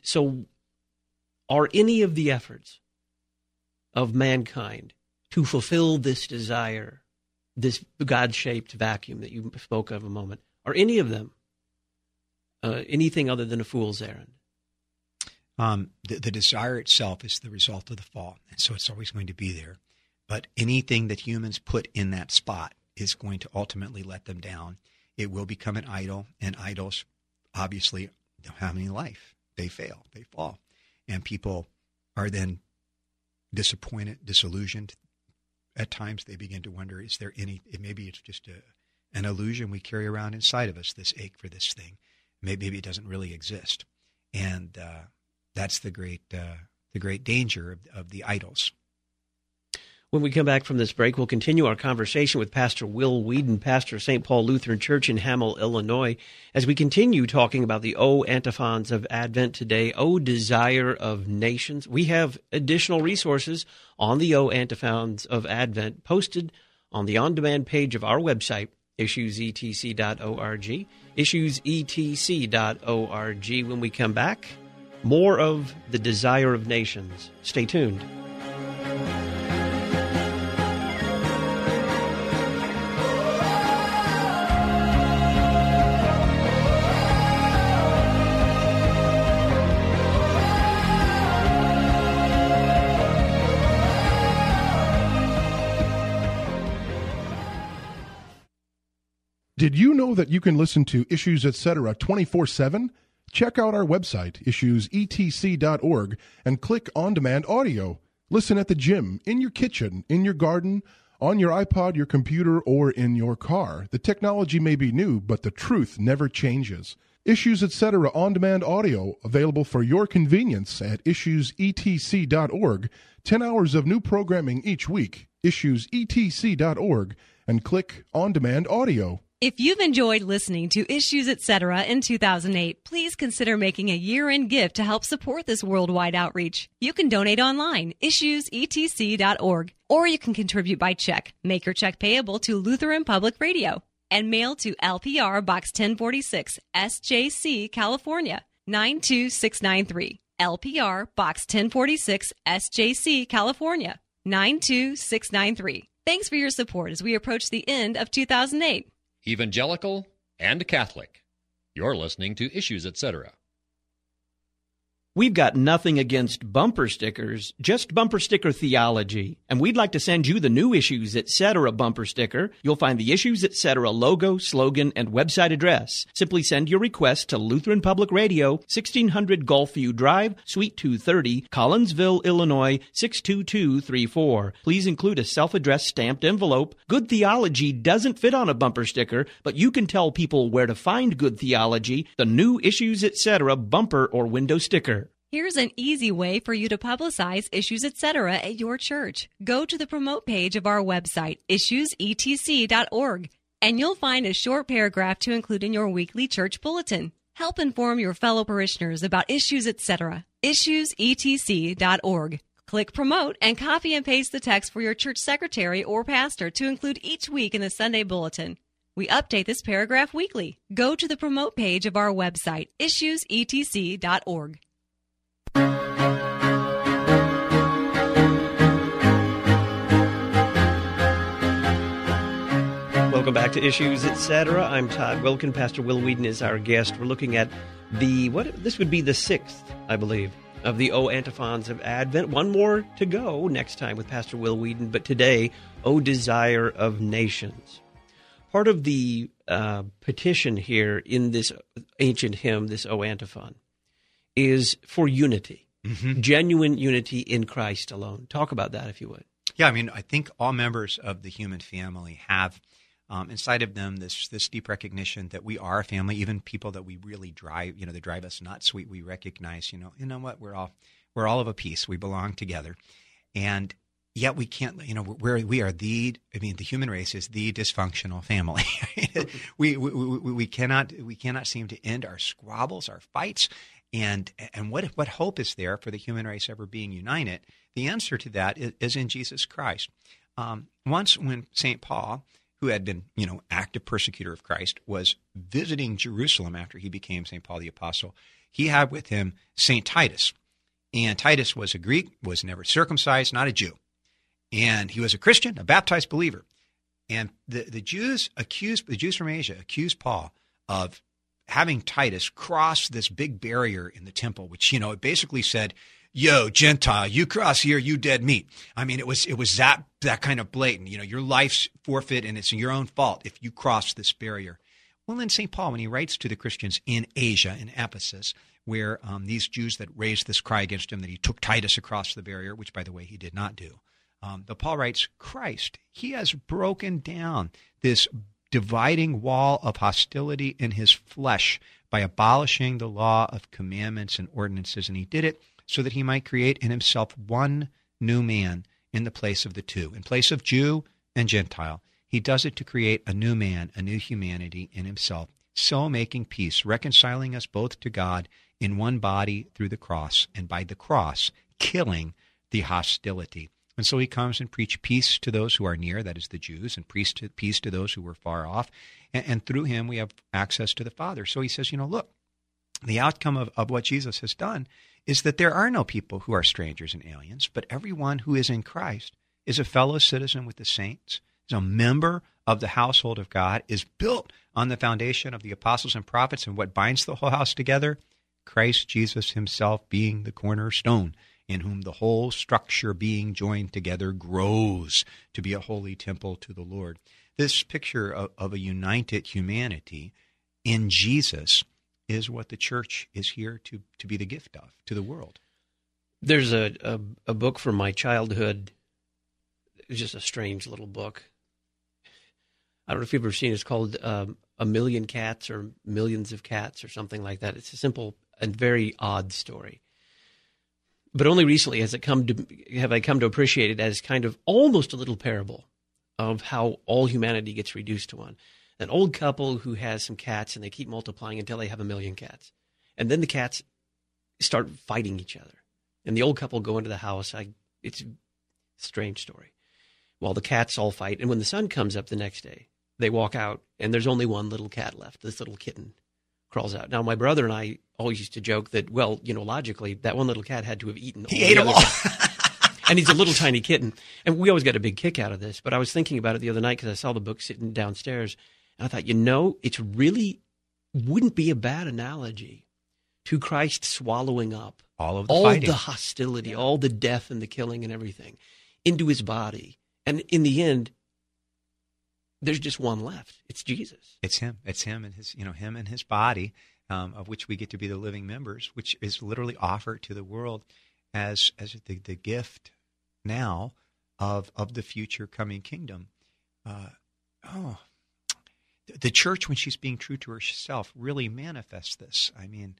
S1: are any of the efforts of mankind to fulfill this desire, this God-shaped vacuum that you spoke of a moment, are any of them anything other than a fool's errand?
S2: The desire itself is the result of the fall, and so it's always going to be there. But anything that humans put in that spot is going to ultimately let them down. It will become an idol, and idols obviously don't have any life. They fail, they fall. And people are then disappointed, disillusioned. At times they begin to wonder, is there any, maybe it's just an illusion we carry around inside of us, this ache for this thing. Maybe it doesn't really exist. And that's the great danger of the idols.
S1: When we come back from this break, we'll continue our conversation with Pastor Will Weedon, pastor of St. Paul Lutheran Church in Hamel, Illinois, as we continue talking about the O antiphons of Advent today, O Desire of Nations. We have additional resources on the O antiphons of Advent posted on the on-demand page of our website, issuesetc.org, issuesetc.org. When we come back, more of the Desire of Nations. Stay tuned.
S6: Did you know that you can listen to Issues Etc. 24/7? Check out our website, issuesetc.org, and click On Demand Audio. Listen at the gym, in your kitchen, in your garden, on your iPod, your computer, or in your car. The technology may be new, but the truth never changes. Issues Etc. On Demand Audio, available for your convenience at issuesetc.org. 10 hours of new programming each week. Issuesetc.org, and click On Demand Audio.
S4: If you've enjoyed listening to Issues Etc. in 2008, please consider making a year-end gift to help support this worldwide outreach. You can donate online, issuesetc.org, or you can contribute by check. Make your check payable to Lutheran Public Radio and mail to LPR Box 1046, SJC, California, 92693. LPR Box 1046, SJC, California, 92693. Thanks for your support as we approach the end of 2008.
S5: Evangelical and Catholic. You're listening to Issues, Etc.
S1: We've got nothing against bumper stickers, just bumper sticker theology. And we'd like to send you the new Issues Etc. bumper sticker. You'll find the Issues Etc. logo, slogan, and website address. Simply send your request to Lutheran Public Radio, 1600 Gulfview Drive, Suite 230, Collinsville, Illinois, 62234. Please include a self-addressed stamped envelope. Good theology doesn't fit on a bumper sticker, but you can tell people where to find good theology, the new Issues Etc. bumper or window sticker.
S4: Here's an easy way for you to publicize Issues Etc. at your church. Go to the promote page of our website, issuesetc.org, and you'll find a short paragraph to include in your weekly church bulletin. Help inform your fellow parishioners about Issues Etc. issuesetc.org. Click promote and copy and paste the text for your church secretary or pastor to include each week in the Sunday bulletin. We update this paragraph weekly. Go to the promote page of our website, issuesetc.org.
S1: Welcome back to Issues Etc. I'm Todd Wilken. Pastor Will Whedon is our guest. We're looking at this would be the sixth, I believe, of the O Antiphons of Advent. One more to go next time with Pastor Will Whedon, but today, O Desire of Nations. Part of the petition here in this ancient hymn, this O Antiphon, is for unity, genuine unity in Christ alone. Talk about that, if you would.
S2: Yeah, I mean, I think all members of the human family have inside of them this deep recognition that we are a family. Even people that we really drive, that drive us nuts, we recognize, you know what, we're all of a piece. We belong together, and yet we can't. The human race is the dysfunctional family. we cannot seem to end our squabbles, our fights. And what hope is there for the human race ever being united? The answer to that is in Jesus Christ. Once when St. Paul, who had been, active persecutor of Christ, was visiting Jerusalem after he became St. Paul the Apostle, he had with him St. Titus. And Titus was a Greek, was never circumcised, not a Jew. And he was a Christian, a baptized believer. And the Jews from Asia accused Paul of having Titus cross this big barrier in the temple, which, it basically said, yo, Gentile, you cross here, you dead meat. I mean, it was that kind of blatant, your life's forfeit and it's your own fault if you cross this barrier. Well, then St. Paul, when he writes to the Christians in Asia, in Ephesus, where these Jews that raised this cry against him, that he took Titus across the barrier, which, by the way, he did not do. But Paul writes, Christ, he has broken down this dividing wall of hostility in his flesh by abolishing the law of commandments and ordinances. And he did it so that he might create in himself one new man in the place of the two. In place of Jew and Gentile, he does it to create a new man, a new humanity in himself, so making peace, reconciling us both to God in one body through the cross, and by the cross, killing the hostility. And so he comes and preaches peace to those who are near, that is the Jews, and peace to those who were far off. And through him, we have access to the Father. So he says, look, the outcome of what Jesus has done is that there are no people who are strangers and aliens, but everyone who is in Christ is a fellow citizen with the saints, is a member of the household of God, is built on the foundation of the apostles and prophets, and what binds the whole house together? Christ Jesus himself being the cornerstone, in whom the whole structure being joined together grows to be a holy temple to the Lord. This picture of a united humanity in Jesus is what the church is here to be the gift of to the world.
S1: There's a book from my childhood. It's just a strange little book. I don't know if you've ever seen it. It's called A Million Cats or Millions of Cats or something like that. It's a simple and very odd story. But only recently have I come to appreciate it as kind of almost a little parable of how all humanity gets reduced to one. An old couple who has some cats, and they keep multiplying until they have 1 million cats. And then the cats start fighting each other. And the old couple go into the house. It's a strange story. While the cats all fight. And when the sun comes up the next day, they walk out, and there's only one little cat left. This little kitten crawls out. Now, my brother and I always used to joke that, logically, that one little cat had to have eaten all.
S2: He ate them all.
S1: And he's a little tiny kitten. And we always got a big kick out of this. But I was thinking about it the other night because I saw the book sitting downstairs. And I thought, it's really wouldn't be a bad analogy to Christ swallowing up
S2: all the
S1: hostility, all the death and the killing and everything into his body. And in the end, there's just one left. It's Jesus.
S2: It's him. It's him and his body, of which we get to be the living members, which is literally offered to the world as the gift now of the future coming kingdom. The church, when she's being true to herself, really manifests this. I mean,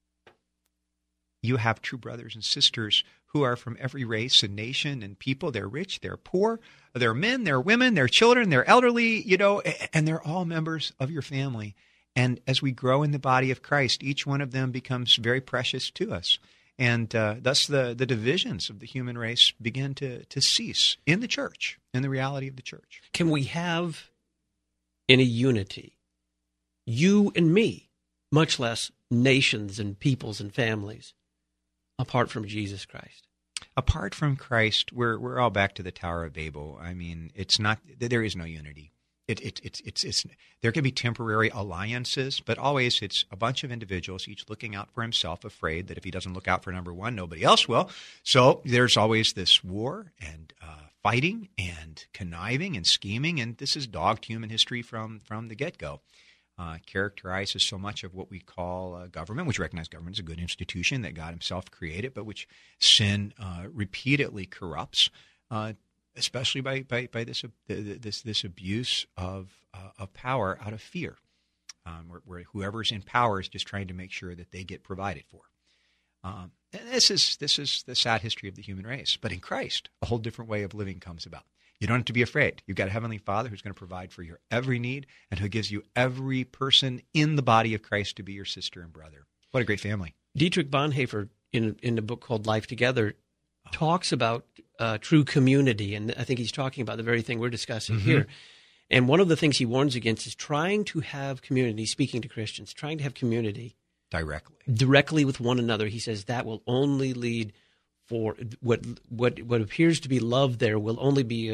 S2: you have true brothers and sisters who are from every race and nation and people. They're rich, they're poor, they're men, they're women, they're children, they're elderly, and they're all members of your family. And as we grow in the body of Christ, each one of them becomes very precious to us. And thus the divisions of the human race begin to cease in the church, in the reality of the church.
S1: Can we have any unity, you and me, much less nations and peoples and families, apart from Jesus Christ?
S2: Apart from Christ, we're all back to the Tower of Babel. I mean, there is no unity. It's there can be temporary alliances, but always it's a bunch of individuals, each looking out for himself, afraid that if he doesn't look out for number one, nobody else will. So there's always this war and fighting and conniving and scheming, and this is dogged human history from the get-go. Characterizes so much of what we call government, which recognize government is a good institution that God himself created, but which sin repeatedly corrupts, especially by this abuse of power out of fear, where whoever's in power is just trying to make sure that they get provided for. And this is the sad history of the human race. But in Christ, a whole different way of living comes about. You don't have to be afraid. You've got a Heavenly Father who's going to provide for your every need and who gives you every person in the body of Christ to be your sister and brother. What a great family.
S1: Dietrich Bonhoeffer, in a book called Life Together, talks about true community, and I think he's talking about the very thing we're discussing here. And one of the things he warns against is trying to have community, speaking to Christians, trying to have community directly with one another. He says that will only lead for what appears to be love there will only be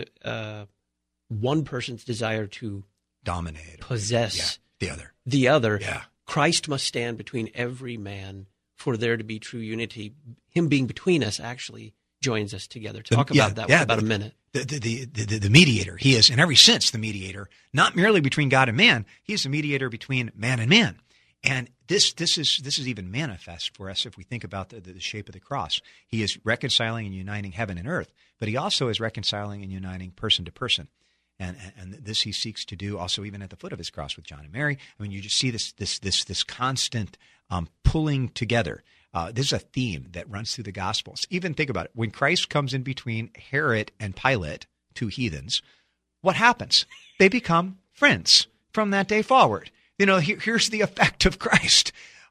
S1: one person's desire to
S2: dominate,
S1: possess
S2: the other.
S1: Yeah. Christ must stand between every man for there to be true unity. Him being between us actually joins us together. Talk about that for about a minute.
S2: The mediator. He is, in every sense, the mediator, not merely between God and man. He is the mediator between man and man. And this is even manifest for us if we think about the shape of the cross. He is reconciling and uniting heaven and earth, but he also is reconciling and uniting person to person. And this he seeks to do also even at the foot of his cross with John and Mary. I mean, you just see this constant pulling together. This is a theme that runs through the Gospels. Even think about it. When Christ comes in between Herod and Pilate, two heathens, what happens? They become friends from that day forward. Here's the effect of Christ.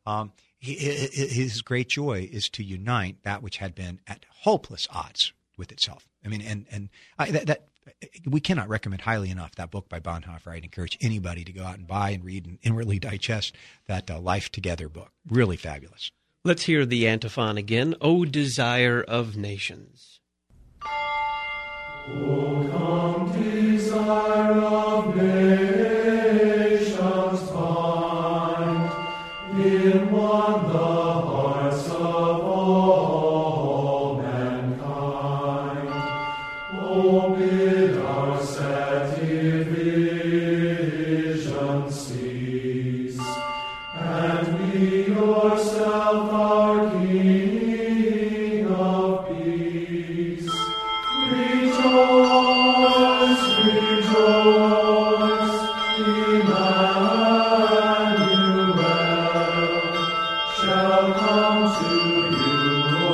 S2: His great joy is to unite that which had been at hopeless odds with itself. I mean, and that we cannot recommend highly enough that book by Bonhoeffer. I'd encourage anybody to go out and buy and read and inwardly digest that Life Together book. Really fabulous.
S1: Let's hear the antiphon again. O desire of nations.
S8: O come, desire of nations, find in one the hearts of all mankind. O bid our sad division cease, and be yourself our King of peace. Rejoice, rejoice, Emmanuel shall come to you, O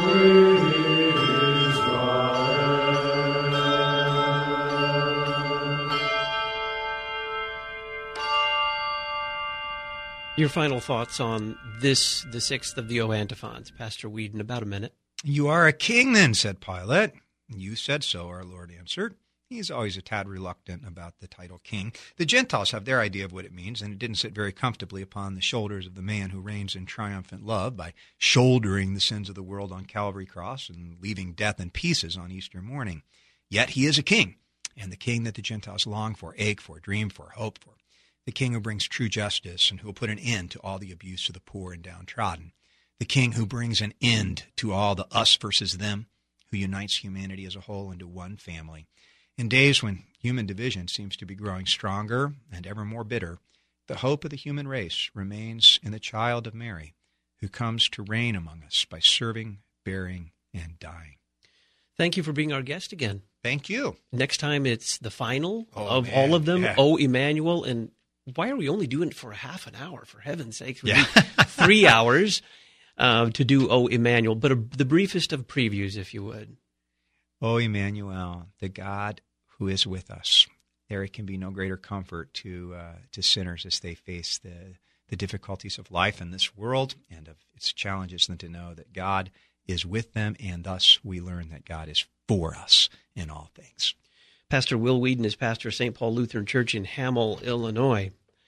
S8: Israel.
S1: Your final thoughts on this, the sixth of the O antiphons, Pastor Weedon, about a minute.
S2: You are a king then, said Pilate. You said so, our Lord answered. He's always a tad reluctant about the title king. The Gentiles have their idea of what it means, and it didn't sit very comfortably upon the shoulders of the man who reigns in triumphant love by shouldering the sins of the world on Calvary cross and leaving death in pieces on Easter morning. Yet he is a king, and the king that the Gentiles long for, ache for, dream for, hope for. The king who brings true justice and who will put an end to all the abuse of the poor and downtrodden. The king who brings an end to all the us versus them, who unites humanity as a whole into one family. In days when human division seems to be growing stronger and ever more bitter, the hope of the human race remains in the child of Mary, who comes to reign among us by serving, bearing, and dying.
S1: Thank you for being our guest again.
S2: Thank you.
S1: Next time it's the final of all of them, yeah. O Emmanuel. And why are we only doing it for a half an hour? For heaven's sake, 3 hours to do O Emmanuel. But the briefest of previews, if you would.
S2: O Emmanuel, the God who is with us. There can be no greater comfort to sinners as they face the difficulties of life in this world and of its challenges than to know that God is with them, and thus we learn that God is for us in all things.
S1: Pastor Will Weedon is pastor of St. Paul Lutheran Church in Hamel, Illinois.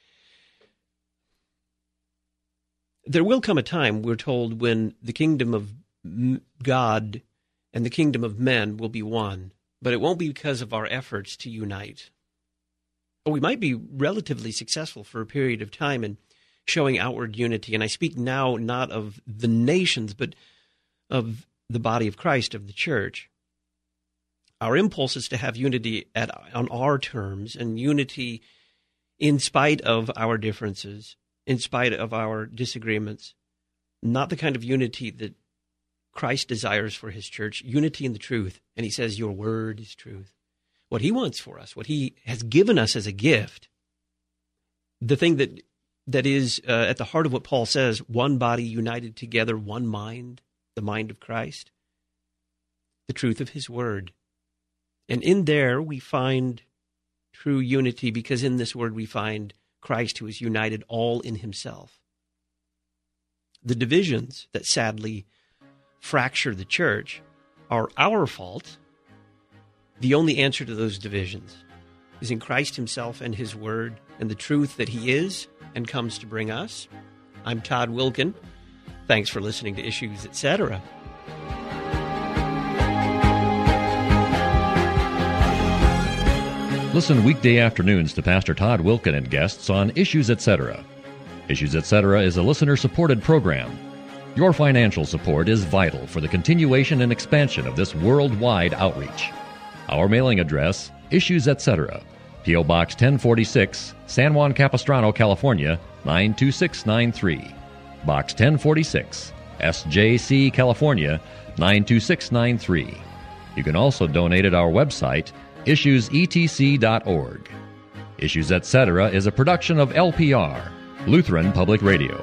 S1: There will come a time, we're told, when the kingdom of God and the kingdom of men will be one, but it won't be because of our efforts to unite. Or we might be relatively successful for a period of time in showing outward unity, and I speak now not of the nations, but of the body of Christ, of the church. Our impulse is to have unity on our terms, and unity in spite of our differences, in spite of our disagreements, not the kind of unity that Christ desires for his church, unity in the truth. And he says, your word is truth. What he wants for us, what he has given us as a gift, the thing that is at the heart of what Paul says, one body united together, one mind, the mind of Christ, the truth of his word. And in there we find true unity, because in this word we find Christ, who is united all in himself. The divisions that sadly fracture the church are our fault. The only answer to those divisions is in Christ himself and his word and the truth that he is and comes to bring us. I'm Todd Wilkin. Thanks for listening to Issues, Etc.
S5: Listen weekday afternoons to Pastor Todd Wilkin and guests on Issues, Etc. Issues, Etc. is a listener-supported program. Your financial support is vital for the continuation and expansion of this worldwide outreach. Our mailing address, Issues, Etc., P.O. Box 1046, San Juan Capistrano, California, 92693. Box 1046, SJC, California, 92693. You can also donate at our website, issuesetc.org. Issues, Etc. is a production of LPR, Lutheran Public Radio.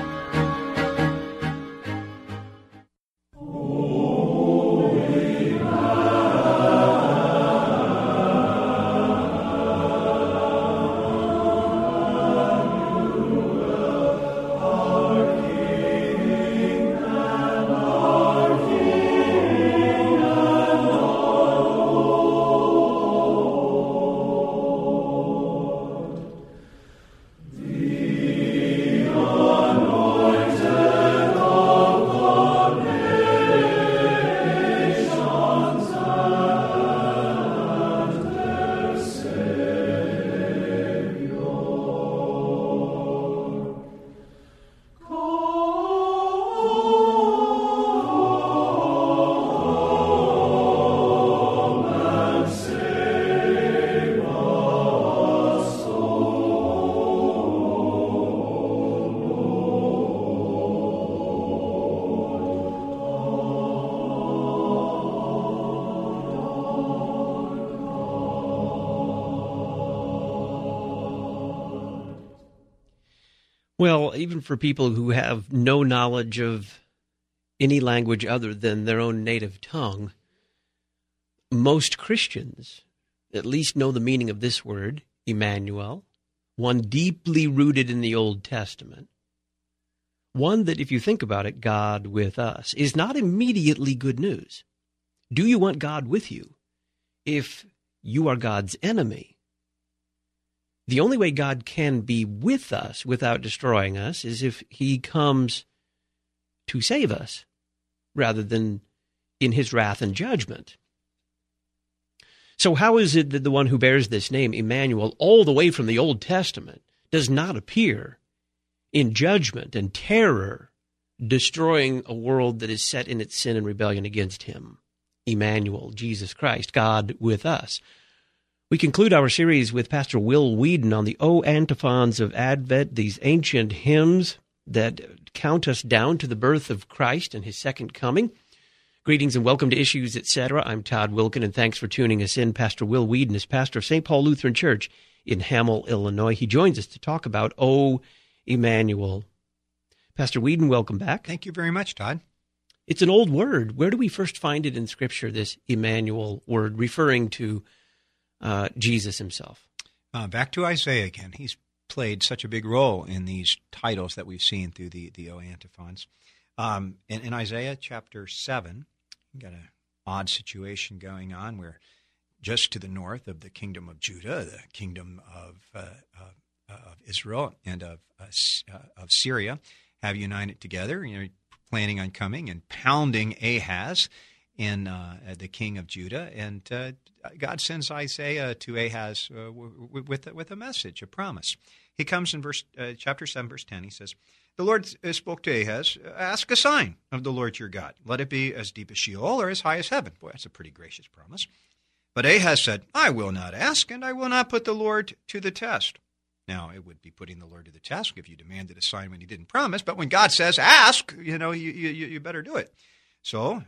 S1: Well, even for people who have no knowledge of any language other than their own native tongue, most Christians at least know the meaning of this word, Emmanuel, one deeply rooted in the Old Testament, one that, if you think about it, God with us, is not immediately good news. Do you want God with you? If you are God's enemy. The only way God can be with us without destroying us is if he comes to save us rather than in his wrath and judgment. So how is it that the one who bears this name, Emmanuel, all the way from the Old Testament, does not appear in judgment and terror, destroying a world that is set in its sin and rebellion against him? Emmanuel, Jesus Christ, God with us. We conclude our series with Pastor Will Weedon on the O antiphons of Advent, these ancient hymns that count us down to the birth of Christ and his second coming. Greetings and welcome to Issues, Etc. I'm Todd Wilkin, and thanks for tuning us in. Pastor Will Weedon is pastor of St. Paul Lutheran Church in Hamel, Illinois. He joins us to talk about O Emmanuel. Pastor Weedon, welcome back.
S2: Thank you very much, Todd.
S1: It's an old word. Where do we first find it in Scripture, this Emmanuel word, referring to Jesus himself?
S2: Back to Isaiah again. He's played such a big role in these titles that we've seen through the O antiphons. In Isaiah chapter 7, you've got an odd situation going on where just to the north of the kingdom of Judah, the kingdom of Israel and of Syria have united together, planning on coming and pounding Ahaz in the king of Judah. And God sends Isaiah to Ahaz with a message, a promise. He comes in chapter 7, verse 10. He says, "The Lord spoke to Ahaz, ask a sign of the Lord your God. Let it be as deep as Sheol or as high as heaven." Boy, that's a pretty gracious promise. But Ahaz said, "I will not ask, and I will not put the Lord to the test." Now, it would be putting the Lord to the test if you demanded a sign when he didn't promise. But when God says, ask, you better do it. So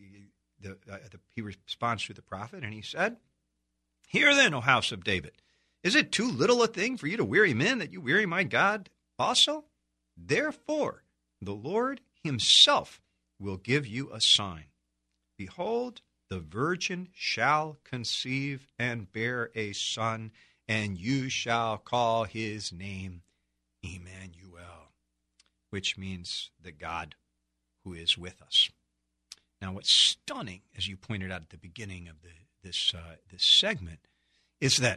S2: he responds to the prophet, and he said, "Hear then, O house of David, is it too little a thing for you to weary men that you weary my God also? Therefore, the Lord himself will give you a sign. Behold, the virgin shall conceive and bear a son, and you shall call his name Emmanuel," which means the God who is with us. Now, what's stunning, as you pointed out at the beginning of this segment, is that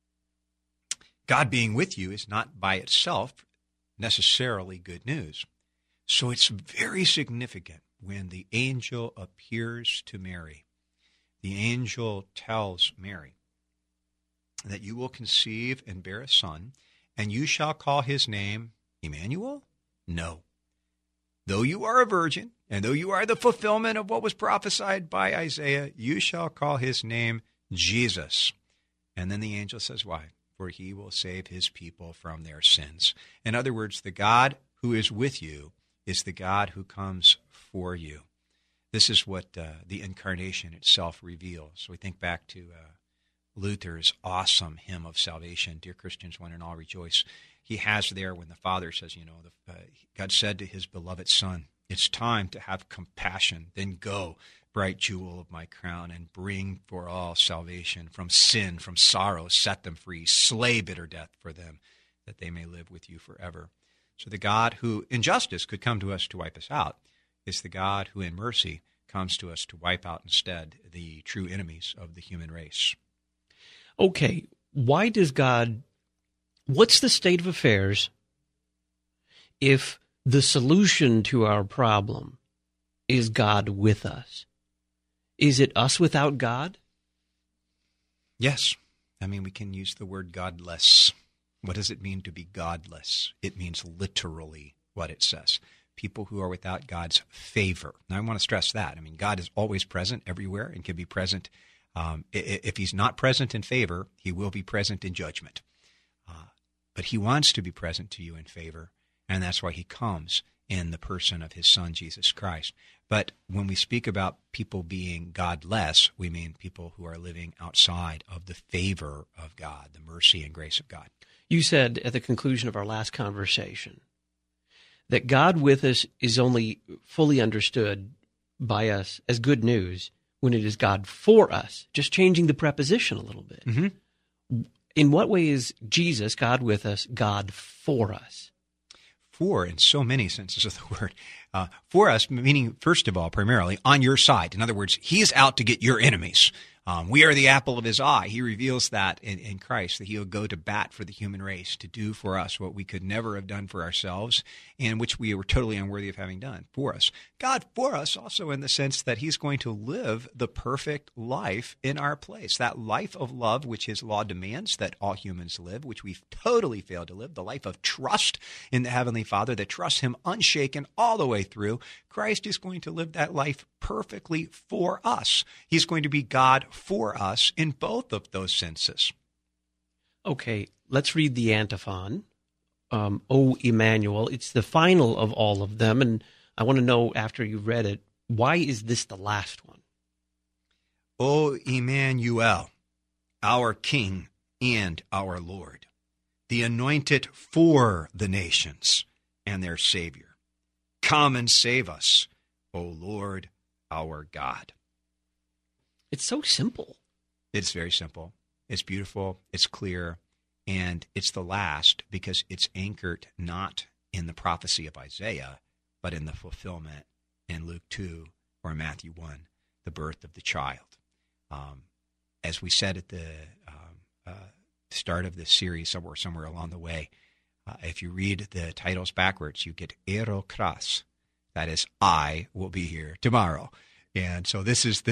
S2: God being with you is not by itself necessarily good news. So it's very significant when the angel appears to Mary. The angel tells Mary that you will conceive and bear a son, and you shall call his name Emmanuel? No. Though you are a virgin, and though you are the fulfillment of what was prophesied by Isaiah, you shall call his name Jesus. And then the angel says, why? For he will save his people from their sins. In other words, the God who is with you is the God who comes for you. This is what the incarnation itself reveals. We think back to Luther's awesome hymn of salvation, "Dear Christians, one and all rejoice." He has there when the Father says, God said to his beloved Son, "It's time to have compassion. Then go, bright jewel of my crown, and bring for all salvation from sin, from sorrow, set them free, slay bitter death for them, that they may live with you forever." So the God who in justice could come to us to wipe us out is the God who in mercy comes to us to wipe out instead the true enemies of the human race.
S1: Okay, what's the state of affairs if the solution to our problem is God with us? Is it us without God?
S2: Yes. We can use the word godless. What does it mean to be godless? It means literally what it says. People who are without God's favor. Now, I want to stress that. God is always present everywhere and can be present. If he's not present in favor, he will be present in judgment. But he wants to be present to you in favor, and that's why he comes in the person of his Son, Jesus Christ. But when we speak about people being godless, we mean people who are living outside of the favor of God, the mercy and grace of God.
S1: You said at the conclusion of our last conversation that God with us is only fully understood by us as good news when it is God for us, just changing the preposition a little bit. Mm-hmm. In what way is Jesus, God with us, God for us?
S2: For, in so many senses of the word. For us, meaning, first of all, primarily, on your side. In other words, he is out to get your enemies. We are the apple of his eye. He reveals that in Christ, that he will go to bat for the human race, to do for us what we could never have done for ourselves, and which we were totally unworthy of having done for us. God for us also in the sense that he's going to live the perfect life in our place, that life of love which his law demands that all humans live, which we've totally failed to live, the life of trust in the Heavenly Father that trusts him unshaken all the way through. Christ is going to live that life perfectly for us. He's going to be God for us in both of those senses.
S1: Okay, let's read the antiphon. O Emmanuel. It's the final of all of them, and I want to know, after you've read it, why is this the last one?
S2: O Emmanuel, our King and our Lord, the anointed for the nations and their Savior. Come and save us, O Lord, our God.
S1: It's so simple.
S2: It's very simple. It's beautiful. It's clear. And it's the last because it's anchored not in the prophecy of Isaiah, but in the fulfillment in Luke 2 or Matthew 1, the birth of the child. As we said at the start of this series, somewhere along the way, if you read the titles backwards, you get Erokras. That is, I will be here tomorrow. And so this is the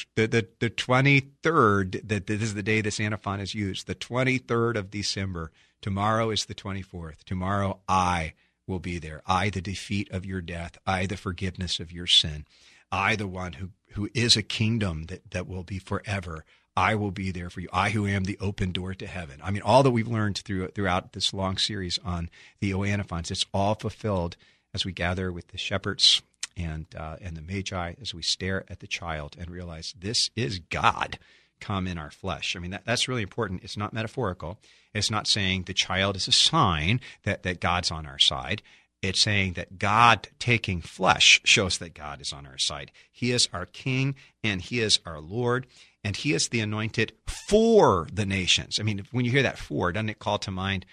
S2: 23rd. This is the day this antiphon is used. The 23rd of December. Tomorrow is the 24th. Tomorrow I will be there. I, the defeat of your death. I, the forgiveness of your sin. I, the one who is a kingdom that will be forever. I will be there for you. I who am the open door to heaven. I mean, all that we've learned throughout this long series on the O Antiphons, it's all fulfilled as we gather with the shepherds and the Magi, as we stare at the child and realize this is God come in our flesh. I mean, that's really important. It's not metaphorical. It's not saying the child is a sign that God's on our side. It's saying that God taking flesh shows that God is on our side. He is our King and he is our Lord, and he is the anointed for the nations. I mean, when you hear that for, doesn't it call to mind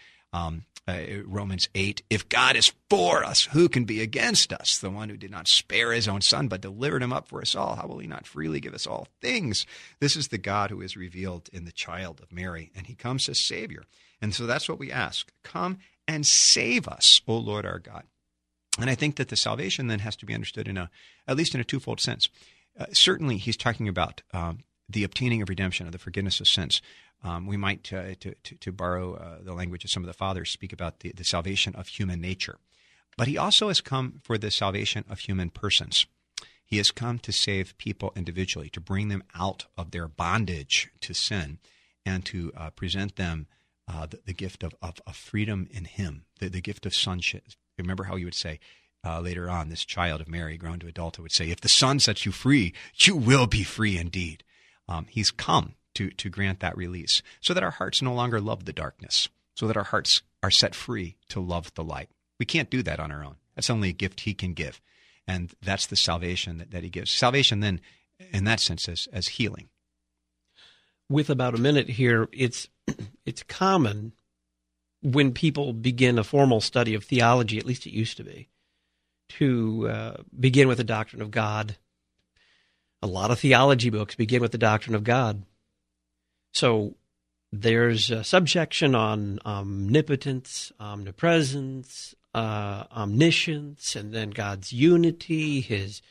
S2: Romans 8, if God is for us, who can be against us? The one who did not spare his own son, but delivered him up for us all. How will he not freely give us all things? This is the God who is revealed in the child of Mary, and he comes as Savior. And so that's what we ask. Come and save us, O Lord our God. And I think that the salvation then has to be understood at least in a twofold sense. Certainly, he's talking about the obtaining of redemption, of the forgiveness of sins. We might, to borrow the language of some of the fathers, speak about the salvation of human nature. But he also has come for the salvation of human persons. He has come to save people individually, to bring them out of their bondage to sin, and to present them the gift of freedom in him, the gift of sonship. Remember how he would say later on, this child of Mary, grown to adulthood, would say, if the Son sets you free, you will be free indeed. He's come to grant that release so that our hearts no longer love the darkness, so that our hearts are set free to love the light. We can't do that on our own. That's only a gift he can give. And that's the salvation that he gives. Salvation then, in that sense, as healing.
S1: With about a minute here, it's common when people begin a formal study of theology, at least it used to be, to begin with the doctrine of God. A lot of theology books begin with the doctrine of God. So there's a subsection on omnipotence, omnipresence, omniscience, and then God's unity, his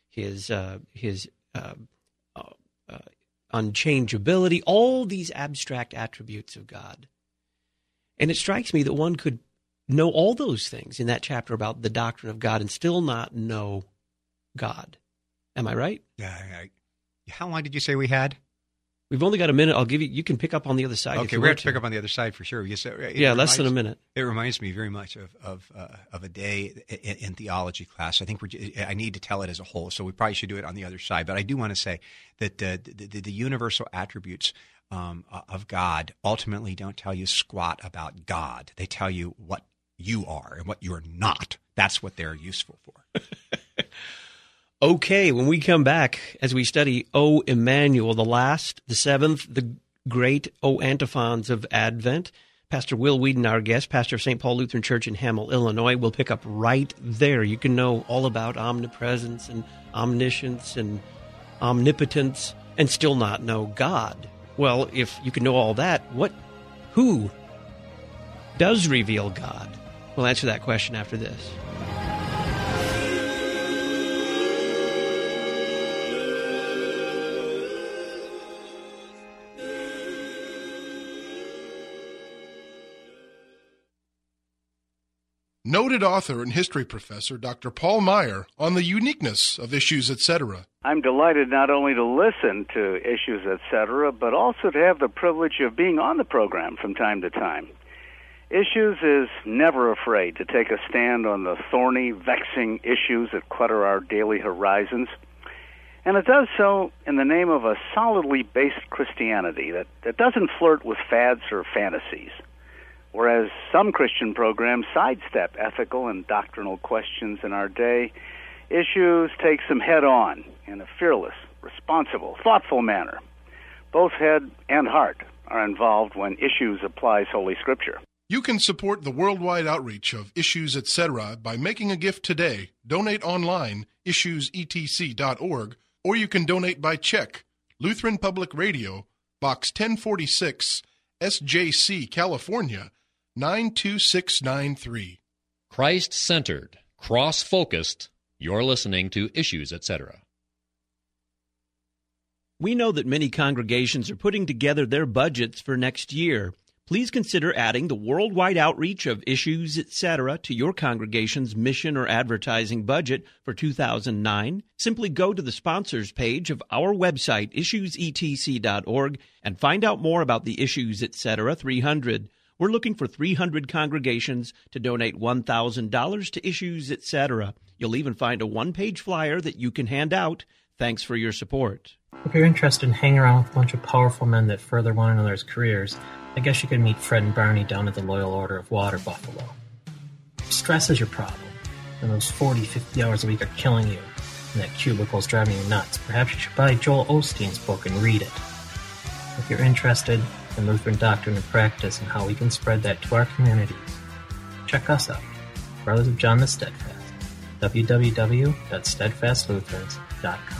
S1: unchangeability, all these abstract attributes of God. And it strikes me that one could know all those things in that chapter about the doctrine of God and still not know God. Am I right?
S2: Yeah. How long did you say we had?
S1: We've only got a minute. I'll give you. You can pick up on the other side.
S2: Okay, we have to pick up on the other side for sure.
S1: Less than a minute.
S2: It reminds me very much of a day in theology class. I think I need to tell it as a whole, so we probably should do it on the other side. But I do want to say that the universal attributes of God ultimately don't tell you squat about God. They tell you what you are and what you're not. That's what they're useful for.
S1: Okay, when we come back, as we study O Emmanuel, the last, the seventh, the great O antiphons of Advent, Pastor Will Weedon, our guest, pastor of St. Paul Lutheran Church in Hamel, Illinois, will pick up right there. You can know all about omnipresence and omniscience and omnipotence and still not know God? Well, if you can know all that, who does reveal God? We'll answer that question after this.
S6: Noted author and history professor Dr. Paul Meyer on the uniqueness of Issues, Etc.
S7: I'm delighted not only to listen to Issues, Etc., but also to have the privilege of being on the program from time to time. Issues is never afraid to take a stand on the thorny, vexing issues that clutter our daily horizons. And it does so in the name of a solidly based Christianity that doesn't flirt with fads or fantasies. Whereas some Christian programs sidestep ethical and doctrinal questions in our day, Issues takes them head-on in a fearless, responsible, thoughtful manner. Both head and heart are involved when Issues applies Holy Scripture.
S6: You can support the worldwide outreach of Issues, Etc. by making a gift today. Donate online, issuesetc.org, or you can donate by check. Lutheran Public Radio, Box 1046, SJC, California, 92693.
S5: Christ-centered, cross-focused. You're listening to Issues, Etc.
S3: We know that many congregations are putting together their budgets for next year. Please consider adding the worldwide outreach of Issues, Etc. to your congregation's mission or advertising budget for 2009. Simply go to the sponsors page of our website, issuesetc.org, and find out more about the Issues, Etc. 300. We're looking for 300 congregations to donate $1,000 to Issues, Etc. You'll even find a one-page flyer that you can hand out. Thanks for your support.
S14: If you're interested in hanging around with a bunch of powerful men that further one another's careers, I guess you could meet Fred and Barney down at the Loyal Order of Water Buffalo. Stress is your problem, and those 40, 50 hours a week are killing you, and that cubicle's driving you nuts. Perhaps you should buy Joel Osteen's book and read it. If you're interested in Lutheran doctrine and practice and how we can spread that to our communities, check us out, Brothers of John the Steadfast, www.steadfastlutherans.com.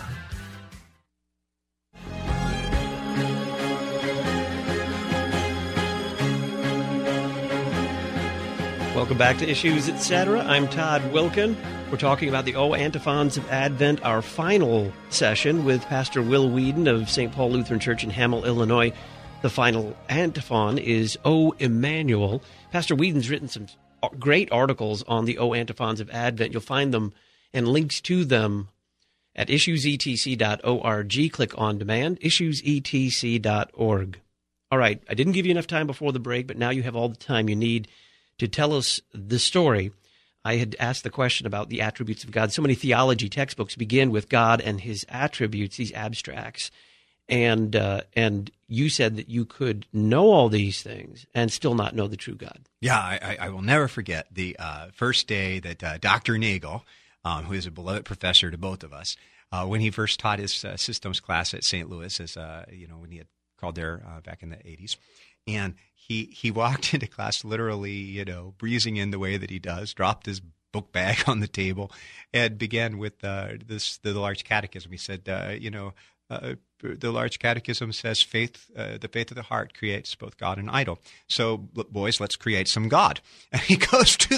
S1: Welcome back to Issues, Etc. I'm Todd Wilkin. We're talking about the O Antiphons of Advent, our final session with Pastor Will Whedon of St. Paul Lutheran Church in Hamel, Illinois. The final antiphon is O Emmanuel. Pastor Whedon's written some great articles on the O Antiphons of Advent. You'll find them and links to them at issuesetc.org. Click on demand, issuesetc.org. All right, I didn't give you enough time before the break, but now you have all the time you need to tell us the story. I had asked the question about the attributes of God. So many theology textbooks begin with God and his attributes, these abstracts. And you said that you could know all these things and still not know the true God.
S2: Yeah, I will never forget the first day that Dr. Nagel, who is a beloved professor to both of us, when he first taught his systems class at St. Louis, as when he had called there back in the 80s. And he walked into class literally, breezing in the way that he does, dropped his book bag on the table, and began with the large catechism. He said, the large catechism says the faith of the heart creates both God and idol. So, boys, let's create some God. And he goes to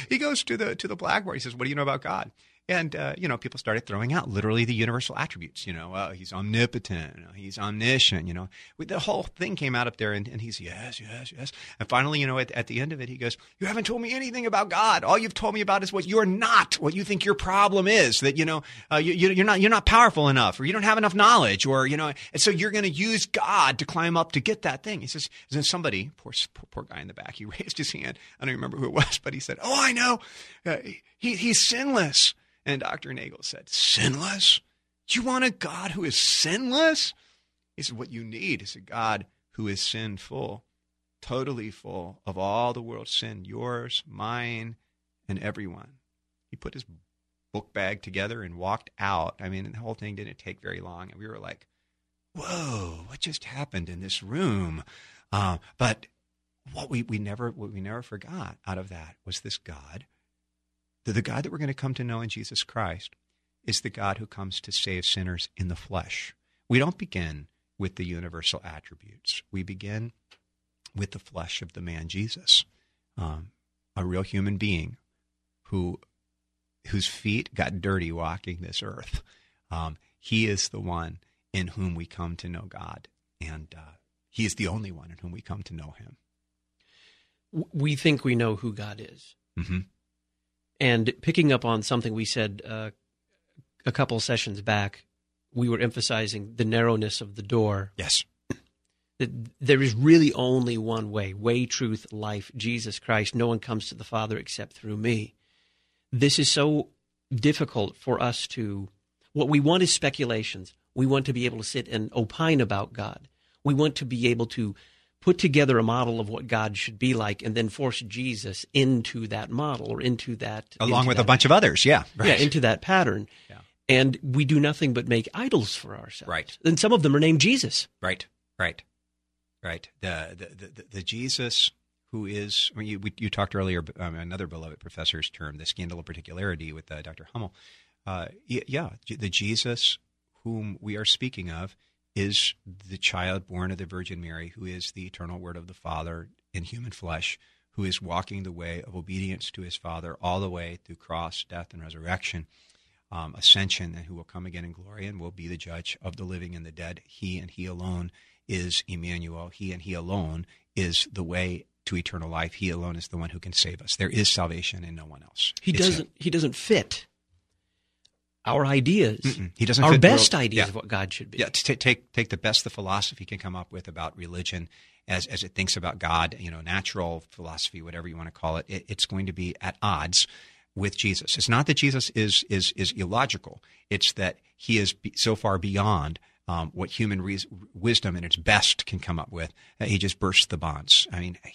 S2: the blackboard. He says, "What do you know about God?" And, people started throwing out literally the universal attributes. He's omnipotent, he's omniscient, The whole thing came out up there, and he's yes. And finally, at the end of it, he goes, "You haven't told me anything about God. All you've told me about is what you're not, what you think your problem is, that, you're not powerful enough, or you don't have enough knowledge, or, and so you're going to use God to climb up to get that thing." He says, and then somebody, poor guy in the back, he raised his hand. I don't remember who it was, but he said, "Oh, I know. He's sinless." And Dr. Nagel said, "Sinless? You want a God who is sinless?" He said, "What you need is a God who is sinful, totally full of all the world's sin, yours, mine, and everyone." He put his book bag together and walked out. I mean, the whole thing didn't take very long. And we were like, whoa, what just happened in this room? But what we never forgot out of that was this God. The God that we're going to come to know in Jesus Christ is the God who comes to save sinners in the flesh. We don't begin with the universal attributes. We begin with the flesh of the man Jesus, a real human being whose feet got dirty walking this earth. He is the one in whom we come to know God, and he is the only one in whom we come to know him.
S1: We think we know who God is. Mm-hmm. And picking up on something we said a couple sessions back, we were emphasizing the narrowness of the door.
S2: Yes.
S1: That there is really only one way, truth, life, Jesus Christ. No one comes to the Father except through me. This is so difficult for us to... What we want is speculations. We want to be able to sit and opine about God. We want to be able to put together a model of what God should be like and then force Jesus into that model or into that...
S2: Along with a bunch of others, yeah.
S1: Right. Yeah, into that pattern. Yeah. And we do nothing but make idols for ourselves.
S2: Right.
S1: And some of them are named Jesus.
S2: Right. The Jesus who is... You talked earlier, another beloved professor's term, the scandal of particularity with Dr. Hummel. The Jesus whom we are speaking of is the child born of the Virgin Mary, who is the eternal Word of the Father in human flesh, who is walking the way of obedience to his Father all the way through cross, death, and resurrection, ascension, and who will come again in glory and will be the judge of the living and the dead. He and he alone is Emmanuel. He and he alone is the way to eternal life. He alone is the one who can save us. There is salvation in no one else.
S1: He doesn't fit our ideas.
S2: He doesn't
S1: our
S2: fit
S1: best ideas of what God should be.
S2: Yeah, take the best the philosophy can come up with about religion as it thinks about God, natural philosophy, whatever you want to call it. It's going to be at odds with Jesus. It's not that Jesus is illogical. It's that he is so far beyond what human wisdom in its best can come up with. He just bursts the bonds. I mean,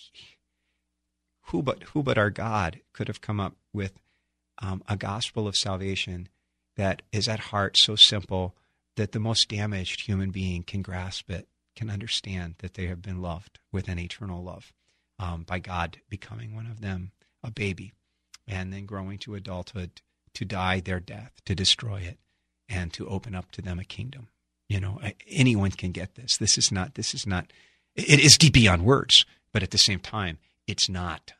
S2: who but our God could have come up with a gospel of salvation that is at heart so simple that the most damaged human being can grasp it, can understand that they have been loved with an eternal love by God becoming one of them, a baby, and then growing to adulthood to die their death, to destroy it, and to open up to them a kingdom. Anyone can get this. This is not, it is deep beyond words, but at the same time, it's not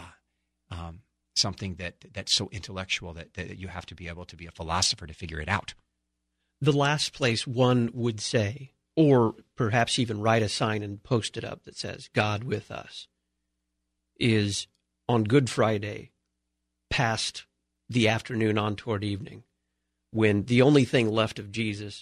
S2: something that's so intellectual that you have to be able to be a philosopher to figure it out.
S1: The last place one would say, or perhaps even write a sign and post it up that says, God with us, is on Good Friday, past the afternoon on toward evening, when the only thing left of Jesus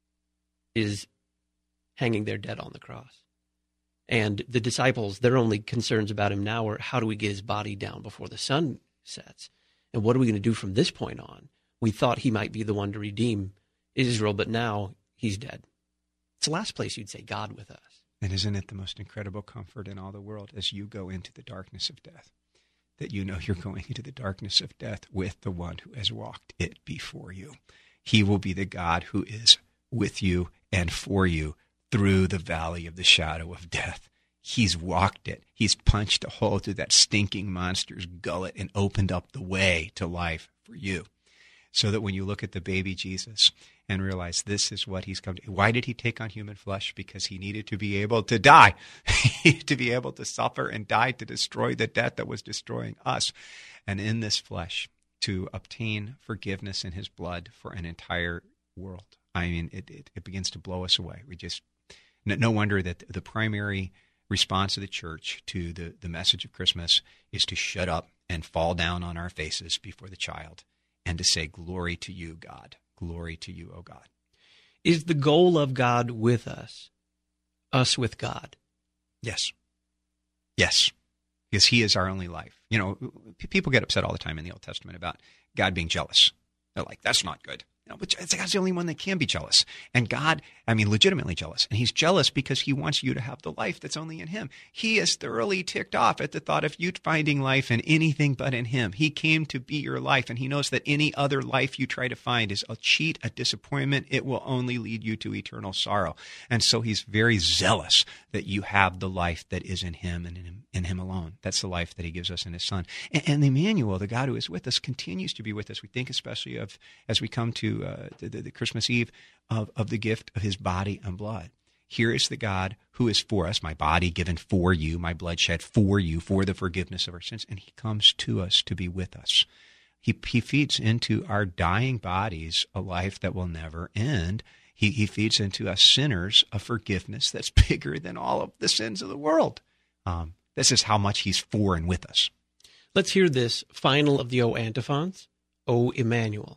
S1: is hanging there dead on the cross. And the disciples, their only concerns about him now are, how do we get his body down before the sun sets? And what are we going to do from this point on? We thought he might be the one to redeem Israel, but now he's dead. It's the last place you'd say, God with us.
S2: And isn't it the most incredible comfort in all the world as you go into the darkness of death, that you know you're going into the darkness of death with the one who has walked it before you. He will be the God who is with you and for you through the valley of the shadow of death. He's walked it. He's punched a hole through that stinking monster's gullet and opened up the way to life for you. So that when you look at the baby Jesus and realize this is what he's come to. Why did he take on human flesh? Because he needed to be able to die, to be able to suffer and die to destroy the death that was destroying us. And in this flesh, to obtain forgiveness in his blood for an entire world. I mean, it begins to blow us away. No wonder that the primary response of the church to the message of Christmas is to shut up and fall down on our faces before the child and to say, glory to you, God. Glory to you, O God.
S1: Is the goal of God with us with God?
S2: Yes. Yes. Because he is our only life. People get upset all the time in the Old Testament about God being jealous. They're like, that's not good. But God's the only one that can be jealous. And God, legitimately jealous. And he's jealous because he wants you to have the life that's only in him. He is thoroughly ticked off at the thought of you finding life in anything but in him. He came to be your life, and he knows that any other life you try to find is a cheat, a disappointment. It will only lead you to eternal sorrow. And so he's very zealous that you have the life that is in him and in him alone. That's the life that he gives us in his Son. And Emmanuel, the God who is with us, continues to be with us. We think especially of, as we come to the Christmas Eve of the gift of his body and blood. Here is the God who is for us, my body given for you, my blood shed for you, for the forgiveness of our sins. And he comes to us to be with us. He feeds into our dying bodies a life that will never end. He feeds into us sinners a forgiveness that's bigger than all of the sins of the world. This is how much he's for and with us.
S1: Let's hear this final of the O antiphons, O Emmanuel.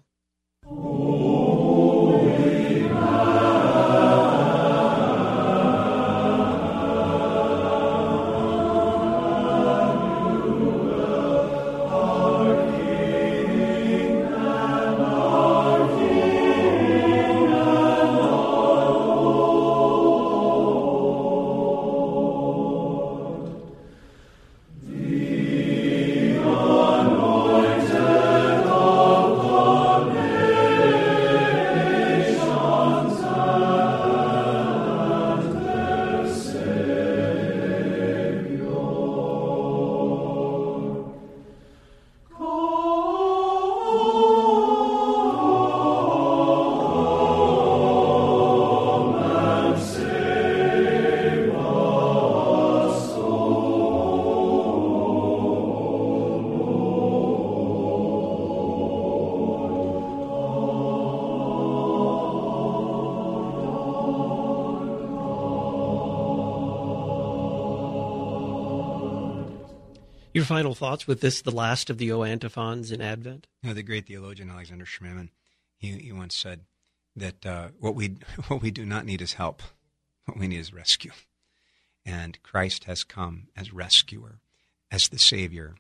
S1: Your final thoughts with this, the last of the O antiphons in Advent?
S2: The great theologian Alexander Schmemann, he once said that what we do not need is help. What we need is rescue. And Christ has come as rescuer, as the Savior.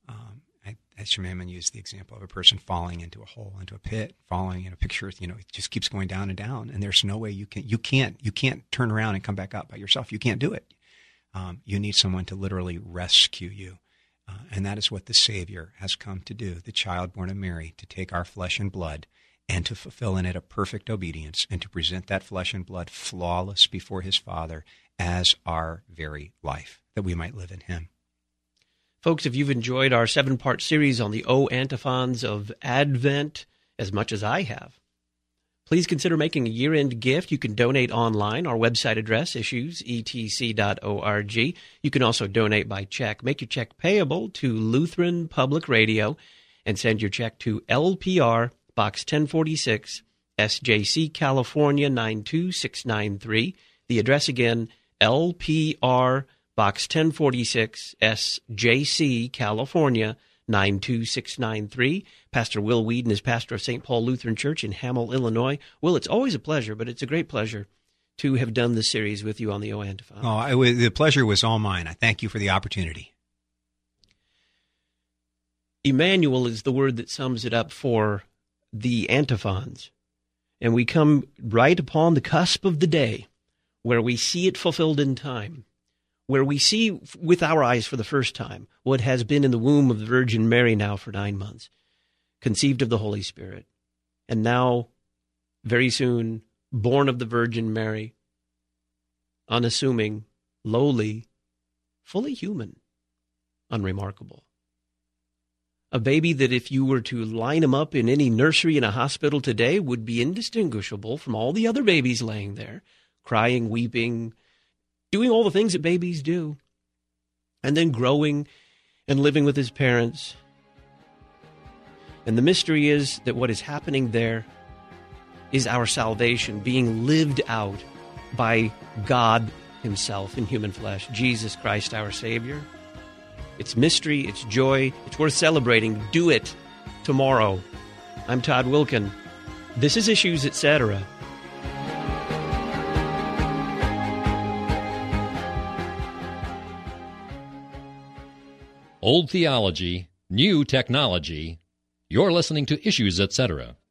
S2: As Schmemann used the example of a person falling into a hole, into a pit, falling in a picture, it just keeps going down and down, and there's no way you can't turn around and come back up by yourself. You can't do it. You need someone to literally rescue you. And that is what the Savior has come to do, the child born of Mary, to take our flesh and blood and to fulfill in it a perfect obedience and to present that flesh and blood flawless before his Father as our very life, that we might live in him.
S1: Folks, if you've enjoyed our 7-part series on the O antiphons of Advent as much as I have, please consider making a year-end gift. You can donate online. Our website address, issuesetc.org. You can also donate by check. Make your check payable to Lutheran Public Radio and send your check to LPR, Box 1046, SJC, California, 92693. The address again, LPR, Box 1046, SJC, California, 92693. Pastor Will Weedon is pastor of St. Paul Lutheran Church in Hamel, Illinois. Will, it's always a pleasure, but it's a great pleasure to have done this series with you on the O antiphon.
S2: The pleasure was all mine. I thank you for the opportunity.
S1: Emmanuel is the word that sums it up for the antiphons. And we come right upon the cusp of the day where we see it fulfilled in time, where we see with our eyes for the first time what has been in the womb of the Virgin Mary now for 9 months, conceived of the Holy Spirit, and now, very soon, born of the Virgin Mary, unassuming, lowly, fully human, unremarkable. A baby that if you were to line him up in any nursery in a hospital today would be indistinguishable from all the other babies laying there, crying, weeping, doing all the things that babies do, and then growing and living with his parents. And the mystery is that what is happening there is our salvation being lived out by God himself in human flesh, Jesus Christ, our Savior. It's mystery, it's joy, it's worth celebrating. Do it tomorrow. I'm Todd Wilkin. This is Issues, Etc.
S5: Old theology, new technology. You're listening to Issues, Etc.